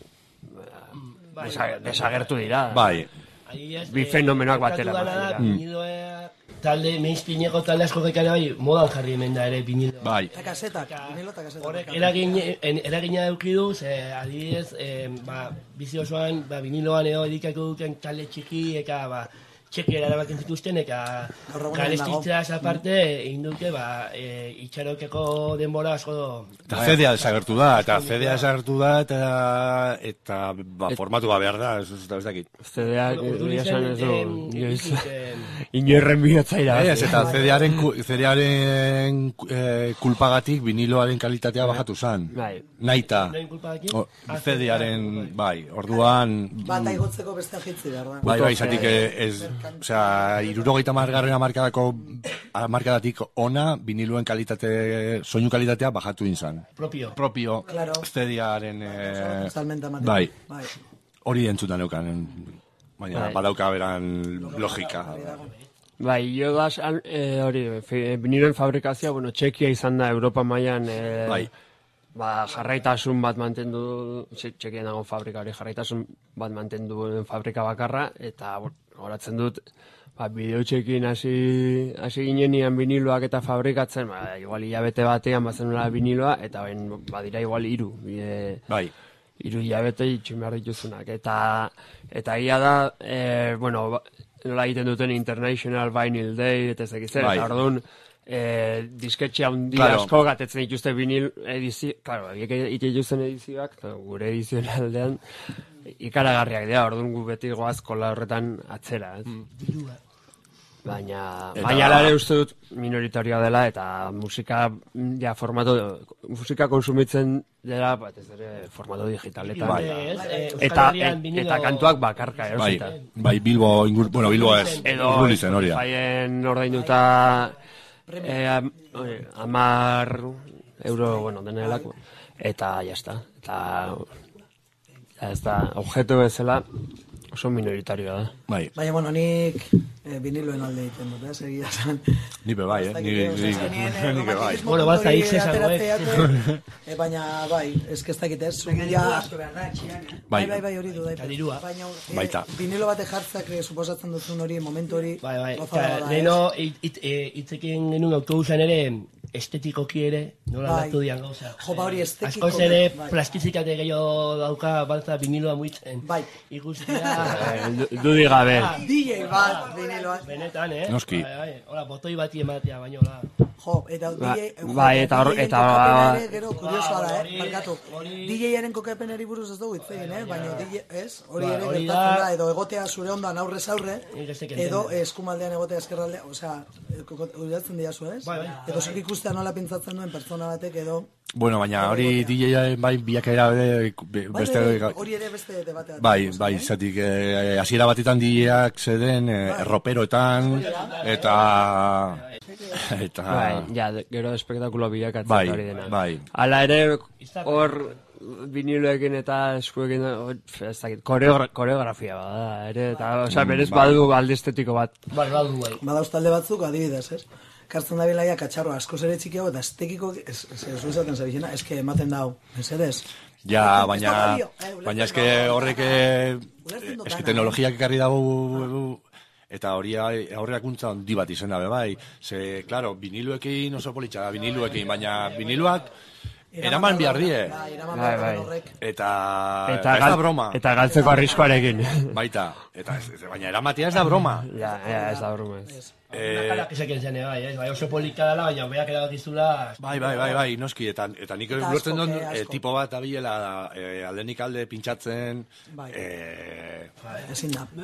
desagertu dira. Bai. Bi fenomenoak batera. Talde, mainstreameko talde asko gekare bai, modan jarri hemen da ere vinilo. Bai. Eta kasetak, vinilo eta kasetak. Horrek eragina edukidu, adibidez, bizi osoan, viniloan edo edikako duken talde txiki, eka, txekera erabaken zituzten, eka garestitzaz aparte, egin duke, itxarokeko denbora asko... Eta CD-a desagertu da, eta formatu behar da, ez dakit. CD-a, esan ez du, inoerren bihotzaira. Eta CD-aren kulpagatik viniloaren kalitatea bajatu zen. Naita. CD-aren, bai, orduan... Bata igotzeko beste agitzi behar da. Bai, izatik ez... Osea, 70. hamarkadatik ona, viniluen soinu kalitatea bajatu inzan. Propio. CD-aren... Bai. Hori entzutan eukan. Baina, badauka beran logika. Bai, jo da, hori, viniloen fabrikazioa, Txekia izan da, Europa mailan... Bai. Jarraitasun bat mantendu, Txekian dago fabrika hori, jarraitasun bat mantendu fabrika bakarra, eta horatzen dut, bideotxekin hasi ginenian viniloak eta fabrikatzen, igual hilabete batean bazenula viniloa, eta badira igual 3. Bai. 3 hilabete itxun behar dituzunak. Eta ia da, nola egiten duten International Vinyl Day, eta ezekitzen, eta orduan, disketxe handi asko gatetzen dituzte vinil edizio, claro, egiten dituzten edizioak, gure edizioen aldean, ikaragarriak dira, orduan gu beti goaz kola horretan atzera, ez? Baina ere uste dut minoritarioa dela, eta musika konsumitzen dela, batez ere formato digitaletan. Eta kantuak bakarka, erosita. Bai, Bilbo ez, urruli zen hori da. Baien ordainuta 10 euro, denelako, eta jazta. Eta ez da, objeto bezala, oso minoritarioa da. Bai. Baina, nik viniloen alde egiten dut, segia zan. Nipe bai, nipe bai. Bueno, bat zaitz esango, Baina, bai, ezkestak ez. Bai, hori du. Baina, vinilo bate jartzak suposatzen duzun hori, momentu hori. Bai, leheno, itzekin genuen autobusan ere, estetikoki ere, nola datu dian gauza. Jopa hori estetiko. Askoz ere, plastizikate gehiago dauka balta viniloa muitzen. Bai. Ikustia... Dudi gabe. DJ bat, viniloa. Benetan, Noski. Hola, botoi bati ematea, baino, hola. Jo, eta DJ... Bai, eta... Gero, kuriosoa da, markatu. DJ-aren kokapenari buruz ez dugu itzegin, baina DJ ez, hori ere gertatzen da, edo egotea zure ondoan aurrez aurre, edo eskumaldean egotea eskerralde, osea, uriatzen diazu, ez? Edo zer ikustea nola pintzatzen duen pertsona batek, edo... Bueno, baina hori DJ-a bai bilakaera beste... Hori ere beste debatea. Bai, zatik, hasiera batetan DJ-ak zeden, erroperoetan, eta... Gero espektakulo bilakatzen hori dena. Bai. Hala ere, hor viniloekin eta eskuekin, koreografia bada, ere, eta, berez badu alde estetiko bat. Badauz talde batzuk, adibidez, ez? Kartzen da bilaia katxarro askoz ere txikiago, eta estekiko, ez esaten zabizena, eske ematen dau, mesedez? Ja, baina eske horrek, eske teknologiak ekarri dago, eta hori aurreakuntza handi bat izan dabe, bai. Ze, klaro, viniluekin oso politxa da, viniluekin, baina viniluak eraman behar die. Bai. Eta ez da broma. Eta galtzeko arriskoarekin. Baita, baina eramatea ez da broma. Ja, ez da broma. Nakarak esaken zen, bai, oso polika dela, baina beak erabakizula... Bai, noski, eta nik lortzen duen tipo bat abilela aldenik alde pintxatzen... Ezin da.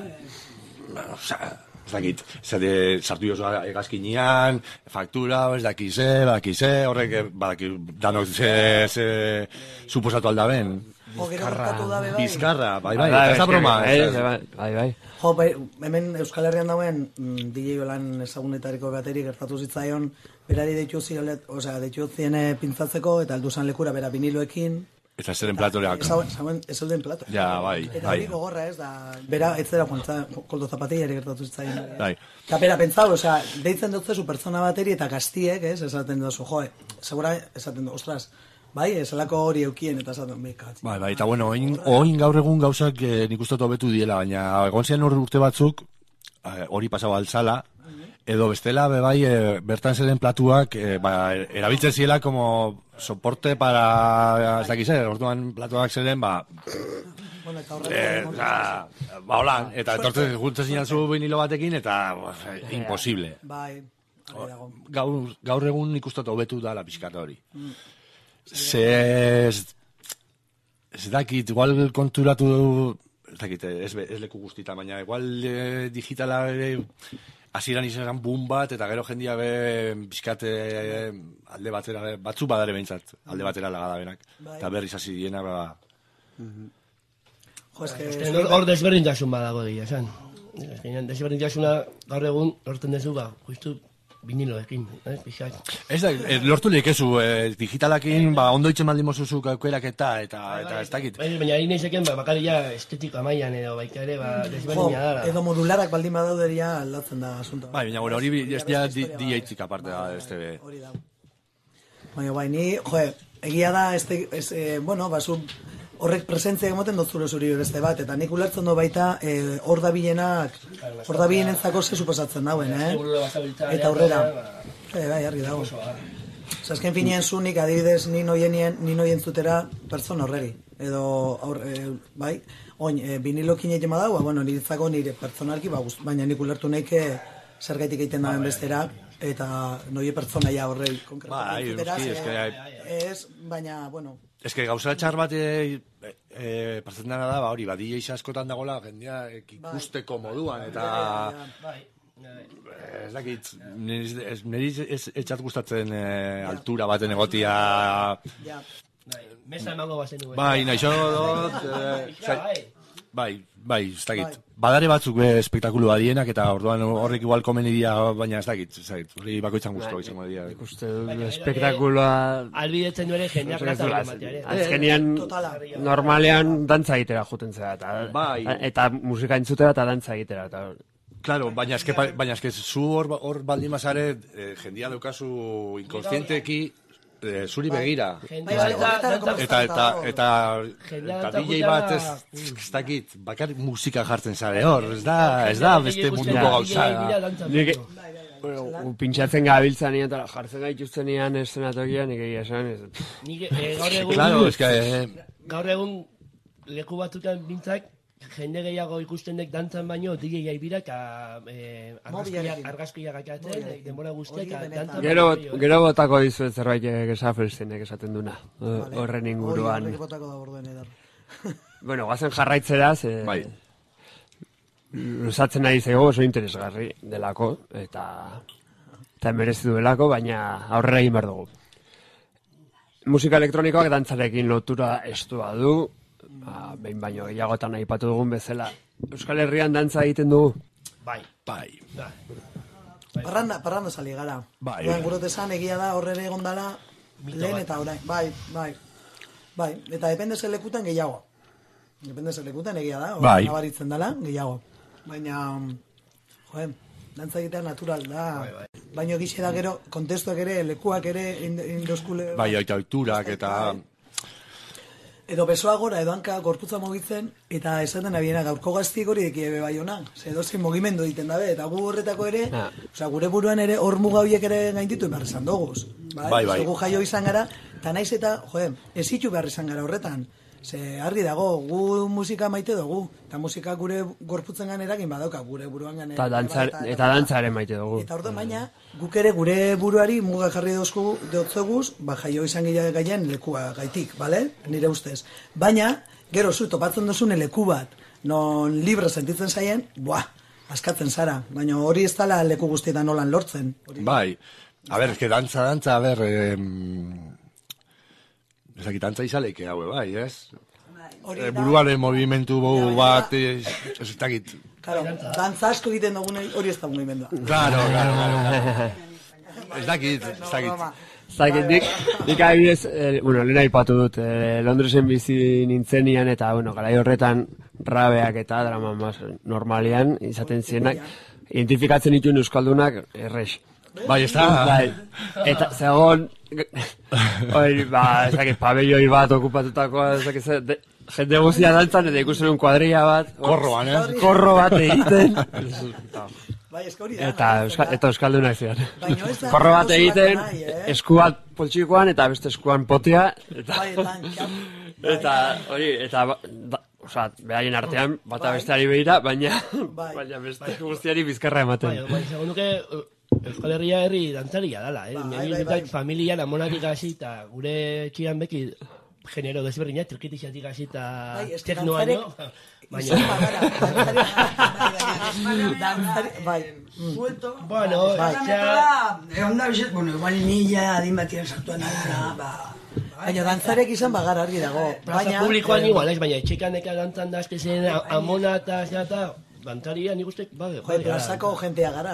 Ez dakit, sartu jozu egazkinean, faktura, ez dakize, horrek danok ze suposatu aldaben. Bizkarra, bai, ez da broma. Bai. Jo, hemen Euskal Herrian dauen DJ lan ezagunetariko bateri gertatu zitzaion, berari deitu ziene pintzatzeko, eta alduzan lekura bera viniloekin. Eta zeren platoreak. Ez zeuden plato. Ja, bai. Eta hori gogorra ez da, bera ez zera koldo zapatilla ere gertatu zitzaion. Bai. Eta bera, pentsau, deitzen dutzezu pertsona bateri eta gaztiek, esaten duzu, segura esaten du, ostras, bai, esalako hori eukien eta esaten mekatz. Bai, eta bueno, oin gaur egun gauzak nik uste hobetu diela, baina egon zian urte batzuk, hori pasau altzala, edo bestela, bai, bertan zeren platuak, erabiltzen ziela como soporte para, ez dakize, orduan platuak zeren, holan, eta etortzen juntzen zinan zu vinilo batekin, eta imposible. Bai, gaur egun nik uste hobetu da la pixkata hori. Ez dakit, igual konturatu, ez dakit, ez leku guztita, baina igual digitala hasieran izan boom bat, eta gero jendia bizkate alde batera, batzu badare behintzat, alde batera lagada benak, eta berriz hasi diena, hor desberdintasun badago egia, esan. Desberdintasuna gaur egun lortzen dezu, justu viniloekin, pixak. Ez da, lortu lekezu, digitalakin, ondo itzen baldin mozuzuk aukerak eta ez dakit. Baina hain ezeken, bakarria estetika amaian edo baita ere, desberdina dara. Edo modularak baldin badauderia aldatzen da asunto. Bai, baina hori ez dira DJ-tzik aparte da, Baina, ni, egia da, basu, horrek presentzia emoten dozuro zuri beste bat, eta nik ulertzen du baita hor dabilenentzako ze suposatzen dauen, eta aurrera. Bai, argi dago. Azken finean zunik, adibidez, ni noien zutera pertsona horreri. Edo, bai, oin, vinilokin egin badago, bueno, niretzako nire pertsonarki, baina nik ulertu nahike zer gaitik egiten daben bestera, eta noie pertsonaia horrei konkretu zutera, ez, baina, bueno. Ez que gauza txar bat partzen dena da, hori, DJ askotan dagoela, jendea ikusteko moduan, eta... Ez dakit, niri etxat gustatzen altura baten egotia... Mesa emango bazen nuen. Bai, naixo dut... Bai, ez dakit. Badare batzuk espektakulu badienak, eta orduan horrek igual komeni dira, baina ez dakit. Hori bakoitzan guztu izango dira. Ikuste du, espektakuloa... Albidetzen duere jendeak rata emateare. Azkenian, normalean, dantza egitera juten zera, eta musika entzutera eta dantza egitera. Claro, baina eske zu hor baldin mazare, jendia daukazu inkonstienteki, zuri begira. Eta DJ bat ez dakit, bakar musika jartzen zare hor, ez da beste munduko gauza. Pintxatzen gabiltzan nian, eta jartzen gaituzten nian eszenatokian, nik egia esan. Gaur egun leku batzutan bintzak, jende gehiago ikusten dek dantzan baino, DJ-ai bira, eta argazkiak akatzen, denbora guztiak, eta dantzan baino. Gero botako dizuet zerbait Gesaffelstenek esaten duna, horren inguruan. Bueno, guazen jarraitzera, luzatzen nahi zego oso interesgarri delako, eta merezi duelako, baina aurrera egin behar dugu. Musika elektronikoak dantzarekin lotura estua du, behin baino gehiagotan aipatu dugun bezala. Euskal Herrian dantza egiten dugu? Bai. Parranda sali gara. Bai. Gurotezan egia da horrere egondala lehen eta orain. Bai. Eta depende zer lekutan gehiago. Depende zer lekutan egia da, hori nabaritzen dela gehiago. Baina, dantza egitea natural da. Baina egixe da gero, kontestuak ere, lekuak ere, indoskule... Bai, eta oiturak eta... Edo besoa gora, edo hanka gorputza mugitzen, eta esaten abiena gaurko gaztiek hori dekie bai hona. Edozein mugimendu egiten dabe, eta gu horretako ere, gure buruan ere hor mugabiek ere gainditu behar izan doguz. Bai. Gu jaio izan gara, eta naiz eta, ez hitu behar izan gara horretan. Ze argi dago, gu musika maite dugu, eta musika gure gorputzen gan eragin badauka, gure buruan gan eta dantzaren maite dugu. Eta orduan baina, guk ere gure buruari muga jarri dotzoguz, jaio izan gaien lekua gaitik, bale? Nire ustez. Baina, gero zu topatzen duzune leku bat, non libre sentitzen zaien, askatzen zara. Baina hori ez dala leku guztietan nolan lortzen. Bai, a ber, eske dantza, a ber... Ezakit, antza izaleke haue, bai, ez? Buruaren movimentu bat, ez dakit. Claro, dantza asko egiten dugun hori ez da movimendua. Claro. Ez dakit. Nik adibidez, lehen aipatu dut, Londresen bizi nintzenian, eta, garai horretan rabeak eta drama normalian izaten zienak, identifikatzen dituen euskaldunak errex. Bai, ez da. Eta zegoen, pabelloi bat okupatutakoa, jende guztia dantzan, eta ikusten un kuadrilla bat. Korroan, Korro bat egiten. Eta euskaldunak zidan. Korro bat egiten, esku bat poltsikoan, eta beste eskuan potea. Eta behaien artean, bata besteari behira, baina beste guztiari bizkarra ematen. Euskal Herria herri dantzaria dala, familian amonatik hasi eta gure txian beki genero desberdinak, trikitixatik hasi eta teknoa, no? Baina... Bueno, igual nila adin batian sartuan adina, baina dantzarek izan bagar argi dago. Plaza publikoan igual, baina txikan eka dantzan dazkezen amona eta dantaria nik uste, plazako jentea gara,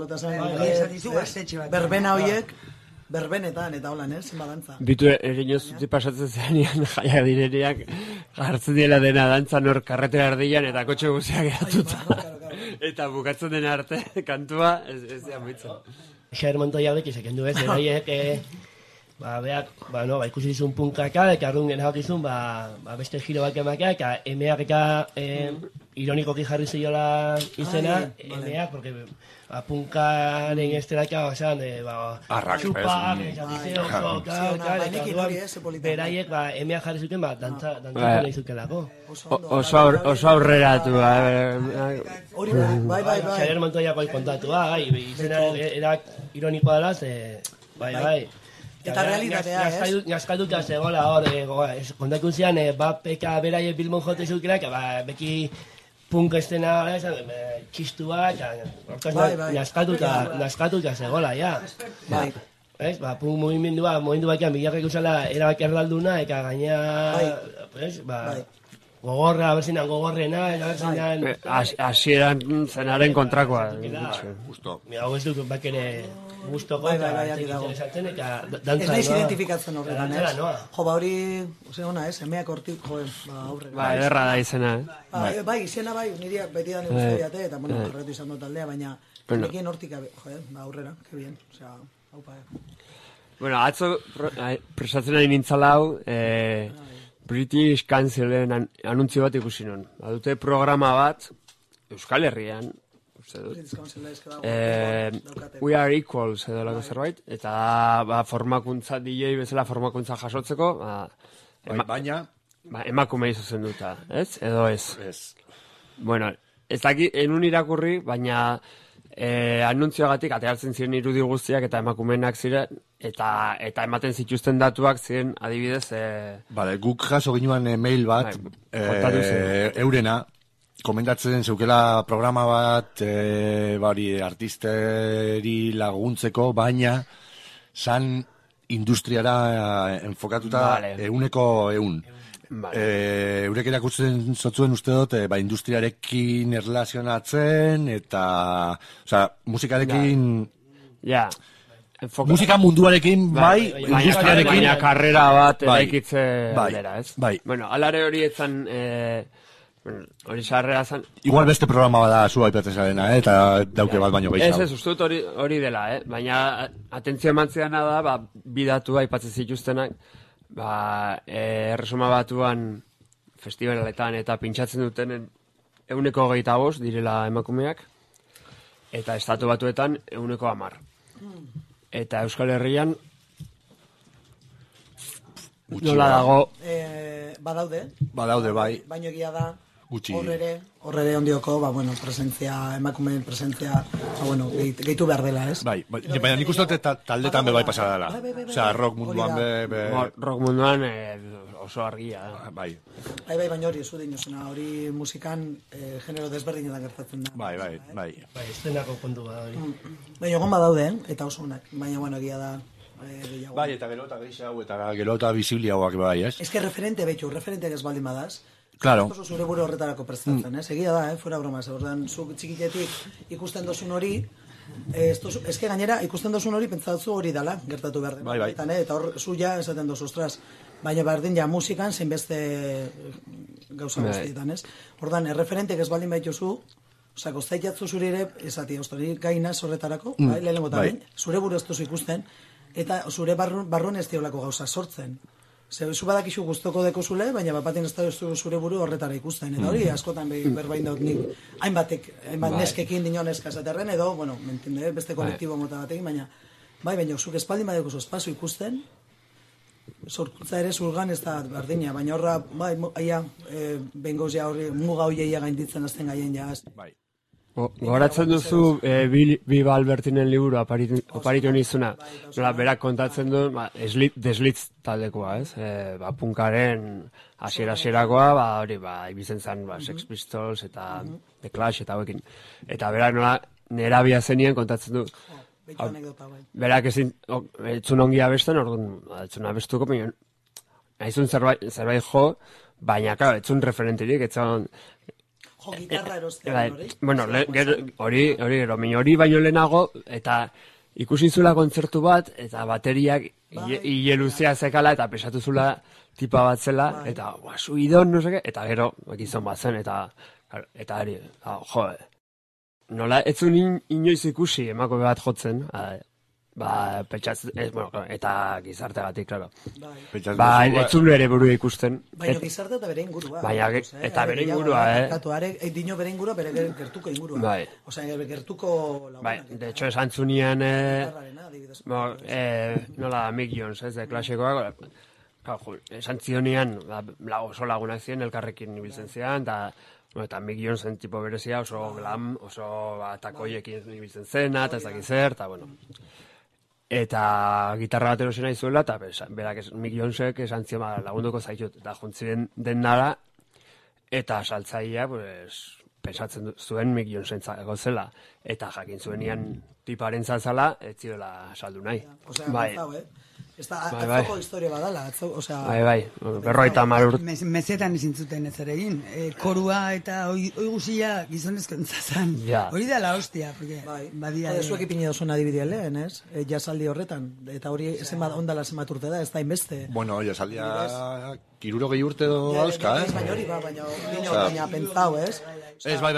berbena horiek, berbenetan, eta holan, zenba dantza. Bitu egin ozuti pasatzen zenean, jaiak direneak, jartzen dira dena dantzan hor karretera erdian, eta kotxe guziak eratuta. Eta bukatzen dena arte, kantua, ez dian bitzen. Xaer Montoya horrek izak endu ez, eraiek, beak, ikusi dizun punkaka, eka arrun genahak izun, beste giro bak emakeak, emeak eka ironikoki jarri ziola izena, emeak, porque punkaren estelaka, osan, txupak, beraiek, emeak jarri zuten, dantza nahi zukelako. Oso aurreratu, Hori da, bai. Xaler Montoiako kontatu, izena erak ironikoa dela, bai. Eta realitatea, ez? Naskatuta zegoela hor, kontatu zian, peka beraie Bilbon jote zukerak, beki punk estena, txistua, naskatuta zegoela, ja. Bai. Ez, punk momentu batean, bilarrek usala erabak erdalduna, eka gaina, gogorra, abertzinan gogorrena, abertzinan... Hasieran zenaren kontrakoa. Justo. Hau ez duk bak ere guztoko eta interesatzen, eta dantza noa. Ez nahiz identifikatzen horretan, ez? Jo, hori, ona ez, emeak hortik, aurrera. Ederra da izena, Bai, izena bai, niri beti da nire guztiate, eta, jarretu izan dut taldea, baina nekien hortik, aurrera, que bien, osea, haupa, Bueno, atzo presatzen ari nintzala hau, British Council-en anuntzio bat ikusi nun. Badute programa bat, Euskal Herrian, uste dut. We are equals edo lako zerbait, eta formakuntza, DJ bezala formakuntza jasotzeko, baina emakume izuzen duta, ez? Edo ez? Ez. Bueno, ez daki, enun irakurri, baina anuntziagatik ateatzen ziren irudi guztiak eta emakumeenak ziren, eta ematen zituzten datuak ziren adibidez... Bale, guk jaso ginuan mail bat, eurena, komentatzen zeukela programa bat, artisteri laguntzeko, baina zan industriara enfokatuta euneko eun. Eurek erakutzen zotzuen uste dut, industriarekin erlazionatzen, eta, musikarekin... Ja, musika munduarekin, bai, industriarekin... Baina karrera bat eraikitze dira, ez? Bai. Bueno, alare hori etzan, hori sarrera zan... Igual beste programa bada zua ipatzezarena, eta dauke bat baino gehiago. Ez, uste dut hori dela, baina atentzio emantzeana da, bidatu aipatzen zituztenak, Erresuma Batuan festivaletan eta pintxatzen dutenen 125 direla emakumeak, eta Estatu Batuetan 110. Eta Euskal Herrian nola dago? Badaude, bai. Baina egia da, horrere ondioko, presentzia, emakumeen presentzia, gehitu behar dela, ez? Bai, baina nik uste taldetan bai pasada dela. Osea, rock munduan rock munduan oso argia. Bai. Baina hori, ez udin osuna, hori musikan genero desberdinetan gertatzen da. Bai. Bai, estenako kontu da hori. Baina egon badaude, eta oso honak, baina egia da. Bai, eta gero eta gehiago, eta gero eta visibliagoak bai, ez? Ez que referente ez baldin badaz. Claro. Ez zure buru horretarako prestatzen, ez? Egia da, fuera broma, ordan zuk txikitetik ikusten dozun hori, ez que gainera ikusten dozun hori pentsatzu hori dala, gertatu behar den. Bai. Eta hor zuia esaten dozu, ostras, baina berdin ja musikan zein beste gauza guztietan, ez? Ordan, erreferentek ez baldin baituzu, osea, kostaitatzu zure ere, esati, ostari gainaz horretarako, lehenengo eta zure buru ez duzu ikusten, eta zure barruan ez diolako gauza sortzen. Zu badakizu guztoko dekozule, baina bapaten ez da zure buru horretara ikusten. Eta hori, askotan berbain daut nik, hainbat neskekin dinon eskazaterren, edo, beste kolektibo mota batekin, baina zuk espaldin badeko espazio ikusten, sorkuntza ere zurgan ez da berdina, baina horra, bengoz ja horri, muga hoieia gainditzen azten gaien jaz. Goratzen duzu Biba Albertinen liburu oparitu nizuna, nola berak kontatzen du deslitz taldekoa, ez? Punkaren hasierakoa, hori, ibizen zen Sex Pistols eta The Clash eta hauekin. Eta berak nola nerabia zenien kontatzen du. Berak etzun ongi abesten, orduan, etzun abestuko, nahizun zerbait jo, baina, etzun referentirik, etzun... gitarra erostean hori? Bueno, hori baino lehenago, eta ikusi zula kontzertu bat, eta bateriak hile luzea zekala, eta pesatu zula tipa bat zela, eta suidon, no seke, eta gero, gizon bat zen, eta hori, nola, ez zuen inoiz ikusi emako bat jotzen, eta gizarteagatik, klaro. Bai. Etzun ere burua ikusten. Baina gizarte eta bere ingurua. Eta bere ingurua, Dino bere ingurua, bere gertuko ingurua. Bai. Osea, gertuko lagunak. Bai, de hecho, esan zunean, nola, Mick Jones, ez, de klasikoak, esan zionean, oso lagunak ziren, elkarrekin ibiltzen ziren, eta Mick Jonesen tipo berezia, oso glam, oso takoiekin ibiltzen zena, eta ez dakiz zer, eta bueno. Eta gitarra bat erosi nahi zuela, eta berak Mick Jonesek esan zion lagunduko zaitut, eta juntziren den nara, eta saltzaia, pensatzen zuen Mick Jonesen zela, eta jakin zuenian tiparen zazala, ez ziola saldu nahi. Bai. Atzoko historia badala, osea... Bai, 50 urte. Mezetan izin zuten ez ere egin. Korua eta oi guzia gizonezkontza zan. Hori da la hostia, porque badia... Zuek ipini dozun adibidea lehen, ez? Jasaldi horretan, eta hori ondala zenbat urte da, ez da inbeste. Bueno, jasaldia... 60 urte dauzka, ez? Baina hori, baina pentsau, ez? Ez, bai.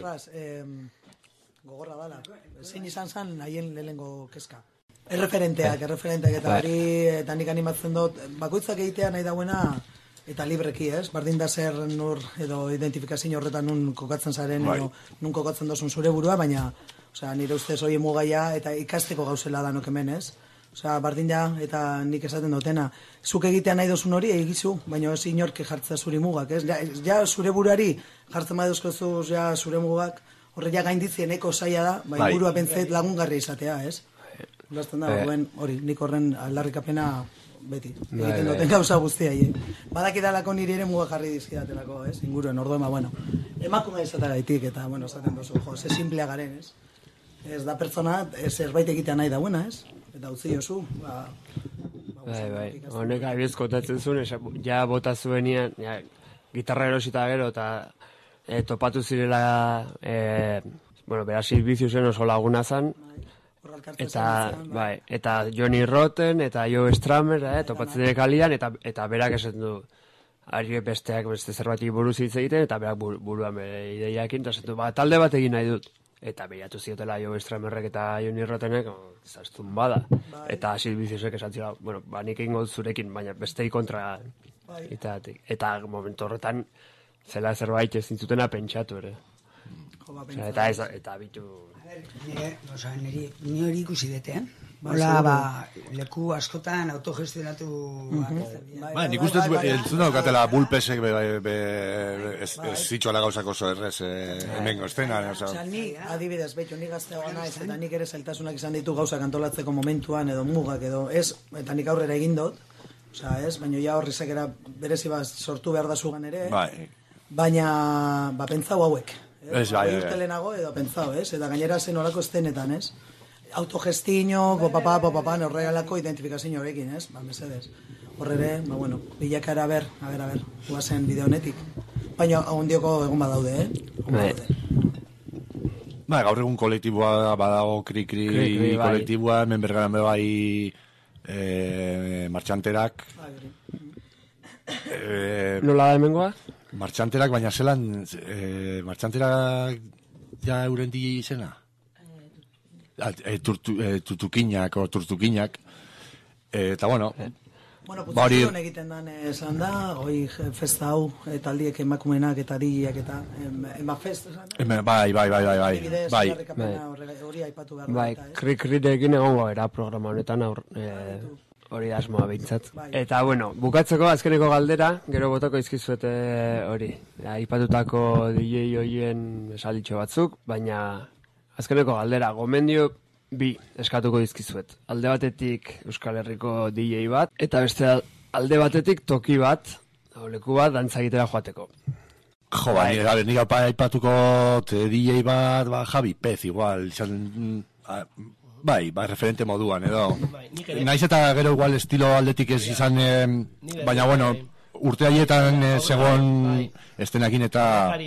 Gogorra dala. Zein izan zan haien lehenengo kezka. Erreferenteak eta hori, eta nik animatzen dut, bakoitzak egitea nahi dauena, eta libreki, ez? Bardin da zer nur, edo identifikazio horretan nun kokatzen zaren, edo nun kokatzen dozun zure burua, baina, osea, nire ustez hori mugaia, eta ikasteko gauzela da nok hemen, ez? Osea, bardin da, eta nik esaten dutena, zuk egitea nahi dozun hori, egizu, baina ez inorki jartzea zuri mugak, ez? Ja, zure burari jartzen bai duzkozuz, ja, zure mugak, horre ja gainditzien eko zaila da, bai burua pentzet lagungarri izatea, ez? Gazten da, hori, nik horren aldarrikapena beti. Egiten duten gauza guztia. Badakidalako niri ere muga jarri dizkidatelako, ez? Inguruen, orduen, bueno, emakume izatagaitik, eta, bueno, esaten dozu, ze simplea garen, ez? Ez da pertsona, zerbait egitea nahi dauena, ez? Eta utzi jozu, Bai, honek abiez kotatzen zuen, ja bota zuenian, gitarra erosita gero, eta topatu zirela, beraz Silviciusen oso laguna zan, eta Johnny Rotten, eta Joe Strummer, topatzen dira kalian, eta berak esaten du, ari beste zerbait buruz hitz egiten, eta berak buruan bere ideiakin, eta esaten du, talde bat egin nahi dut. Eta behiratu ziotela Joe Strummerrek eta Johnny Rottenek, zaztun bada. Eta Silviciusek esan zira, nik egingo zurekin, baina bestei kontra itatik. Eta momentu horretan, zela zerbait ez zintzutena pentsatu ere. Eta bitu... Ni hori ikusi detean. Hola, leku askotan autogestionatu... Nik uste entzun daukatela bulpesek ez zitxoala gauzak oso errez hemen goztenan. Ni, adibidez, behitu, ni gaztea gana ez, eta nik ere zailtasunak izan ditu gauzak antolatzeko momentuan, edo mugak, edo ez, eta nik aurrera egin dut, baina ja horri zekera berezi bat sortu behar da zugan ere, baina, pentsau hauek. Urtelenago edo pentsau, ez? Eta gainera zen horako estenetan, ez? Autogestino, popapa, horregalako identifikazio horrekin, ez? Mesedez. Horrere, bilakara ber, guazen bideo honetik. Baina, ondioko egon badaude, Gaur egun kolektiboa badago, kri kolektiboa, hemen bergaran bai martxanterak. Nola da hemengoa? Martxanterak, baina zelan, martxanterak ja euren DJ izena? Turtukinak, eta bueno... Putzuzion egiten dan esan da, hoi festa hau, taldiek emakumenak eta DJak eta ema fest, esan? Bai. Hori aipatu behar. Bai, krik-krirekin egongo era programa honetan hori asmoa behintzat. Eta, bukatzeko azkeneko galdera, gero botako izkizuete hori. Aipatutako DJ hoien esalditxo batzuk, baina azkeneko galdera, gomendio bi eskatuko dizkizuet. Alde batetik Euskal Herriko DJ bat, eta beste alde batetik toki bat, leku bat, dantza egitera joateko. Jo, nik aipatuko DJ bat, Javi Pez, igual, referente moduan, edo. Naiz eta gero igual estilo aldetik ez izan, baina, urte haietan segon estenakin eta...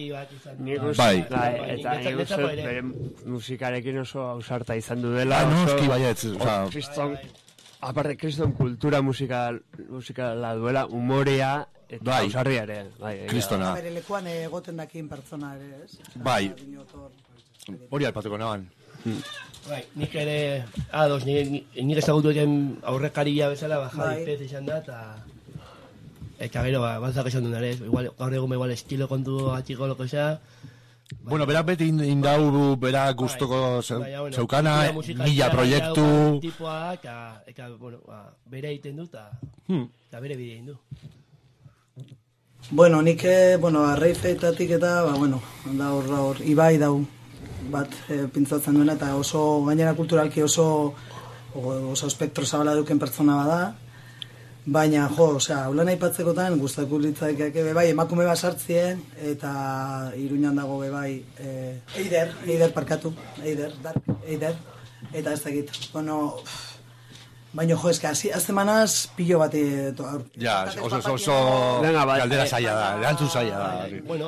Eta nik uste bere musikarekin oso ausarta izan du dela. Noski baietz. Aparte, kriston kultura musikala duela, umorea eta ausarria ere. Kristona. Bere lekuan egoten dakin pertsona ere, ez? Bai. Hori aipatuko naban. Bai, nik ere, ados, nik ezagutu egen aurrekaria bezala, Javi Pez izan da, eta gero, balzak esan duen ere, gaur egun igual estilo kontu atxiko loko eza. Bueno, berak beti indau, berak guztoko zeukana, mila proiektu... Eta, bueno, bere egiten du, eta bere bide egin du. Bueno, nik, arreifetatik eta, da hor, Ibai dau bat pintzatzen duena, eta oso, gainera kulturalki oso espektro zabala duken pertsona bada, baina, ulan aipatzekotan, gustatu litzaik bai, emakume bat sartzien, eta Iruñan dago bai, Eider parkatu, Eider, eta ez dakit, baina eske, azte manaz, pilo bat... Ja, oso galdera zaila da, erantzun zaila da. Bueno,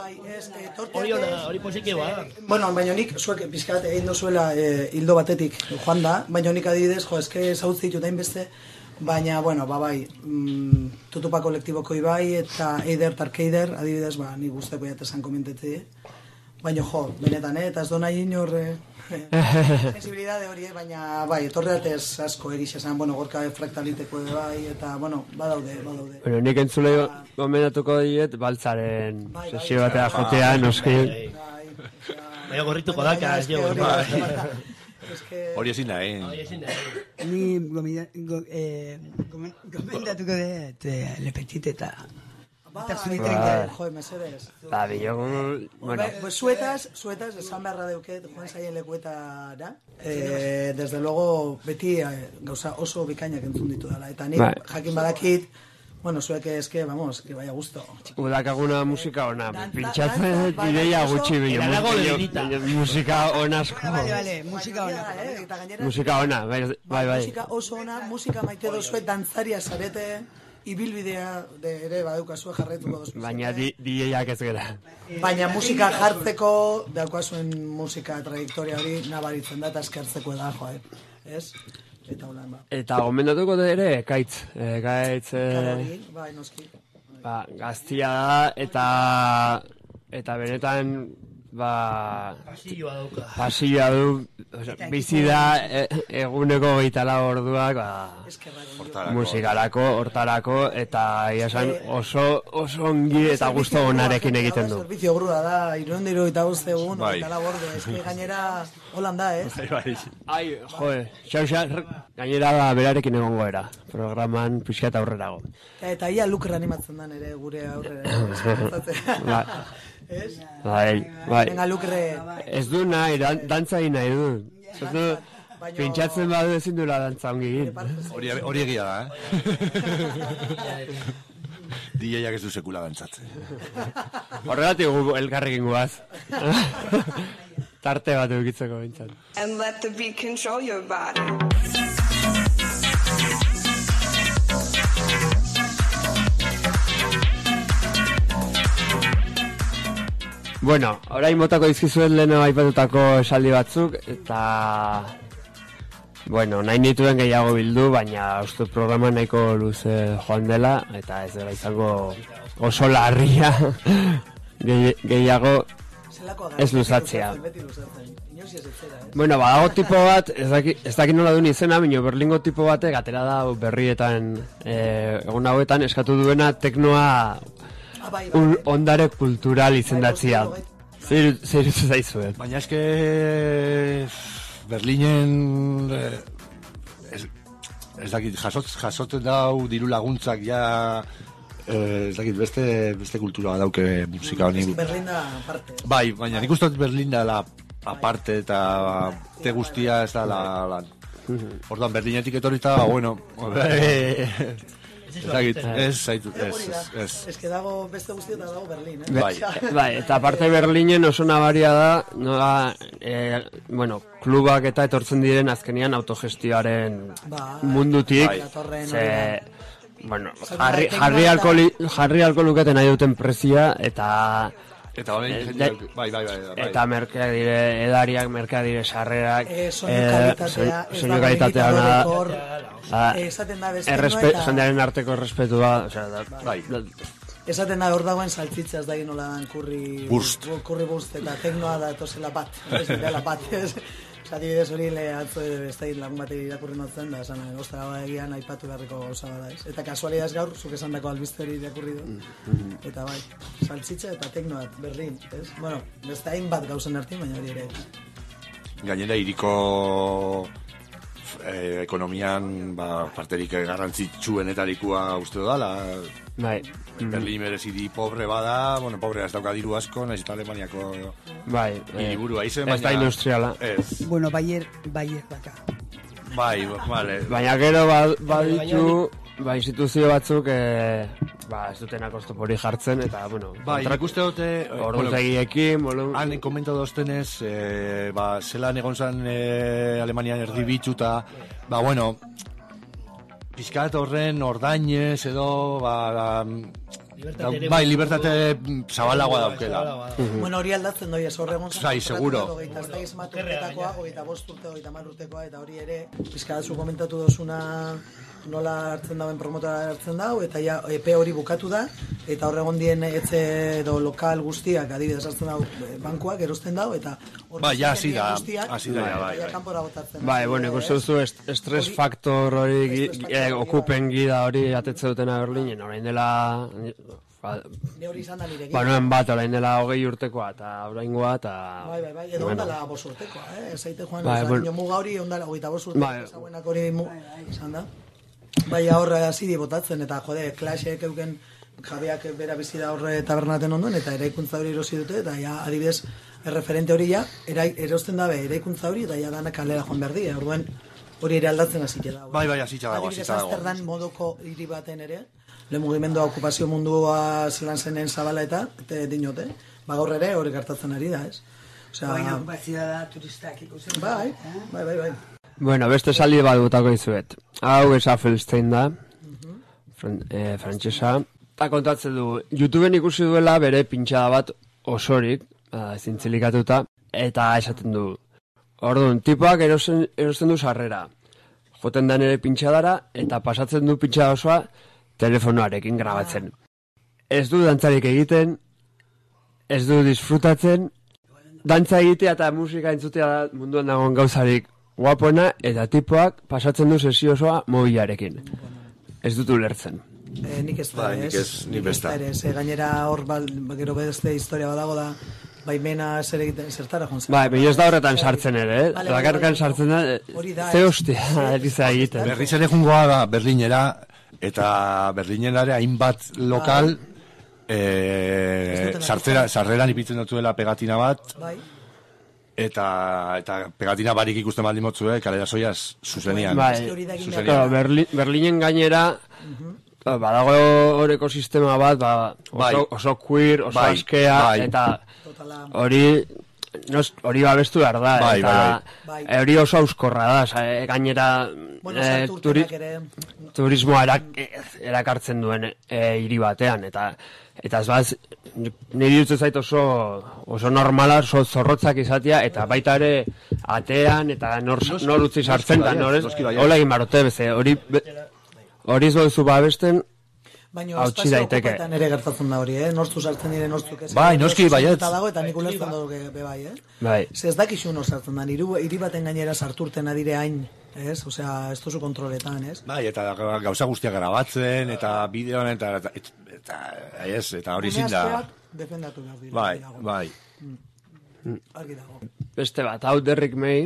hori posike ba. Bueno, baina nik, zuek pizkat egin dozuela hildo batetik joan da, baina nik adibidez, eske zautze ditut hainbeste, baina, bai, Tutupa kolektiboko Ibai eta Eider Tarkeider, adibidez, nik guzteko jatesan komentetzi. Baina, benetan, eta ez do nahi inor... sensibilidade hori, baina, bai, etorreatez asko egiz esan, gorka fraktaliteko bai, eta, badaude. Bueno, nik entzule gomendatuko diet, baltzaren sesio batea jotea, noski. Baina gorrituko daka, ez jo. Hori ezin da, Ni gomendatuko dut Lepetit eta... mesedez. Bueno. Suetaz, esan beharra deuket, joan zaien lekuetara. Desde luego, beti gauza oso bikainak entzun ditu dela. Eta nik, jakin badakit, zuek eske, que vaya gusto. Udakaguna musika ona, pintxatzen ideia gutxi bila. Musika ona asko. Vale, musika ona. Musika ona, bai. Musika oso ona, musika maite dozuet dantzaria zarete, ibilbidea ere badukazue jarraituko dozu. Baina DJak ez gera. Baina musika jartzeko, daukazuen musika trajektoria hori nabaritzen da eta eskertzeko da, ez? Eta holan, Eta gomendatuko da ere, Gaitz. Bai, noski. Gaztia da, eta benetan, pasilloa du, bizi da eguneko 24 orduak, musikarako, hortarako, eta iasan oso ongi eta gusto onarekin egiten du. Servizio grua da, 375 egun, 24 ordu, eski gainera holan da, Ai, xauxar, gainera berarekin egongo era, programan pixka eta aurrerago. Eta ia lukra animatzen dan ere gure aurrera. Bai. Venga, lukre. Ez du nahi, dantza egin nahi du. Pintxatzen badu ezin duela dantza ongi egin. Hori egia da, DJak ez du sekula dantzatzen. Horregatik elkarrekin guaz. Tarte bat eukitzeko bintzat. And let the beat control your body. Bueno, orain botako dizkizuet leheno aipatutako esaldi batzuk, eta... Bueno, nahi nituen gehiago bildu, baina uste programa nahiko luze joan dela, eta ez dela izango oso larria gehiago ez luzatzea. Bueno, badago tipo bat, ez dakit nola duen izena, baina Berlingo tipo batek atera da berrietan egun hauetan eskatu duena teknoa ondare kultural izendatzia. Zer zaizuet. Baina eske Berlinen ez dakit jasotzen dau diru laguntzak ja ez dakit beste kultura dauke musika honi. Berlin da aparte. Bai, baina nik uste Berlin da la aparte eta te guztia ez da la orduan Berlinetik etorrita, bueno, ez. Ez que dago beste guztia eta dago Berlin, Bai, eta aparte Berlinen oso nabaria da, nola, klubak eta etortzen diren azkenian autogestioaren mundutik, jarri alko luketen nahi duten prezia, eta merkeak dire, edariak, merkeak dire, sarrerak, soinu kalitatea, esaten da beste jendearen arteko errespetua, esaten da hor dagoen saltzitzaz da nola dan kurri burst eta teknoa da etosela bat, ez dela bat, Adibidez hori atzo ez da lagun bateri irakurri notzen, da esan, ostara egian aipatu beharriko gauza bada ez. Eta kasualidaz gaur, zuk esandako albiste hori irakurri du. Eta bai, saltzitza eta teknoat, Berlin, ez? Bueno, beste hainbat gauzen artin, baina hori ere. Gainera, hiriko ekonomian parterik garrantzitsuenetarikoa uste dudala. Bai. Berlin merezi di pobre bada, bueno, pobre ez dauka diru asko, nahiz eta Alemaniako hiriburua izen, baina... Ez da industriala. Ez. Bueno, Bayer baka. Bai, vale. Baina gero baditu, instituzio batzuk, ez dutenak oztopori jartzen, eta, bueno... Bai, ikuste dute... Orduzegiekin, han komentatu doztenez, zelan egon zen Alemanian erdi bitxuta, bueno... Piskat horren ordainez edo, libertate zabalagoa daukela. Bueno, hori aldatzen doi, ez horregon zai, seguro. Ez da izmat urtetakoa, 25 urte, 30 urtekoa, eta hori ere, pizkatzu komentatu dozuna nola hartzen dauen promotora hartzen dau, eta ja, EP hori bukatu da, eta horregon dien etxe edo lokal guztiak, adibidez hartzen dau, bankuak erosten dau, eta ja, hasi da, kanpora botatzen. Bueno, ikusten duzu, estres faktor hori, okupen gida hori atetze dutena Berlinen, orain dela... hori izan da nirekin. Noen bat, orain dela 20 urtekoa, eta oraingoa, eta... Bai, edo ondala 5 urtekoa, Zaite joan, muga hori ondala 25 urtekoa, ezaguenak hori izan da. Bai, horre hasi botatzen, eta jode, Clashek euken jabeak bera bizi da horre tabernaten ondoen, eta eraikuntza hori erosi dute, eta ja, adibidez, erreferente hori ja, erosten dabe eraikuntza hori, eta ja danak kalera joan behar di, orduan hori ere aldatzen hasita dago. Bai, hasita dago. Adibidez, Amsterdam modoko hiri baten ere, lehen mugimendua okupazio mundua zelan zenen zabala eta dinote, gaur ere hori gertatzen ari da, ez? Baina okupazioa da turistak ikusten. Bai. Bueno, beste saldi bat botako dizuet. Hau Felstein da, frantsesa. Eta kontatzen du, YouTubeen ikusi duela bere pintxada bat osorik, zintzilikatuta, eta esaten du. Orduan, tipoak erosten du sarrera. Joten da nire pintxadara, eta pasatzen du pintxada osoa telefonoarekin grabatzen. Ez du dantzarik egiten, ez du disfrutatzen, dantza egitea eta musika entzutea da munduan dagoen gauzarik guapona, eta tipoak pasatzen du sesio osoa mobilarekin. Ez dut ulertzen. Nik ez da, nik besta. Gainera hor, gero beste historia badago da, baimena zertara joan zen. Baina ez da horretan sartzen ere, bakarkan sartzen da, ze hostia, eriza egiten. Berriz ere jungoa da Berlinera, eta Berlinerare hainbat lokal, sarreran ipitzen dutuela pegatina bat, eta pegatina barik ikusten baldin motzue, kalera soiaz, zuzenian. Berlinen gainera, badago hor ekosistema bat, oso queer, oso askea, eta hori babestu behar da, eta hori oso auskorra da, gainera turismoa erakartzen duen hiri batean, eta ez baz, niri dut zait oso normala, oso zorrotzak izatea, eta baita ere atean, eta nor utzi sartzen, eta nor ez, hola egin barote, hori zoizu babesten, baina espazio okupetan ere gertatzen da hori, nortzu sartzen dire, nortzuk ez. Bai, noski, baiet. Eta nik ulertzen dugu bai, Bai. Ez dakizu nor sartzen da, hiri baten gainera sarturten adire hain, ez? Osea, ez duzu kontroletan, ez? Bai, eta gauza guztiak grabatzen, eta bideoan, eta hori zin da. Defendatu behar dira. Bai. Argi dago. Beste bat, hau Derrick May,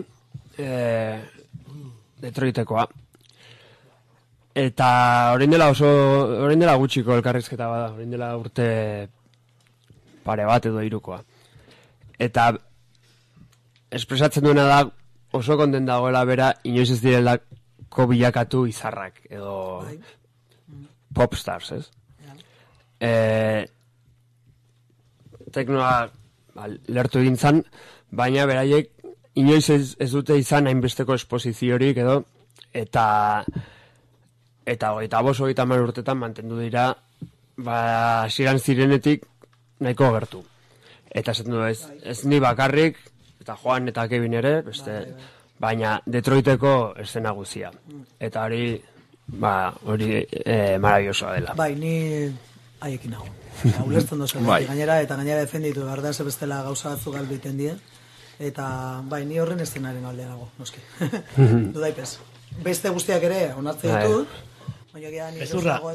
Detroitekoa. Eta orain dela gutxiko elkarrizketa bada, orain dela urte pare bat edo hirukoa. Eta espresatzen duena da oso konten dagoela bera inoiz ez direlako bilakatu izarrak edo popstars, ez? Teknoa lertu egin zan, baina beraiek inoiz ez dute izan hainbesteko esposiziorik edo, eta 25-30 urtetan mantendu dira, hasieran zirenetik nahiko gertu. Eta esaten du ez ni bakarrik, eta Joan eta Kevin ere, baina Detroiteko eszena guzia. Eta hori maravillosoa dela. Bai, ni haiekin nago. Ulertzen dozu, gainera defenditu behar da, ze bestela gauza batzuk galbiten die. Eta, bai, ni horren eszenaren alde nago, noski. Dudaipez. Beste guztiak ere, onartzen ditut, baina gira ni dago.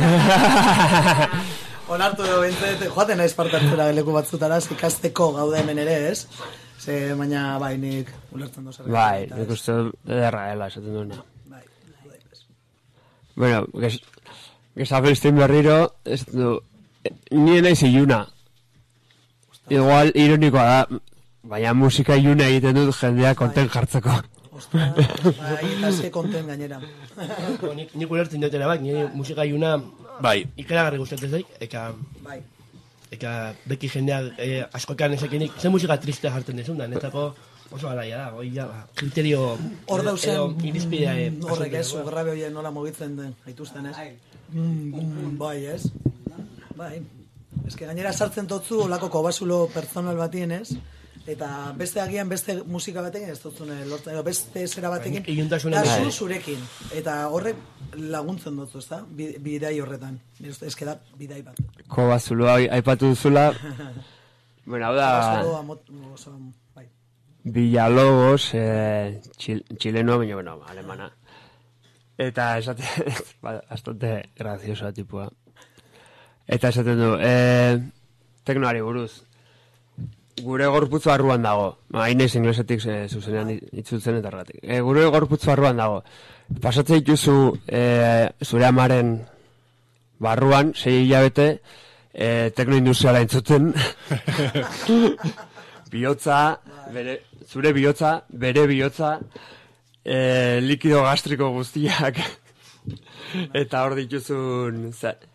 Onartu edo bintzet, joaten naiz parte hartzera leku batzutara, ikasteko gaude hemen ere, ez? Baina, bai, nik ulertzen dozer. Bai, nik uste ederra dela, esaten duena. Bai, dudaipez. Bueno, gezapelizten berriro, nire naiz iluna. Igual, ironikoa da, baina musika iluna egiten dut jendea konten jartzeko. Ostra, bai, eta eske konten gainera. Nik ulertzen dutela bat, nire musika iluna ikeragarri gustatzen zaik, eka beki jendeak askoekan esakenik, ze musika triste jartzen dezun da, netako oso garaia da, goi ja, kriterio hor dauzen, irizpidea horrek ez, ugrabe horien nola mugitzen den, haituzten ez? Bai, ez? Bai, eske gainera sartzen totzu olako kobasulo personal batien ez? Eta beste agian beste musika batekin ez dutzune lortzen, edo beste zera batekin da zurekin. Eta horrek laguntzen dutzu, ez da? Bidai horretan. Ez da bidai bat. Kobazulo aipatu duzula. Bueno, hau da... Villalobos, chileno, baina, bueno, alemana. Eta esate... bastante graciosa tipua. Eta esaten du, teknoari buruz. Gure gorputzu barruan dago. Hainez inglesetik zuzenean itzutzen eta erratik. Gure gorputzu barruan dago. Pasatzen dituzu zure amaren barruan, 6 hilabete, teknoindustriala entzuten. Bihotza, zure bihotza, bere bihotza, likido gastriko guztiak. Eta hor dituzun...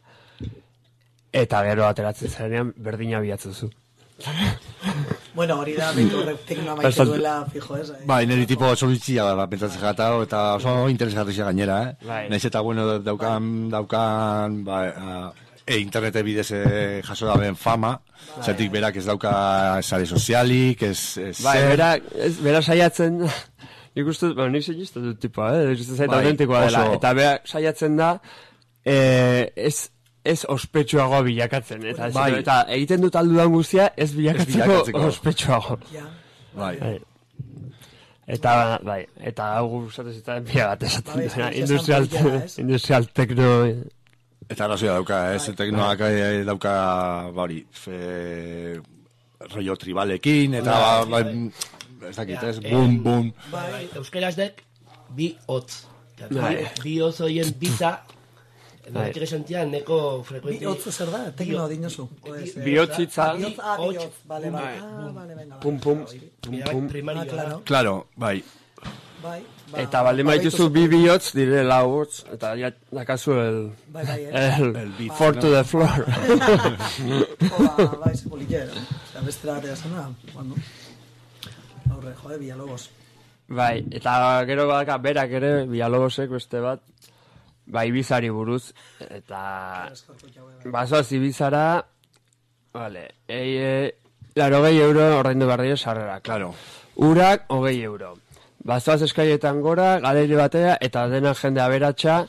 Eta gero ateratzen zarenean, berdina bihatzuzu. Bueno, hori da, behitu horrek teknoa maite duela, fijo ez. Bai, niri tipo oso bitxia da, pentsatzen jata, eta oso interesgarrizia gainera, Naiz eta, bueno, daukan internete bidez jaso da ben fama, zetik berak ez dauka sare sozialik, Bai, bera saiatzen, nik uste, bueno, nik segizte dut tipoa, zaita autentikoa dela, eta berak saiatzen da, ez ospetsuago bilakatzen, eta egiten dut aldudan guztia ez bilakatzeko ospetsuago. Eta hau gustatzen zitzen pia bat esaten duena, industrial tekno... Eta arrazoia dauka, teknoak dauka, bari, rollo tribalekin, eta ez dakit, bum. Euskeraz dek, bi hotz. Bi hotz horien biza, Nik esantian, neko frekuenti... Bihotzu zer da? Tekno dinosu. Bihotzitza. Bihotz, bale. Pum. Claro, bai. Eta baldin baituzu bi bihotz, dire lau hotz, eta dakazu el four to the floor. Bai, ze politxera. Bestera batea zena, bueno. Aurre, jode, Villalobos. Bai, eta gero badaka berak ere, Villalobosek beste bat, Ibizari buruz, eta bazoaz Ibizara, vale, 80 euro ordaindu behar dira sarrera, claro. Urak 20 euro. Bazoaz eskaietan gora, galeri batea, eta dena jende aberatsa,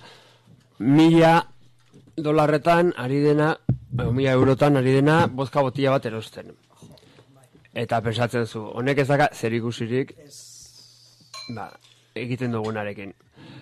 $1,000 ari dena, 1.000 eurotan ari dena, bozka botila bat erosten. Eta pensatzen zu, honek ez daka zer ikusirik, egiten dugunarekin.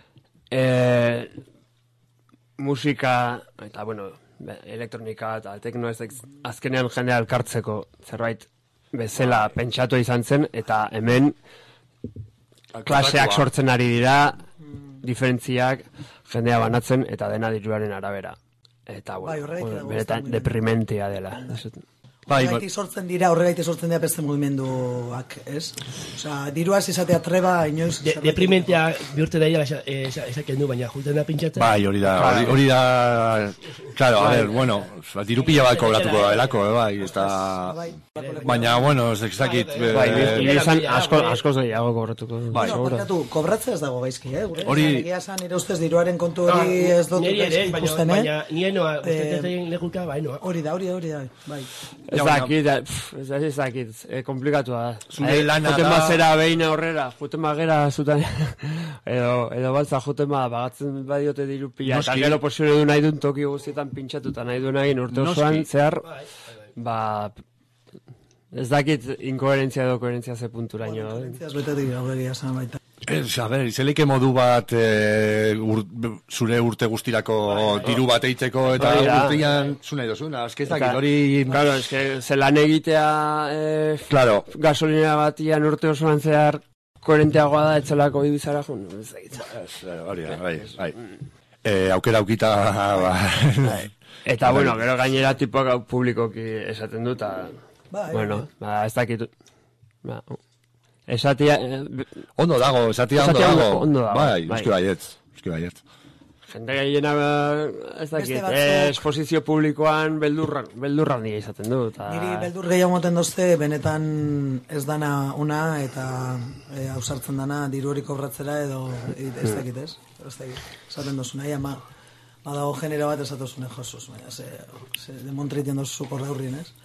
Musika, eta bueno, elektronika eta tekno ez azkenean jendea elkartzeko zerbait bezala pentsatu izan zen, eta hemen klaseak sortzen ari dira, diferentziak jendea banatzen, eta dena diruaren arabera. Eta, bueno, beretan deprimentia dela. Horregaiti sortzen dira beste mugimenduak, ez? Osea, diruaz izatea treba, inoiz... Deprimentia bihurtzen da esaken du, baina julten da pintxatzen. Bai, hori da... Claro, a ver, bueno, diru pila bat kobratuko da belako, bai, eta... Baina, bueno, ez dakit... Ibizan askoz gehiago kobratuko. Bai, kobratzea ez dago gaizki, Hori... Egia esan, nire ustez diruaren kontu hori ez dut ikusten, Baina, nire noa, ustetezen lekuka, bai, noa. Hori da, bai. Ez dakit, komplikatua da. Juten bazera behin aurrera, juten bagera zutan, edo baltza juten bagatzen badiote diru pila, eta gero posible du nahi duen toki guztietan pintxatuta nahi duen egin urte osoan, zehar, Ez dakit inkoherentzia edo koherentzia ze punturaino. Koherentziaz betetik gaudegia esan baita. Izeleike modu bat zure urte guztirako diru bat eitzeko eta urtean zu nahi dozuna, eske ez dakit hori... Claro, eske zelan egitea gasolina batian urte osoan zehar koherenteagoa da etzelako ibizara jun. Hori, bai. Aukera aukita... Eta, bueno, gero gainera tipoak publikoki esaten du, eta... Bueno, ez dakit... Esatia... Ondo dago, esatia ondo dago. Bai, uski baietz. Jende gehiena, ez dakit, esposizio publikoan beldurra handia izaten du. Niri beldur gehiago moten dozte, benetan ez dana ona eta hausartzen dana diru hori kobratzera edo ez dakit ez? Esaten dozu nahi, ama badago genera bat esatozune josuz, demontriten dozu korra hurrien, ez?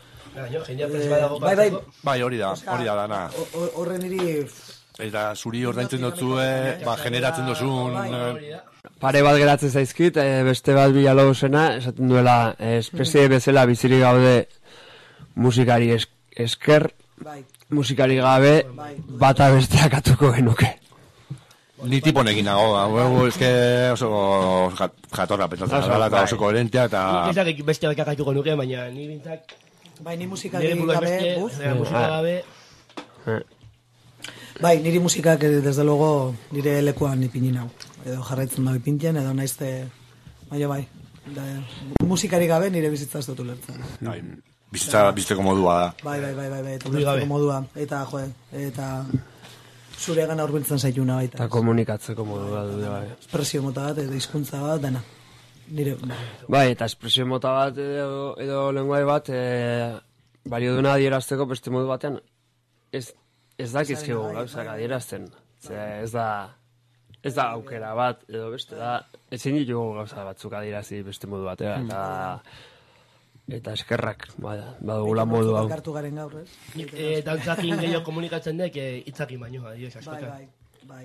Bai, hori da dana. Horre niri... Eta zuri ordaintzen dutzue, generatzen dozun... Pare bat geratzen zaizkit, beste bat bilalogosena, esaten duela, espezie bezala bizirik gaude musikari esker, musikari gabe, bata besteak atuko genuke. Ni tiponekin nago, eske oso jatorra pentsatzen gara eta oso koherentea eta... Ezak beste bakak aituko nuke, baina ni bintzak... Bai, ni musikari gabe, musika gabe... Bai, niri musikak, desde luego, nire lekuan ipinin hau. Edo jarraitzen da ipintien, edo naizte... Bai. Musikari gabe nire bizitza ez dut ulertzen. Bai, biziteko modua da. Bai, eta ulertzeko modua. Eta zure gana urbiltzen zaituna baita. Eta komunikatzeko modua du, bai. Espresio mota bat, edo hizkuntza bat, dena. Nire... Bai, eta espresio mota bat edo lenguai bat, balio duna adierazteko beste modu batean, ez dakizkigu gauzak adierazten. Ez da aukera bat, edo beste da, ezin ditugu gauza batzuk adierazi beste modu batean, eta eskerrak, badugula modu hau. Bakartu garen gaur, ez? Dantzakin gehiago komunikatzen dek, itzakin baino, adioz, askotan. Bai.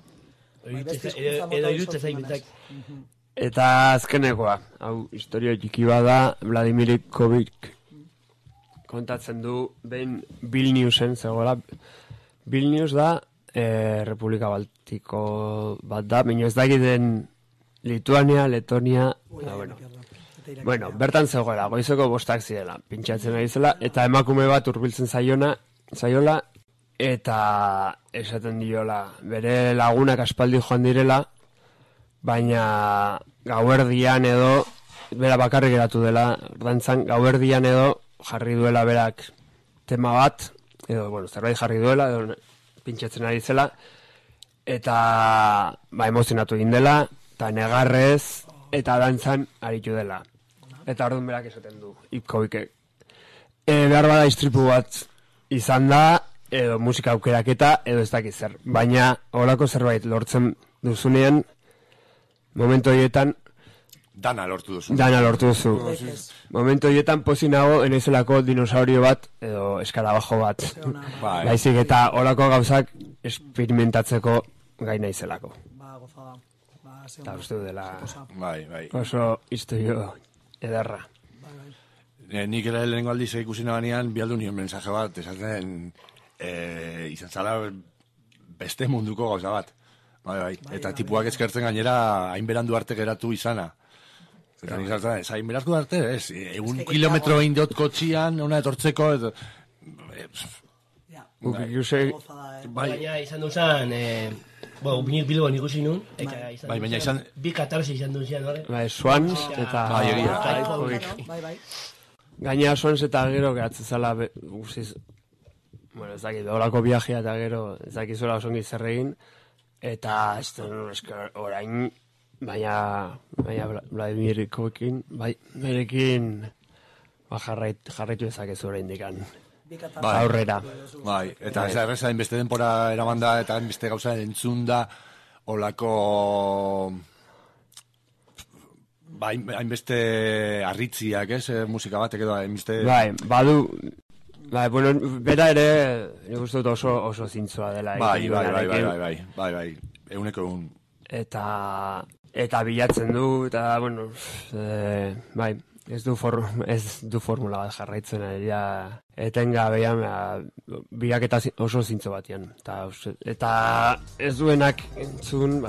Edo irutzez egin bintzak. Eta azkenekoa, hau historio txiki bada, Vladimir Kovik kontatzen du behin Vilniusen zegoela. Vilnius da Republika Baltiko bat da, baina ez dakiten Lituania, Letonia, bueno, bertan zegoela, goizeko 5 zirela, pintxatzen ari zela, eta emakume bat hurbiltzen zaiola, eta esaten diola, bere lagunak aspaldi joan direla, baina gauerdian edo, bera bakarrik geratu dela, dantzan, gauerdian edo jarri duela berak tema bat, edo, bueno, zerbait jarri duela, edo pintxatzen ari zela, eta emozionatu egin dela, eta negarrez, eta dantzan aritu dela. Eta orduan berak esaten du, Ipkovik. Behar bada istripu bat izan da, edo musika aukeraketa, edo ez dakit zer. Baina, horako zerbait lortzen duzunean, momentu horietan... Dana lortu duzu. Momentu horietan pozik nago enezelako dinosaurio bat, edo eskarabajo bat. Baizik eta horako gauzak experimentatzeko gai naizelako. Eta uste dela oso historio ederra. Nik ere lehenengo aldiz ikusi nabanean, bialdu nion mensaje bat, esaten izan zala beste munduko gauza bat. Eta tipuak eskertzen gainera hainberandu arte geratu izana. Eta nizartzen, ez hainberandu arte, ez, 1 kilometro indot kotxian, ona etortzeko, edo... Baina izan duzan, binik Bilbon ikusi nun, baina izan... Bi katarsi izan duzan, hori? Swans eta... Gaina Swans eta gero gehatzen zala, guziz... Bueno, ez dakit, horako viajea eta gero, ez dakit zola osongi zerregin, eta orain, baina Vladimir Kovikin, berekin jarraitu ezakezu orain dikan. Aurrera. Bai, eta ez da erreza, inbeste denpora eramanda eta inbeste gauza entzun da olako... hainbeste arritziak, ez, musika batek edo, hainbeste... Bai, badu... bueno, bera ere, nik uste dut oso zintzoa dela. Bai, euneko egun. Eta bilatzen du, eta, bueno, bai, Ez du formula bat jarraitzen, etengabean biraketa oso zintzo batean. Eta ez duenak entzun,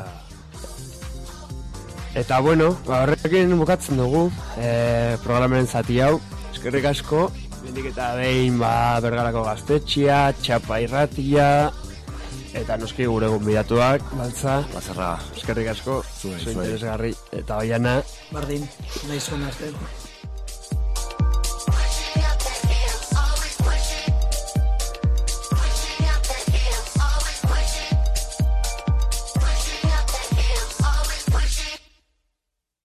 Eta bueno, horrekin bukatzen dugu programaren zati hau. Eskerrik asko, bendik eta behin Bergarako Gaztetxea, Txapa Irratia, eta noski gure gonbidatuak, Baltza, Bazarra. Eskerrik asko, zu interesgarri, eta Oiana. Bardin, nahi zuen arte.